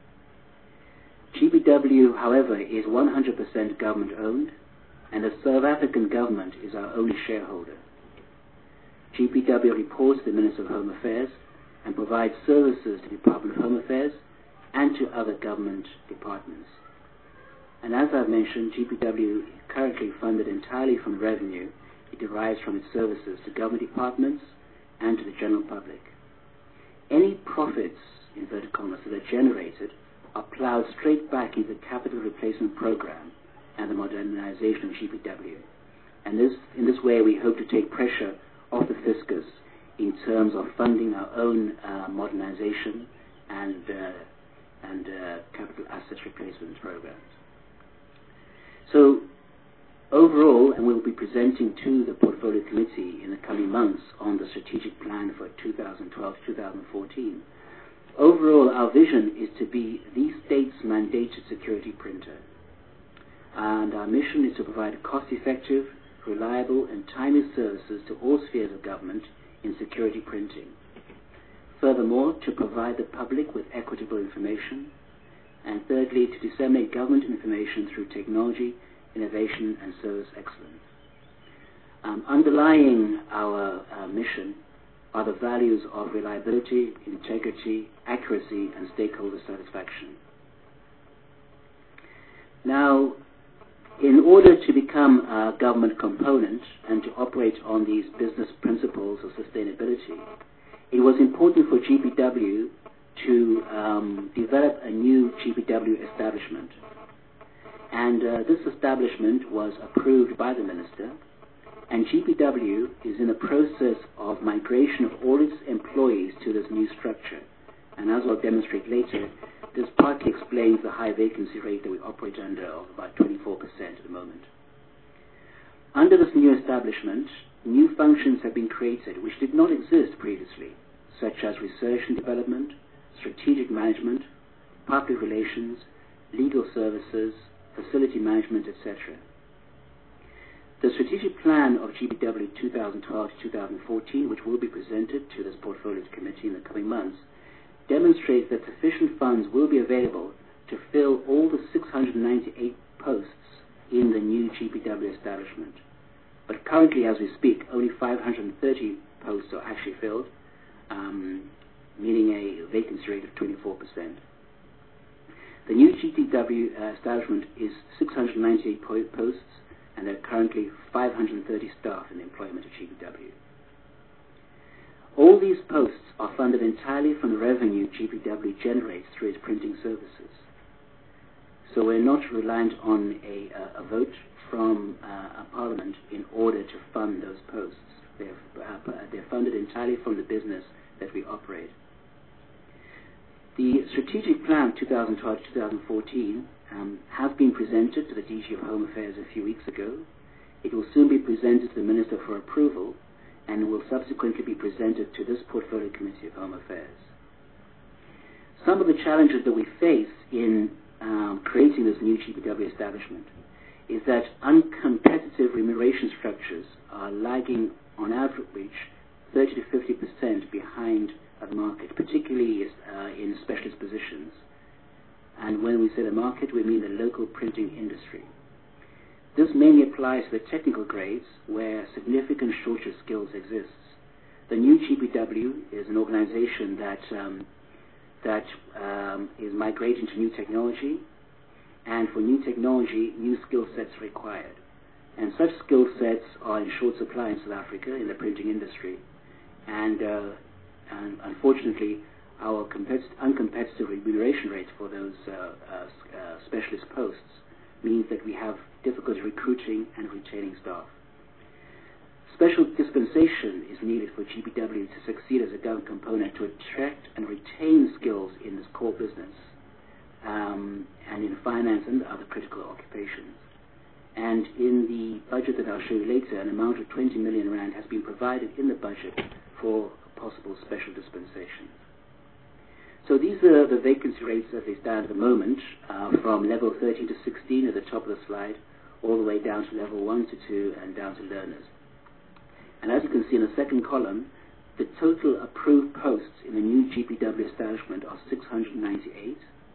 G B W, however, is one hundred percent government owned, and the South African government is our only shareholder. G P W reports to the Minister of Home Affairs and provides services to the Department of Home Affairs and to other government departments. And as I've mentioned, G P W is currently funded entirely from revenue it derives from its services to government departments and to the general public. Any profits, inverted commas, that are generated are ploughed straight back into the capital replacement program and the modernization of G P W. And this, in this way, we hope to take pressure off the fiscus in terms of funding our own uh, modernization and uh, and uh, capital assets replacement programs. So overall, and we'll be presenting to the Portfolio Committee in the coming months on the strategic plan for two thousand twelve to two thousand fourteen, overall our vision is to be the state's mandated security printer. And our mission is to provide cost-effective, reliable and timely services to all spheres of government in security printing. Furthermore, to provide the public with equitable information, and thirdly, to disseminate government information through technology, innovation and service excellence. Um, underlying our uh, mission are the values of reliability, integrity, accuracy and stakeholder satisfaction. Now, in order to become a government component and to operate on these business principles of sustainability, it was important for G P W to um, develop a new G P W establishment. And uh, this establishment was approved by the Minister, and G P W is in the process of migration of all its employees to this new structure. And as I'll demonstrate later, this partly explains the high vacancy rate that we operate under of about twenty-four percent at the moment. Under this new establishment, new functions have been created which did not exist previously, such as research and development, strategic management, public relations, legal services, facility management, et cetera. The strategic plan of G P W two thousand twelve to two thousand fourteen, which will be presented to this Portfolio Committee in the coming months, demonstrates that sufficient funds will be available to fill all the six hundred ninety-eight posts in the new G P W establishment. But currently, as we speak, only five hundred thirty posts are actually filled, um, meaning a vacancy rate of twenty-four percent. The new G P W uh, establishment is six hundred ninety-eight po posts, and there are currently five hundred thirty staff in employment at G P W. All these posts are funded entirely from the revenue G P W generates through its printing services. So we're not reliant on a, a, a vote from uh, a parliament in order to fund those posts. They're, uh, they're funded entirely from the business that we operate. The strategic plan two thousand twelve to two thousand fourteen um, has been presented to the D G of Home Affairs a few weeks ago. It will soon be presented to the Minister for approval, and will subsequently be presented to this Portfolio Committee of Home Affairs. Some of the challenges that we face in um, creating this new G P W establishment is that uncompetitive remuneration structures are lagging on average thirty to fifty percent behind the market, particularly uh, in specialist positions. And when we say the market, we mean the local printing industry. This mainly applies to the technical grades where significant shortage of skills exists. The new G P W is an organization that, um, that um, is migrating to new technology, and for new technology, new skill sets are required. And such skill sets are in short supply in South Africa in the printing industry. And, uh, and unfortunately, our compet- uncompetitive remuneration rates for those uh, uh, uh, specialist posts means that we have difficulty recruiting and retaining staff. Special dispensation is needed for G P W to succeed as a government component to attract and retain skills in this core business um, and in finance and other critical occupations. And in the budget that I'll show you later, an amount of twenty million rand has been provided in the budget for possible special dispensation. So these are the vacancy rates as they stand at the moment, uh, from level thirteen to sixteen at the top of the slide, all the way down to level one to two and down to learners. And as you can see in the second column, the total approved posts in the new G P W establishment are six hundred ninety-eight.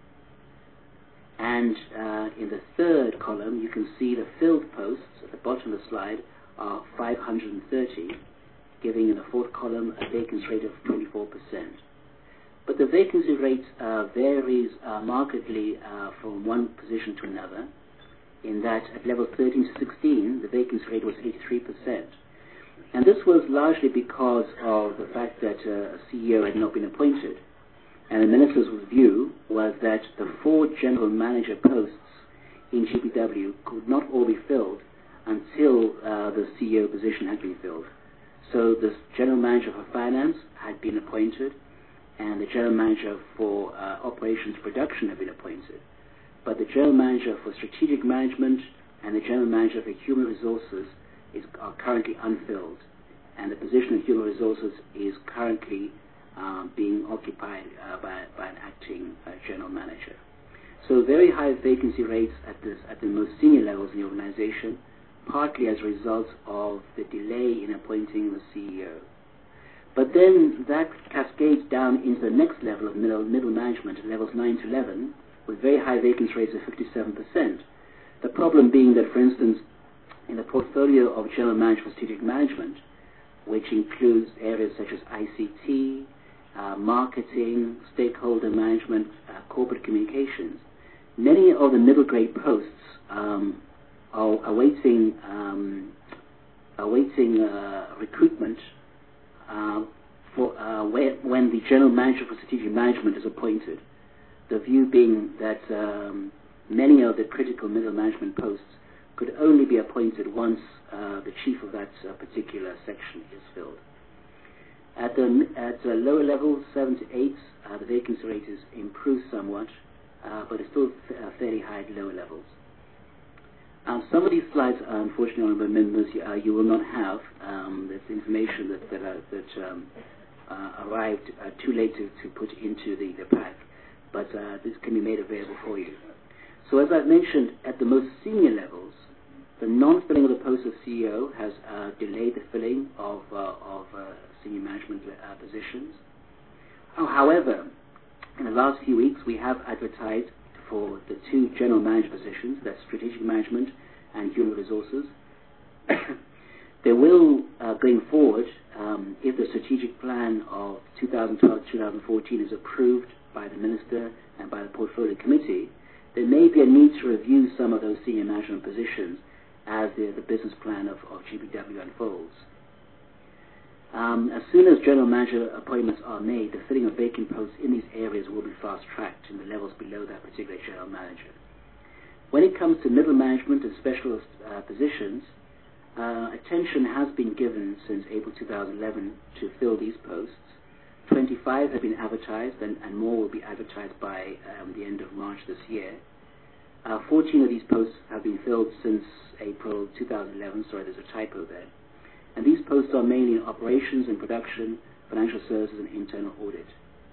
And uh, in the third column, you can see the filled posts at the bottom of the slide are five hundred thirty, giving in the fourth column a vacancy rate of twenty-four percent. But the vacancy rate uh, varies uh, markedly uh, from one position to another, in that at level thirteen to sixteen, the vacancy rate was eighty-three percent. And this was largely because of the fact that uh, a C E O had not been appointed. And the Minister's view was that the four general manager posts in G P W could not all be filled until uh, the C E O position had been filled. So the general manager for finance had been appointed, and the general manager for uh, operations production had been appointed. But the general manager for strategic management and the general manager for human resources is, are currently unfilled. And the position of human resources is currently uh, being occupied uh, by, by an acting uh, general manager. So very high vacancy rates at, this, at the most senior levels in the organization, partly as a result of the delay in appointing the C E O. But then that cascades down into the next level of middle, middle management, levels nine to eleven, with very high vacancy rates of fifty-seven percent. The problem being that, for instance, in the portfolio of general management strategic management, which includes areas such as I C T, uh, marketing, stakeholder management, uh, corporate communications, many of the middle grade posts um, are awaiting, um, awaiting uh, recruitment Uh, for uh, where, when the general manager for strategic management is appointed. The view being that um, many of the critical middle management posts could only be appointed once uh, the chief of that uh, particular section is filled. At the at the lower levels, seven to eight, uh, the vacancy rate is improved somewhat, uh, but it's still f- uh, fairly high at lower levels. Um, some of these slides, uh, unfortunately, honourable members, uh, you will not have. Um, there's information that that, uh, that um, uh, arrived uh, too late to, to put into the, the pack, but uh, this can be made available for you. So as I've mentioned, at the most senior levels, the non-filling of the post of C E O has uh, delayed the filling of, uh, of uh, senior management uh, positions. Oh, however, in the last few weeks, we have advertised for the two general manager positions, that's strategic management and human resources. There will, uh, going forward, um, if the strategic plan of two thousand twelve to two thousand fourteen is approved by the Minister and by the Portfolio Committee, there may be a need to review some of those senior management positions as the, the business plan of, of G B W unfolds. Um, as soon as general manager appointments are made, the filling of vacant posts in these areas will be fast-tracked in the levels below that particular general manager. When it comes to middle management and specialist uh, positions, uh, attention has been given since April two thousand eleven to fill these posts. twenty-five have been advertised, and, and more will be advertised by um, the end of March this year. Uh, fourteen of these posts have been filled since April two thousand eleven. Sorry, there's a typo there. And these posts are mainly in operations and production, financial services, and internal audit.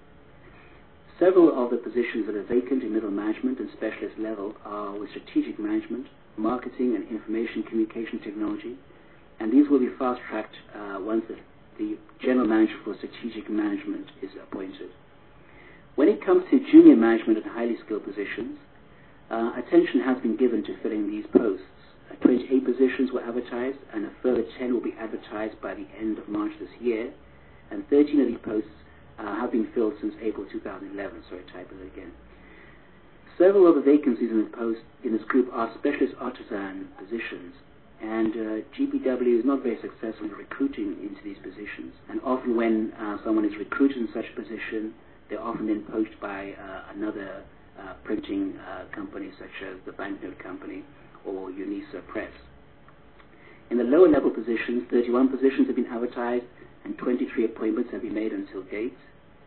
Several of the positions that are vacant in middle management and specialist level are with strategic management, marketing, and information communication technology, and these will be fast-tracked uh, once the, the general manager for strategic management is appointed. When it comes to junior management and highly skilled positions, uh, attention has been given to filling these posts. Uh, twenty-eight positions were advertised, and a further ten will be advertised by the end of March this year, and thirteen of these posts uh, have been filled since April two thousand eleven. Sorry, typo again. Several of the vacancies in, the post, in this group are specialist artisan positions, and uh, G B W is not very successful in recruiting into these positions. And often when uh, someone is recruited in such a position, they're often then poached by uh, another uh, printing uh, company, such as the Banknote Company or UNISA Press. In the lower level positions, thirty-one positions have been advertised, and twenty-three appointments have been made until date.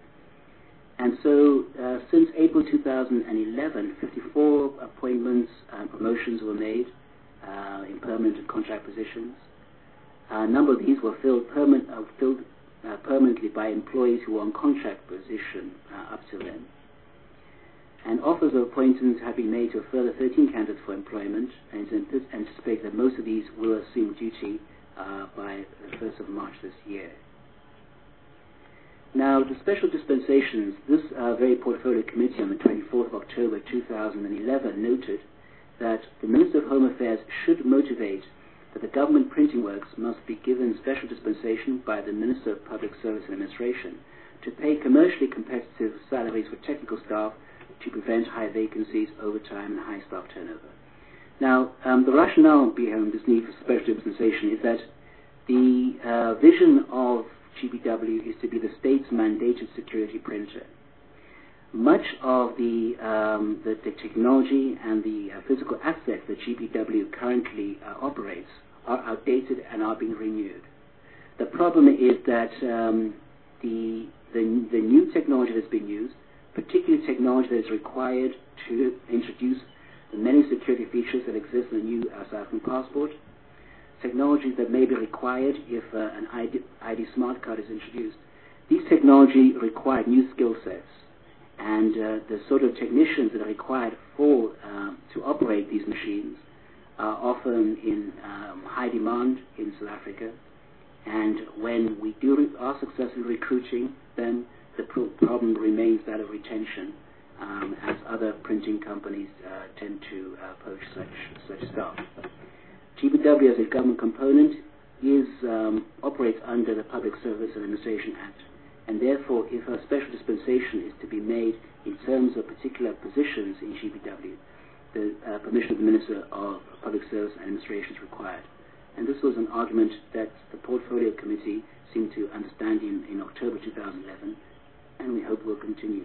And so, uh, since April two thousand eleven, fifty-four appointments and promotions were made uh, in permanent and contract positions. A number of these were filled, permanent, uh, filled uh, permanently by employees who were on contract position uh, up to then. And offers of appointments have been made to a further thirteen candidates for employment, and it's anticipated that most of these will assume duty uh, by the first of March this year. Now, the special dispensations, this uh, very portfolio committee on the twenty-fourth of October two thousand eleven noted that the Minister of Home Affairs should motivate that the government printing works must be given special dispensation by the Minister of Public Service and Administration to pay commercially competitive salaries for technical staff to prevent high vacancies, overtime, and high staff turnover. Now, um, the rationale behind this need for special dispensation is that the uh, vision of G B W is to be the state's mandated security printer. Much of the, um, the, the technology and the uh, physical assets that G B W currently uh, operates are outdated and are being renewed. The problem is that um, the, the, the new technology that's being used, particularly technology that is required to introduce the many security features that exist in the new uh, South African passport, technologies that may be required if uh, an I D, I D smart card is introduced. These technology require new skill sets, and uh, the sort of technicians that are required for um, to operate these machines are often in um, high demand in South Africa. And when we do are successful in recruiting them, the pro problem remains that of retention, um, as other printing companies uh, tend to uh, poach such such staff. G B W as a government component is um, operates under the Public Service and Administration Act, and therefore if a special dispensation is to be made in terms of particular positions in G B W, the uh, permission of the Minister of Public Service and Administration is required. And this was an argument that the Portfolio Committee seemed to understand in, in October two thousand eleven, and we hope will continue.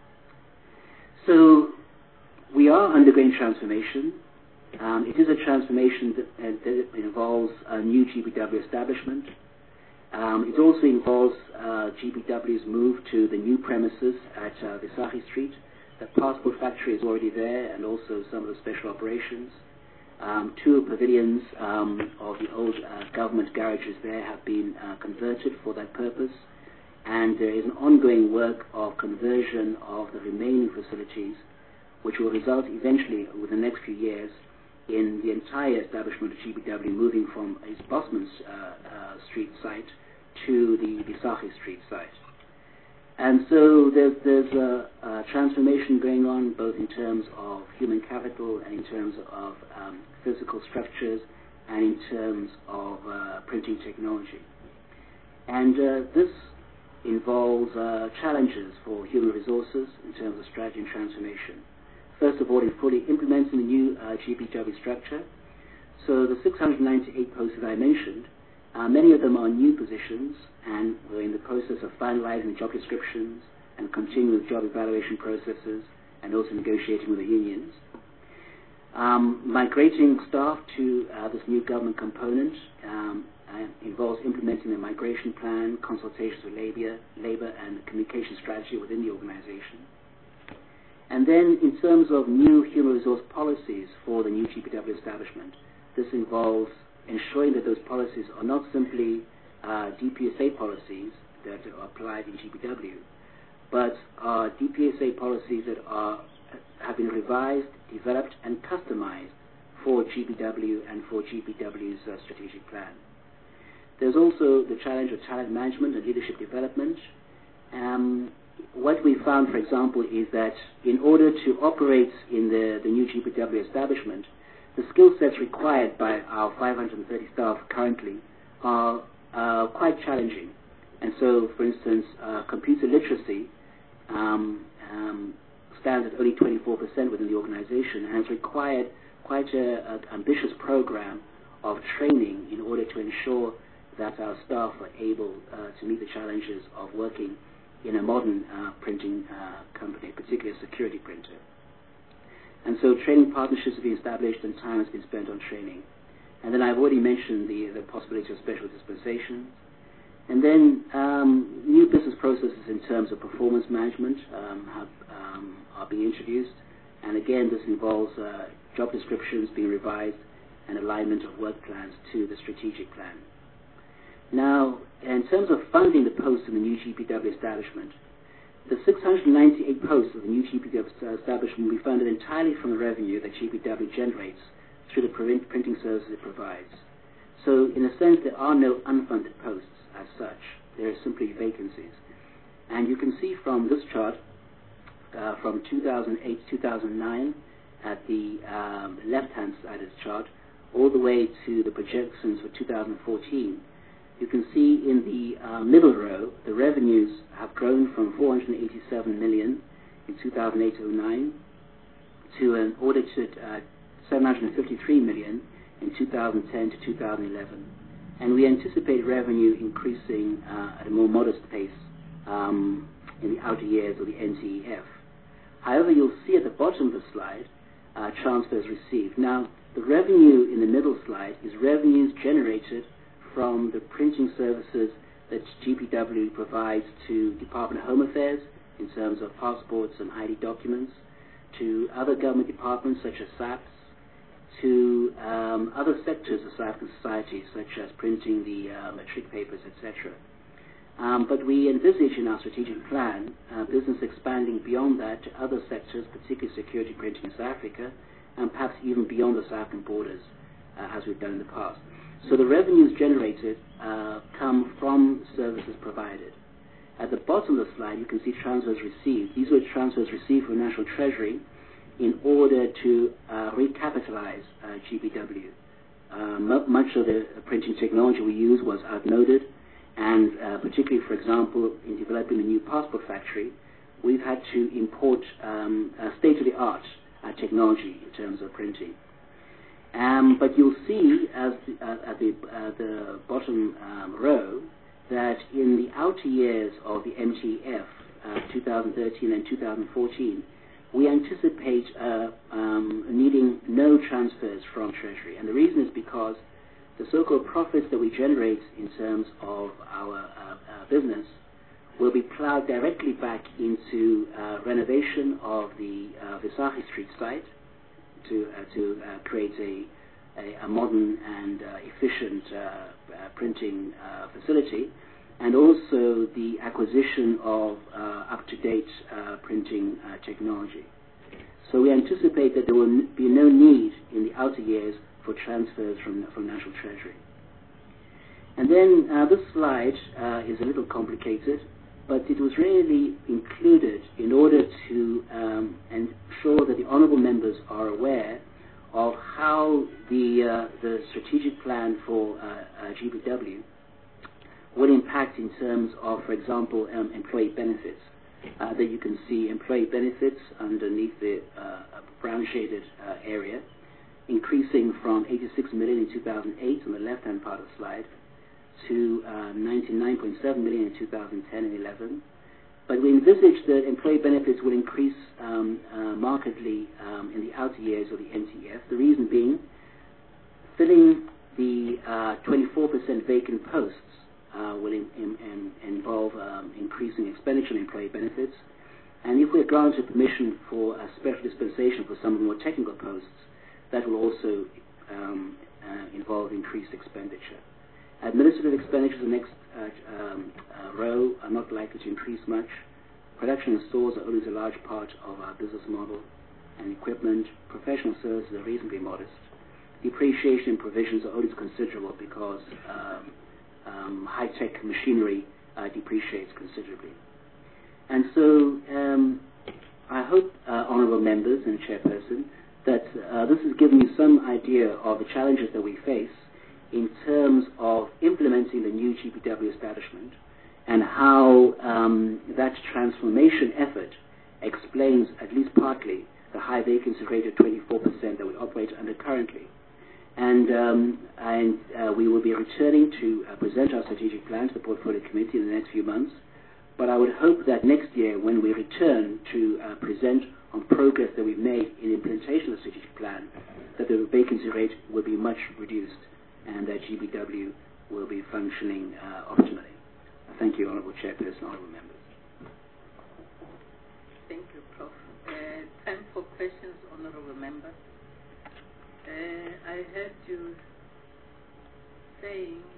So we are undergoing transformation. Um, it is a transformation that, uh, that involves a new G B W establishment. Um, it also involves uh, G B W's move to the new premises at uh, Visagie Street. The passport factory is already there, and also some of the special operations. Um, two pavilions um, of the old uh, government garages there have been uh, converted for that purpose, and there is an ongoing work of conversion of the remaining facilities, which will result eventually, within the next few years, in the entire establishment of G B W moving from its Bosman uh, uh, Street site to the Visagie Street site. And so there's, there's a, a transformation going on, both in terms of human capital and in terms of um, physical structures and in terms of uh, printing technology. And uh, this involves uh, challenges for human resources in terms of strategy and transformation. First of all, in fully implementing the new uh, G B W structure. So the six hundred ninety-eight posts that I mentioned, uh, many of them are new positions, and we're in the process of finalizing job descriptions and continuing with job evaluation processes and also negotiating with the unions. Um, migrating staff to uh, this new government component um, uh, involves implementing a migration plan, consultations with labor, labor and communication strategy within the organization. And then in terms of new human resource policies for the new G P W establishment, this involves ensuring that those policies are not simply uh, D P S A policies that are applied in G P W, but are D P S A policies that are have been revised, developed, and customized for G P W and for G P W's uh, strategic plan. There's also the challenge of talent management and leadership development. Um, what we found, for example, is that in order to operate in the, the new G P W establishment, the skill sets required by our five hundred thirty staff currently are uh, quite challenging. And so, for instance, uh, computer literacy um, um, stands at only twenty-four percent within the organization and has required quite an ambitious program of training in order to ensure that our staff are able uh, to meet the challenges of working in a modern uh, printing uh, company, particularly a security printer. And so training partnerships have been established and time has been spent on training. And then I've already mentioned the, the possibility of special dispensations. And then um, new business processes in terms of performance management um, have, um, are being introduced. And again, this involves uh, job descriptions being revised and alignment of work plans to the strategic plan. Now, in terms of funding the posts in the new G P W establishment, the six hundred ninety-eight posts of the new G P W establishment will be funded entirely from the revenue that G P W generates through the print printing services it provides. So, in a sense, there are no unfunded posts as such. There are simply vacancies. And you can see from this chart, uh, from two thousand eight to two thousand nine, at the um, left-hand side of the chart, all the way to the projections for two thousand fourteen, you can see in the uh, middle row, the revenues have grown from four hundred eighty-seven million in two thousand eight to oh nine to an audited uh, seven hundred fifty-three million in two thousand ten to two thousand eleven. And we anticipate revenue increasing uh, at a more modest pace um, in the outer years of the N T E F. However, you'll see at the bottom of the slide, uh, transfers received. Now, the revenue in the middle slide is revenues generated from the printing services that G P W provides to Department of Home Affairs in terms of passports and I D documents, to other government departments such as S A Ps, to um, other sectors of South African society such as printing the uh, matric papers, et cetera. Um, but we envisage in our strategic plan uh, business expanding beyond that to other sectors, particularly security printing in South Africa, and perhaps even beyond the South African borders, uh, as we've done in the past. So the revenues generated uh, come from services provided. At the bottom of the slide, you can see transfers received. These were transfers received from National Treasury in order to uh, recapitalize uh, G P W. Uh, m much of the printing technology we use was outmoded, and uh, particularly, for example, in developing the new passport factory, we've had to import um, uh, state-of-the-art uh, technology in terms of printing. Um, but you'll see as the, uh, at the, uh, the bottom um, row that in the outer years of the N T E F, uh, two thousand thirteen and two thousand fourteen, we anticipate uh, um, needing no transfers from Treasury. And the reason is because the so-called profits that we generate in terms of our uh, uh, business will be plowed directly back into uh, renovation of the uh, Visagie Street site, to uh, to uh, create a, a, a modern and uh, efficient uh, uh, printing uh, facility, and also the acquisition of uh, up-to-date uh, printing uh, technology. So we anticipate that there will n be no need in the outer years for transfers from, from National Treasury. And then uh, this slide uh, is a little complicated, but it was really included in order to um, ensure that the honourable members are aware of how the, uh, the strategic plan for uh, uh, G P W will impact in terms of, for example, um, employee benefits. Uh, that you can see employee benefits underneath the uh, brown shaded uh, area increasing from eighty-six million in two thousand eight on the left-hand part of the slide to uh, ninety-nine point seven million in two thousand ten and eleven. But we envisage that employee benefits will increase um, uh, markedly um, in the outer years of the N T F. The reason being, filling the uh, twenty-four percent vacant posts uh, will in, in, in involve um, increasing expenditure on employee benefits. And if we're granted permission for a special dispensation for some of the more technical posts, that will also um, uh, involve increased expenditure. Administrative expenditures, the next uh, um, uh, row, are not likely to increase much. Production and stores are always a large part of our business model, and equipment, professional services are reasonably modest. Depreciation provisions are always considerable because um, um, high-tech machinery uh, depreciates considerably. And so um, I hope, uh, honourable members and chairperson, that uh, this has given you some idea of the challenges that we face in terms of implementing the new G P W establishment, and how um, that transformation effort explains, at least partly, the high vacancy rate of twenty-four percent that we operate under currently. And, um, and uh, we will be returning to uh, present our strategic plan to the Portfolio Committee in the next few months. But I would hope that next year, when we return to uh, present on progress that we've made in implementation of the strategic plan, that the vacancy rate will be much reduced, and that G B W will be functioning uh, optimally. Uh, thank you, Honourable Chairperson, Honourable Members. Thank you, Professor Uh, time for questions, Honourable Members. Uh, I heard you saying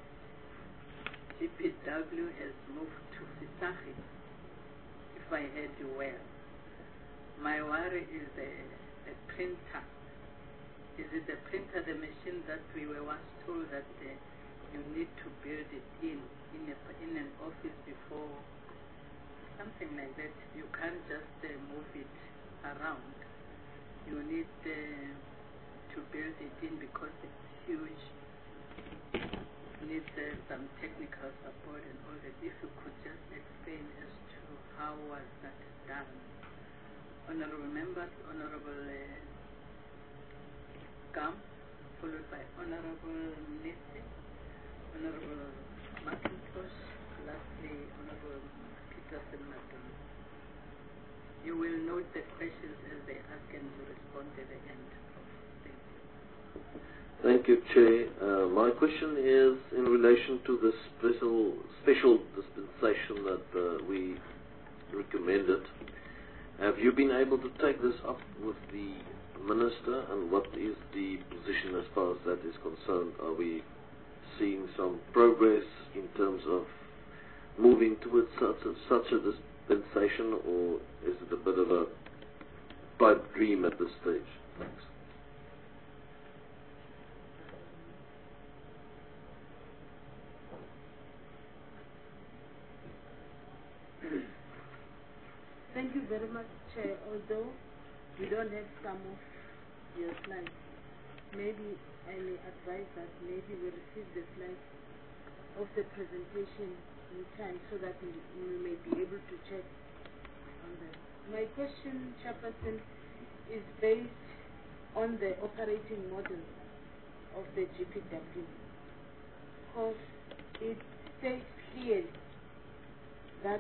G P W has moved to Fitahi, if I heard you well. My worry is the, the printer. Is it the printer, the machine that we were once told that uh, you need to build it in, in, a, in an office before, something like that? You can't just uh, move it around. You need uh, to build it in because it's huge. It needs uh, some technical support and all that. If you could just explain as to how was that done. Honourable Members, Honourable uh, Gam, followed by Honourable Nisi, Honourable McIntosh, lastly Honourable Peterson Madam. You will note the questions as they ask and you respond at the end. Thank you. Thank you, Chair. Uh, my question is in relation to the special, special dispensation that uh, we recommended. Have you been able to take this up with the Minister, and what is the position as far as that is concerned? Are we seeing some progress in terms of moving towards such a, such a dispensation, or is it a bit of a pipe dream at this stage? Thanks. Thank you very much, Chair. Although we don't have some of your slides, maybe I may advise that maybe we receive the slides of the presentation in time so that we, we may be able to check on them. My question, Chairperson, is based on the operating model of the G P W, because it states clearly that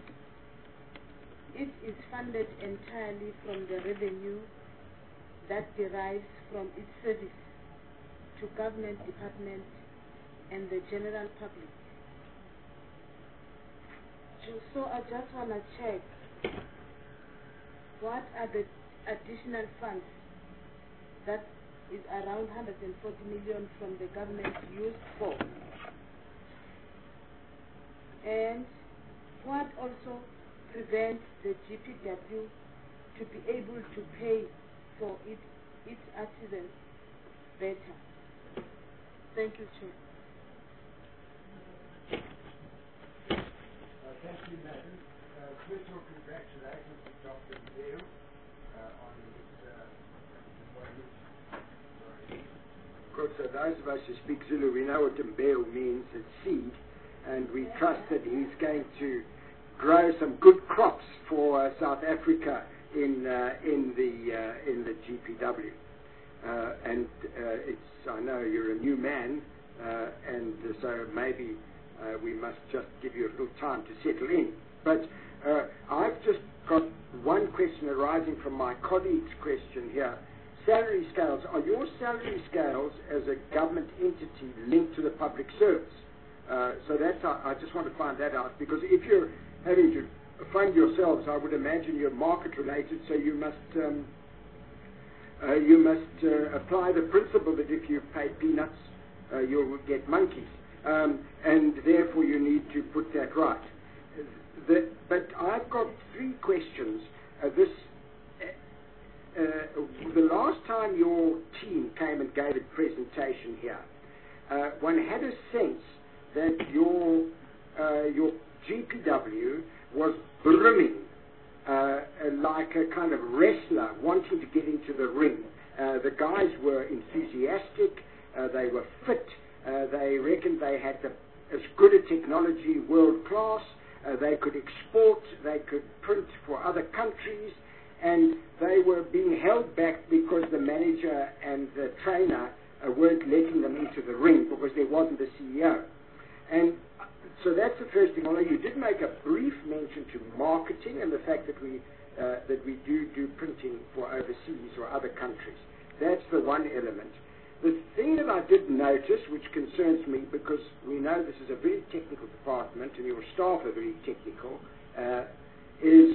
it is funded entirely from the revenue that derives from its service to government departments and the general public. So I just want to check, what are the additional funds that is around one hundred forty million from the government used for? And what also prevents the G P W to be able to pay for it, its artisans better? Thank you, Chair. Uh, thank you, Madam. Uh, first of all, congratulations to Doctor Mbeu uh, on his uh, appointment. Of course, uh, those of us who speak Zulu, we know what Mbeu means, it's seed, and we trust that he's going to grow some good crops for uh, South Africa in uh, in the uh, in the G P W. uh, and uh, it's, I know you're a new man, uh, and so maybe uh, we must just give you a little time to settle in. But uh, I've just got one question arising from my colleague's question here. Salary scales, are your salary scales as a government entity linked to the public service? Uh, so that's, I, I just want to find that out, because if you're having to fund yourselves, I would imagine you're market related, so you must um, uh, you must uh, apply the principle that if you pay peanuts, uh, you'll get monkeys, um, and therefore you need to put that right. The, but I've got three questions. Uh, this uh, uh, the last time your team came and gave a presentation here, uh, one had a sense that your uh, your G P W was brimming uh, like a kind of wrestler wanting to get into the ring. Uh, the guys were enthusiastic, uh, they were fit, uh, they reckoned they had the, as good a technology, world class, uh, they could export, they could print for other countries, and they were being held back because the manager and the trainer uh, weren't letting them into the ring because there wasn't a C E O. And so that's the first thing. Although you did make a brief mention to marketing and the fact that we uh, that we do do printing for overseas or other countries. That's the one element. The thing that I did notice, which concerns me, because we know this is a very technical department and your staff are very technical, uh, is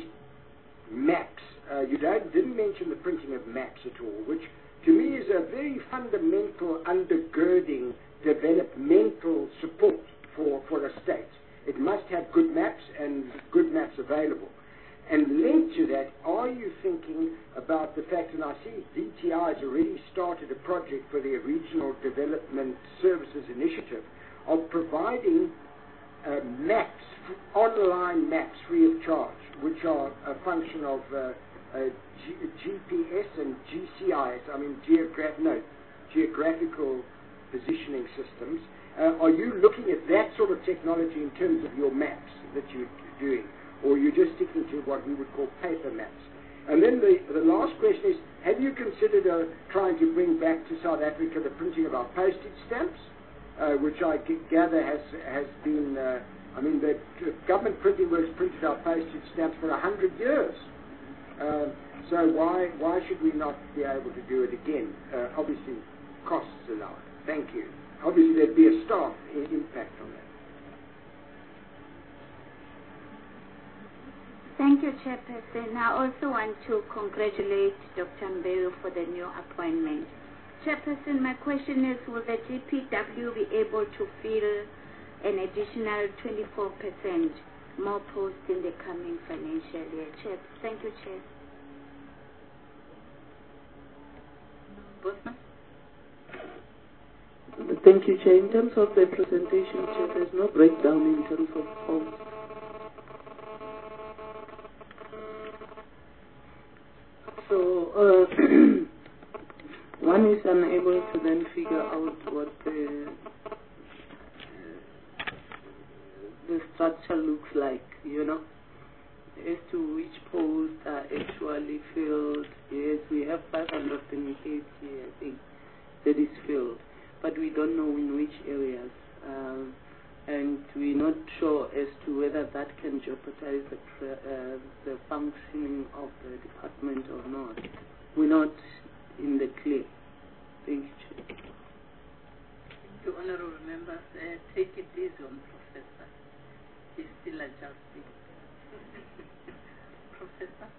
maps. Uh, you don't, didn't mention the printing of maps at all, which to me is a very fundamental undergirding developmental support for, for a state. It must have good maps and good maps available. And linked to that, are you thinking about the fact, and I see D T I has already started a project for their Regional Development Services Initiative of providing uh, maps, online maps free of charge, which are a function of uh, uh, G G P S and G C I S, I mean geograph no, geographical positioning systems. Uh, are you looking at that sort of technology in terms of your maps that you're doing? Or are you just sticking to what we would call paper maps? And then the, the last question is, have you considered uh, trying to bring back to South Africa the printing of our postage stamps, uh, which I g- gather has, has been, uh, I mean, the government printing works printed our postage stamps for a hundred years. Uh, so why, why should we not be able to do it again? Uh, obviously, costs allow it. Thank you. Obviously, there'd be a staff I- impact on that. Thank you, Chairperson. I also want to congratulate Doctor Mbewu for the new appointment. Chairperson, my question is, will the G P W be able to fill an additional twenty-four percent more posts in the coming financial year? Chair, thank you, Chair. Bosman? Thank you, Chair. In terms of the presentation, Chair, there's no breakdown in terms of posts. So, uh, one is unable to then figure out what the, uh, the structure looks like, you know, as to which posts are actually filled. Yes, we have five hundred eighty, I think, that is filled, but we don't know in which areas. Um, and we're not sure as to whether that can jeopardize the, tra- uh, the functioning of the department or not. We're not in the clear. Thank you, Chair. The honorable members, uh, take it easy on Professor. He's still adjusting. Professor?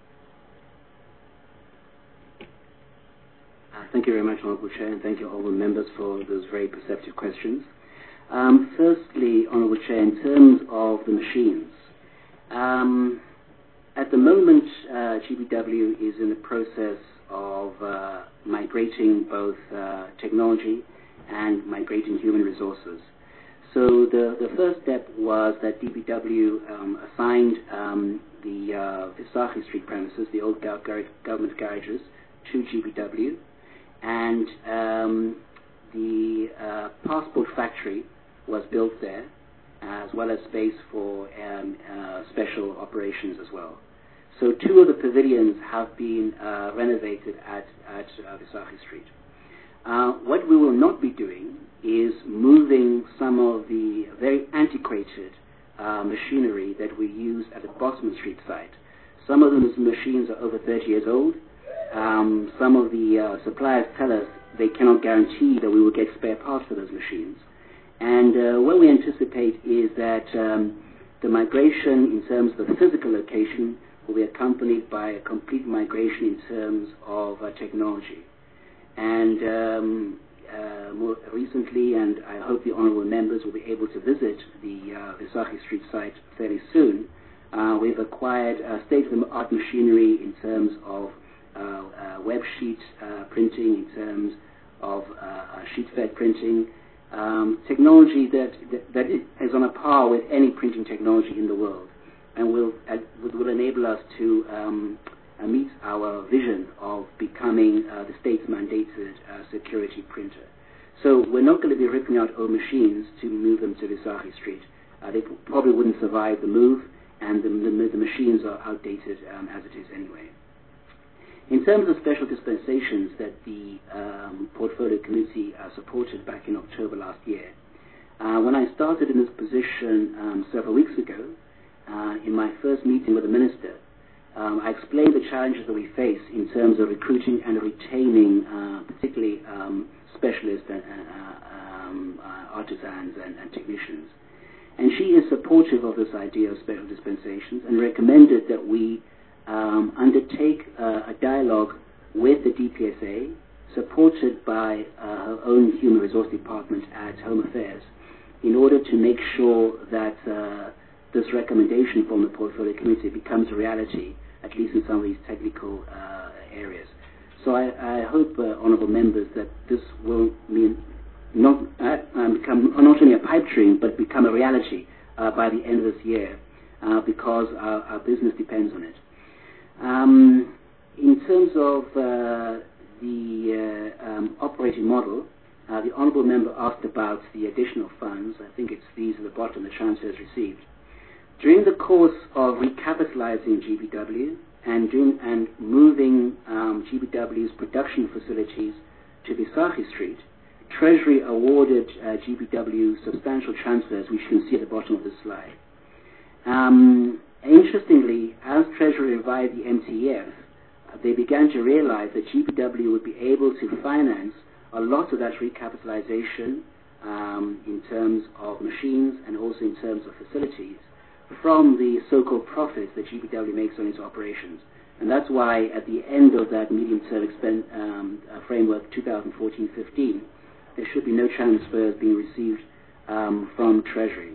Uh, thank you very much, Honourable Chair, and thank you, Honourable Members, for those very perceptive questions. Um, firstly, Honourable Chair, in terms of the machines, um, at the moment, uh, G B W is in the process of uh, migrating both uh, technology and migrating human resources. So the, the first step was that D B W um, assigned um, the uh, Visagie Street premises, the old gar- gar- government garages, to G B W, and um, the uh, passport factory was built there, as well as space for um, uh, special operations as well. So two of the pavilions have been uh, renovated at, at uh, Visagie Street. Uh, what we will not be doing is moving some of the very antiquated uh, machinery that we use at the Bosman Street site. Some of those machines are over thirty years old. Um, some of the uh, suppliers tell us they cannot guarantee that we will get spare parts for those machines. And uh, what we anticipate is that um, the migration in terms of the physical location will be accompanied by a complete migration in terms of uh, technology. And um, uh, more recently, and I hope the honourable members will be able to visit the uh, Visagie Street site fairly soon, uh, we've acquired uh, state-of-the-art machinery in terms of uh, uh, web sheet uh, printing, in terms of uh, sheet-fed printing, um, technology that, that, that is on a par with any printing technology in the world, and will, uh, will enable us to um, Uh, meets our vision of becoming uh, the state's mandated uh, security printer. So we're not going to be ripping out old machines to move them to Visagie Street. Uh, they p- probably wouldn't survive the move, and the, the, the machines are outdated um, as it is anyway. In terms of special dispensations that the um, Portfolio Committee uh, supported back in October last year, uh, when I started in this position um, several weeks ago, uh, in my first meeting with the Minister, Um, I explained the challenges that we face in terms of recruiting and retaining, uh, particularly um, specialist uh, uh, um, uh, artisans and, and technicians. And she is supportive of this idea of special dispensations and recommended that we um, undertake uh, a dialogue with the D P S A, supported by uh, her own Human Resource Department at Home Affairs, in order to make sure that uh, this recommendation from the Portfolio Committee becomes a reality, at least in some of these technical uh, areas. So I, I hope, uh, honourable members, that this will mean not uh, um, become not only a pipe dream, but become a reality uh, by the end of this year, uh, because our, our business depends on it. Um, in terms of uh, the uh, um, operating model, uh, the honourable member asked about the additional funds. I think it's these at the bottom, the transfers received. During the course of recapitalizing G B W and, doing, and moving um, G B W's production facilities to Visagie Street, Treasury awarded uh, G B W substantial transfers, which you can see at the bottom of the slide. Um, interestingly, as Treasury revived the M T E F, uh, they began to realize that G B W would be able to finance a lot of that recapitalization um, in terms of machines and also in terms of facilities from the so-called profits that G B W makes on its operations. And that's why at the end of that medium-term expen- um, uh, framework, twenty fourteen fifteen, there should be no transfers being received um, from Treasury.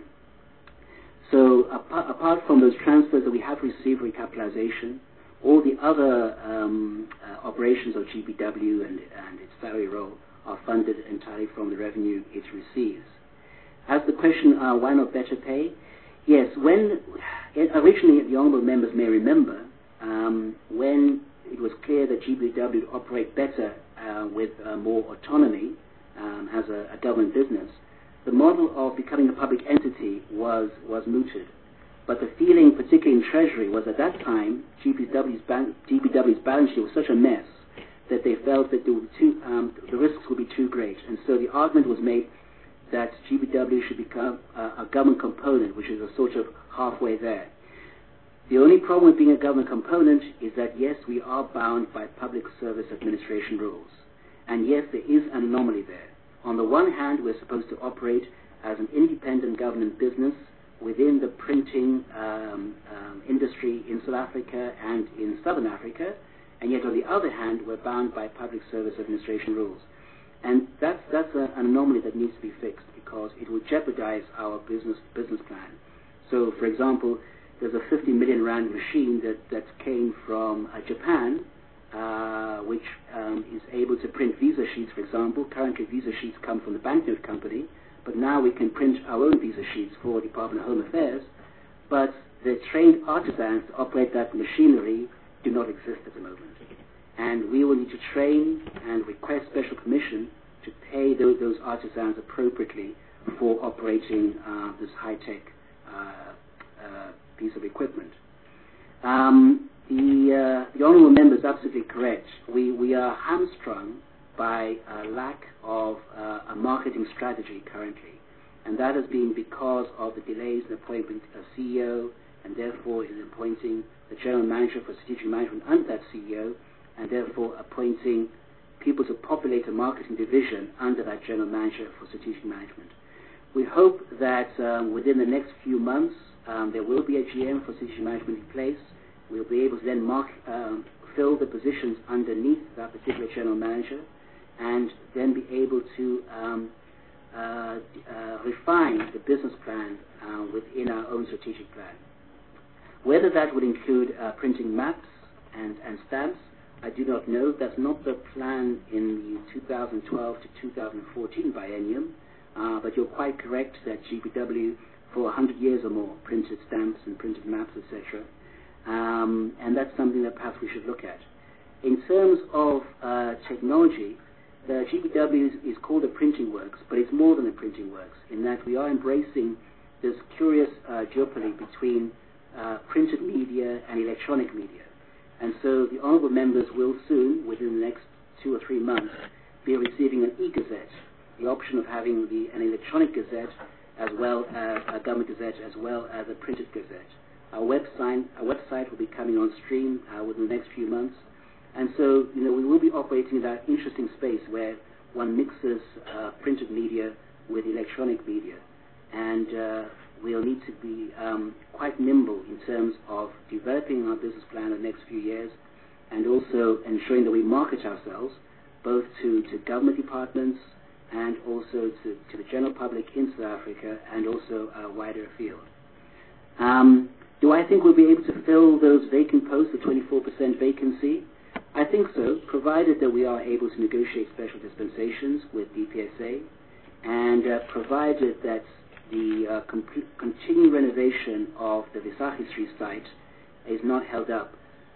So apart, apart from those transfers that we have received for recapitalization, all the other um, uh, operations of G B W and, and its salary roll are funded entirely from the revenue it receives. As the question, uh, why not better pay? Yes, when originally, the honourable members may remember, um, when it was clear that G B W would operate better uh, with uh, more autonomy um, as a, a government business, the model of becoming a public entity was, was mooted. But the feeling, particularly in Treasury, was at that time G B W's, ban- G B W's balance sheet was such a mess that they felt that there would be too, um, the risks would be too great. And so the argument was made that G B W should become uh, a government component, which is a sort of halfway there. The only problem with being a government component is that, yes, we are bound by Public Service Administration rules. And yes, there is an anomaly there. On the one hand, we're supposed to operate as an independent government business within the printing um, um, industry in South Africa and in Southern Africa, and yet on the other hand, we're bound by Public Service Administration rules. And that's, that's a, an anomaly that needs to be fixed, because it would jeopardize our business business plan. So, for example, there's a fifty million rand machine that, that came from uh, Japan, uh, which um, is able to print visa sheets, for example. Currently, visa sheets come from the banknote company, but now we can print our own visa sheets for the Department of Home Affairs. But the trained artisans to operate that machinery do not exist at the moment. And we will need to train and request special permission to pay those, those artisans appropriately for operating uh, this high-tech uh, uh, piece of equipment. Um, the, uh, the honourable member is absolutely correct. We, we are hamstrung by a lack of uh, a marketing strategy currently. And that has been because of the delays in appointing a C E O, and therefore in appointing the general manager for strategic management under that C E O, and therefore appointing people to populate a marketing division under that general manager for strategic management. We hope that um, within the next few months um, there will be a G M for strategic management in place. We'll be able to then mark, um, fill the positions underneath that particular general manager, and then be able to um, uh, uh, refine the business plan uh, within our own strategic plan. Whether that would include uh, printing maps and, and stamps, I do not know. That's not the plan in the two thousand twelve to two thousand fourteen biennium, uh, but you're quite correct that G P W for one hundred years or more printed stamps and printed maps, et cetera. Um, and that's something that perhaps we should look at. In terms of uh, technology, the G P W is, is called a printing works, but it's more than a printing works in that we are embracing this curious uh, duopoly between uh, printed media and electronic media. And so the honourable members will soon, within the next two or three months, be receiving an e-gazette, the option of having the, an electronic gazette as well as a government gazette as well as a printed gazette. Our website, our website will be coming on stream uh, within the next few months. And so, you know, we will be operating in that interesting space where one mixes uh, printed media with electronic media. And uh, we'll need to be um, quite nimble in terms of developing our business plan in the next few years, and also ensuring that we market ourselves both to, to government departments and also to, to the general public in South Africa and also uh, wider afield. Um, do I think we'll be able to fill those vacant posts, the twenty-four percent vacancy? I think so, provided that we are able to negotiate special dispensations with D P S A, and uh, provided that the uh, complete, continued renovation of the Visagie Street site is not held up.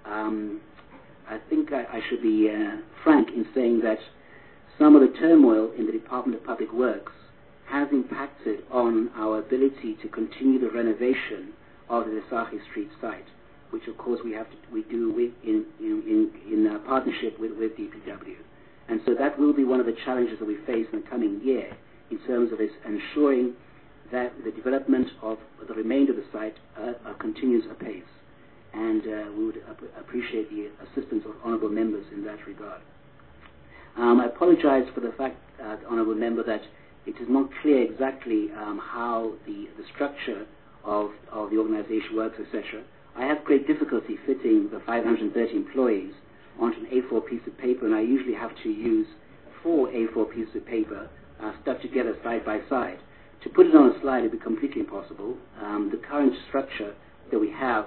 Um, I think I, I should be uh, frank in saying that some of the turmoil in the Department of Public Works has impacted on our ability to continue the renovation of the Visagie Street site, which of course we have to we do with in in in, in uh, partnership with, with D P W. And so that will be one of the challenges that we face in the coming year in terms of its ensuring that the development of the remainder of the site uh, uh, continues apace. And uh, we would ap appreciate the assistance of honourable members in that regard. Um, I apologize for the fact, uh, the honourable member, that it is not clear exactly um, how the, the structure of, of the organisation works, et cetera. I have great difficulty fitting the five hundred thirty employees onto an A four piece of paper, and I usually have to use four A four pieces of paper uh, stuck together side by side. To put it on a slide would be completely impossible. Um, the current structure that we have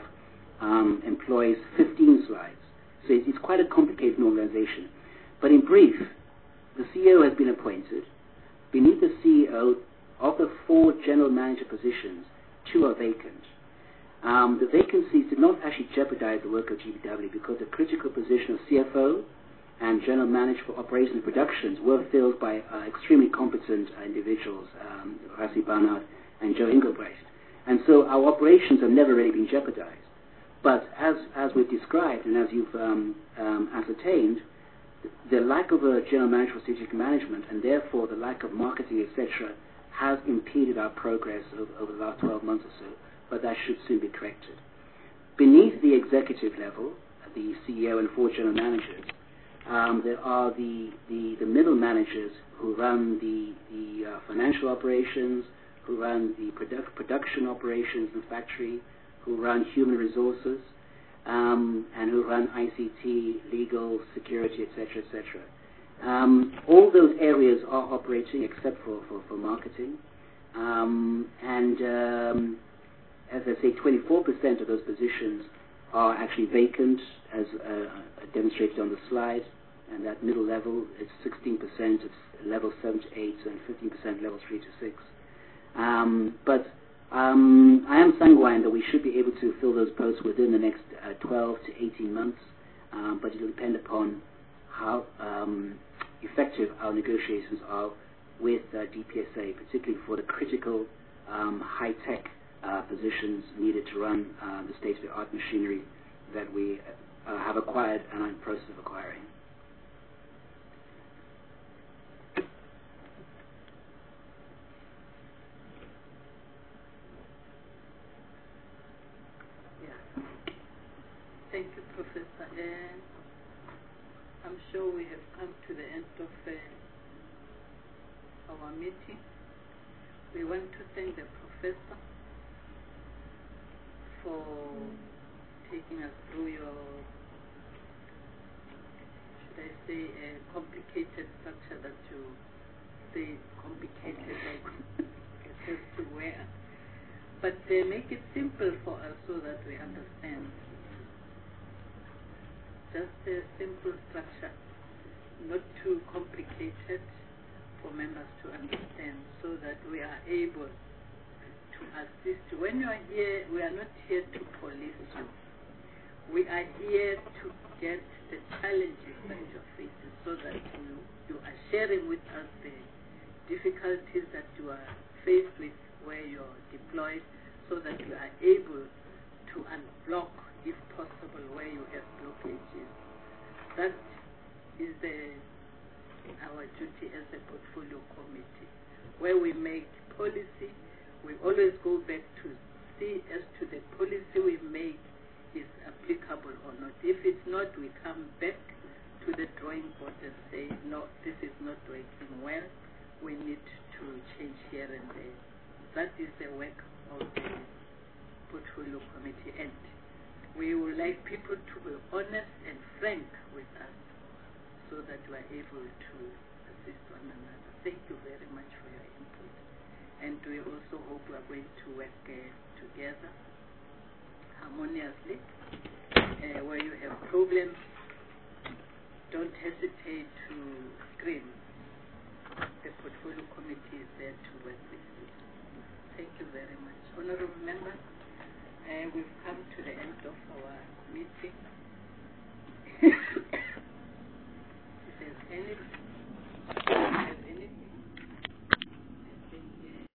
um, employs fifteen slides. So it's, it's quite a complicated organization. But in brief, the C E O has been appointed. Beneath the C E O, of the four general manager positions, two are vacant. Um, the vacancies did not actually jeopardize the work of G P W because the critical position of C F O and General Manager for Operations and Productions were filled by uh, extremely competent uh, individuals, um, Rassi Barnard and Joe Engelbrecht. And so our operations have never really been jeopardized. But as, as we've described and as you've um, um, ascertained, the lack of a General Manager for Strategic Management and therefore the lack of marketing, et cetera, has impeded our progress over, over the last twelve months or so, but that should soon be corrected. Beneath the executive level, the C E O and four general managers, Um, there are the, the, the middle managers who run the, the uh, financial operations, who run the produ production operations in the factory, who run human resources, um, and who run I C T, legal, security, et cetera, et cetera. Um, all those areas are operating except for, for, for marketing. Um, and um, as I say, twenty-four percent of those positions are actually vacant, as uh, demonstrated on the slide, and that middle level is sixteen percent, it's level seven to eight, and fifteen percent level three to six. Um, but um, I am sanguine that we should be able to fill those posts within the next uh, twelve to eighteen months, um, but it will depend upon how um, effective our negotiations are with uh, D P S A, particularly for the critical um, high-tech Uh, positions needed to run uh, the state-of-the-art machinery that we uh, have acquired and are in the process of acquiring. sure we have come to the end of uh, our meeting. We want to thank the professor for taking us through your, should I say, a complicated structure that you say complicated like it has to wear. But they make it simple for us so that we understand. Just a simple structure, not too complicated for members to understand, so that we are able to assist you. When you are here, we are not here to police you. We are here to get the challenges that you are facing, so that you, you are sharing with us the difficulties that you are faced with where you are deployed, so that you are able to unblock, if possible, where you have blockages. That is the, our duty as a portfolio committee. Where we make policy, we always go back to see as to the policy we make is applicable or not. If it's not, we come back to the drawing board and say, no, this is not working well. We need to change here and there. That is the work of the portfolio committee, and we would like people to be honest and frank with us so that we are able to assist one another. Thank you very much for your input. And we also hope we are going to work uh, together harmoniously. Uh, where you have problems, don't hesitate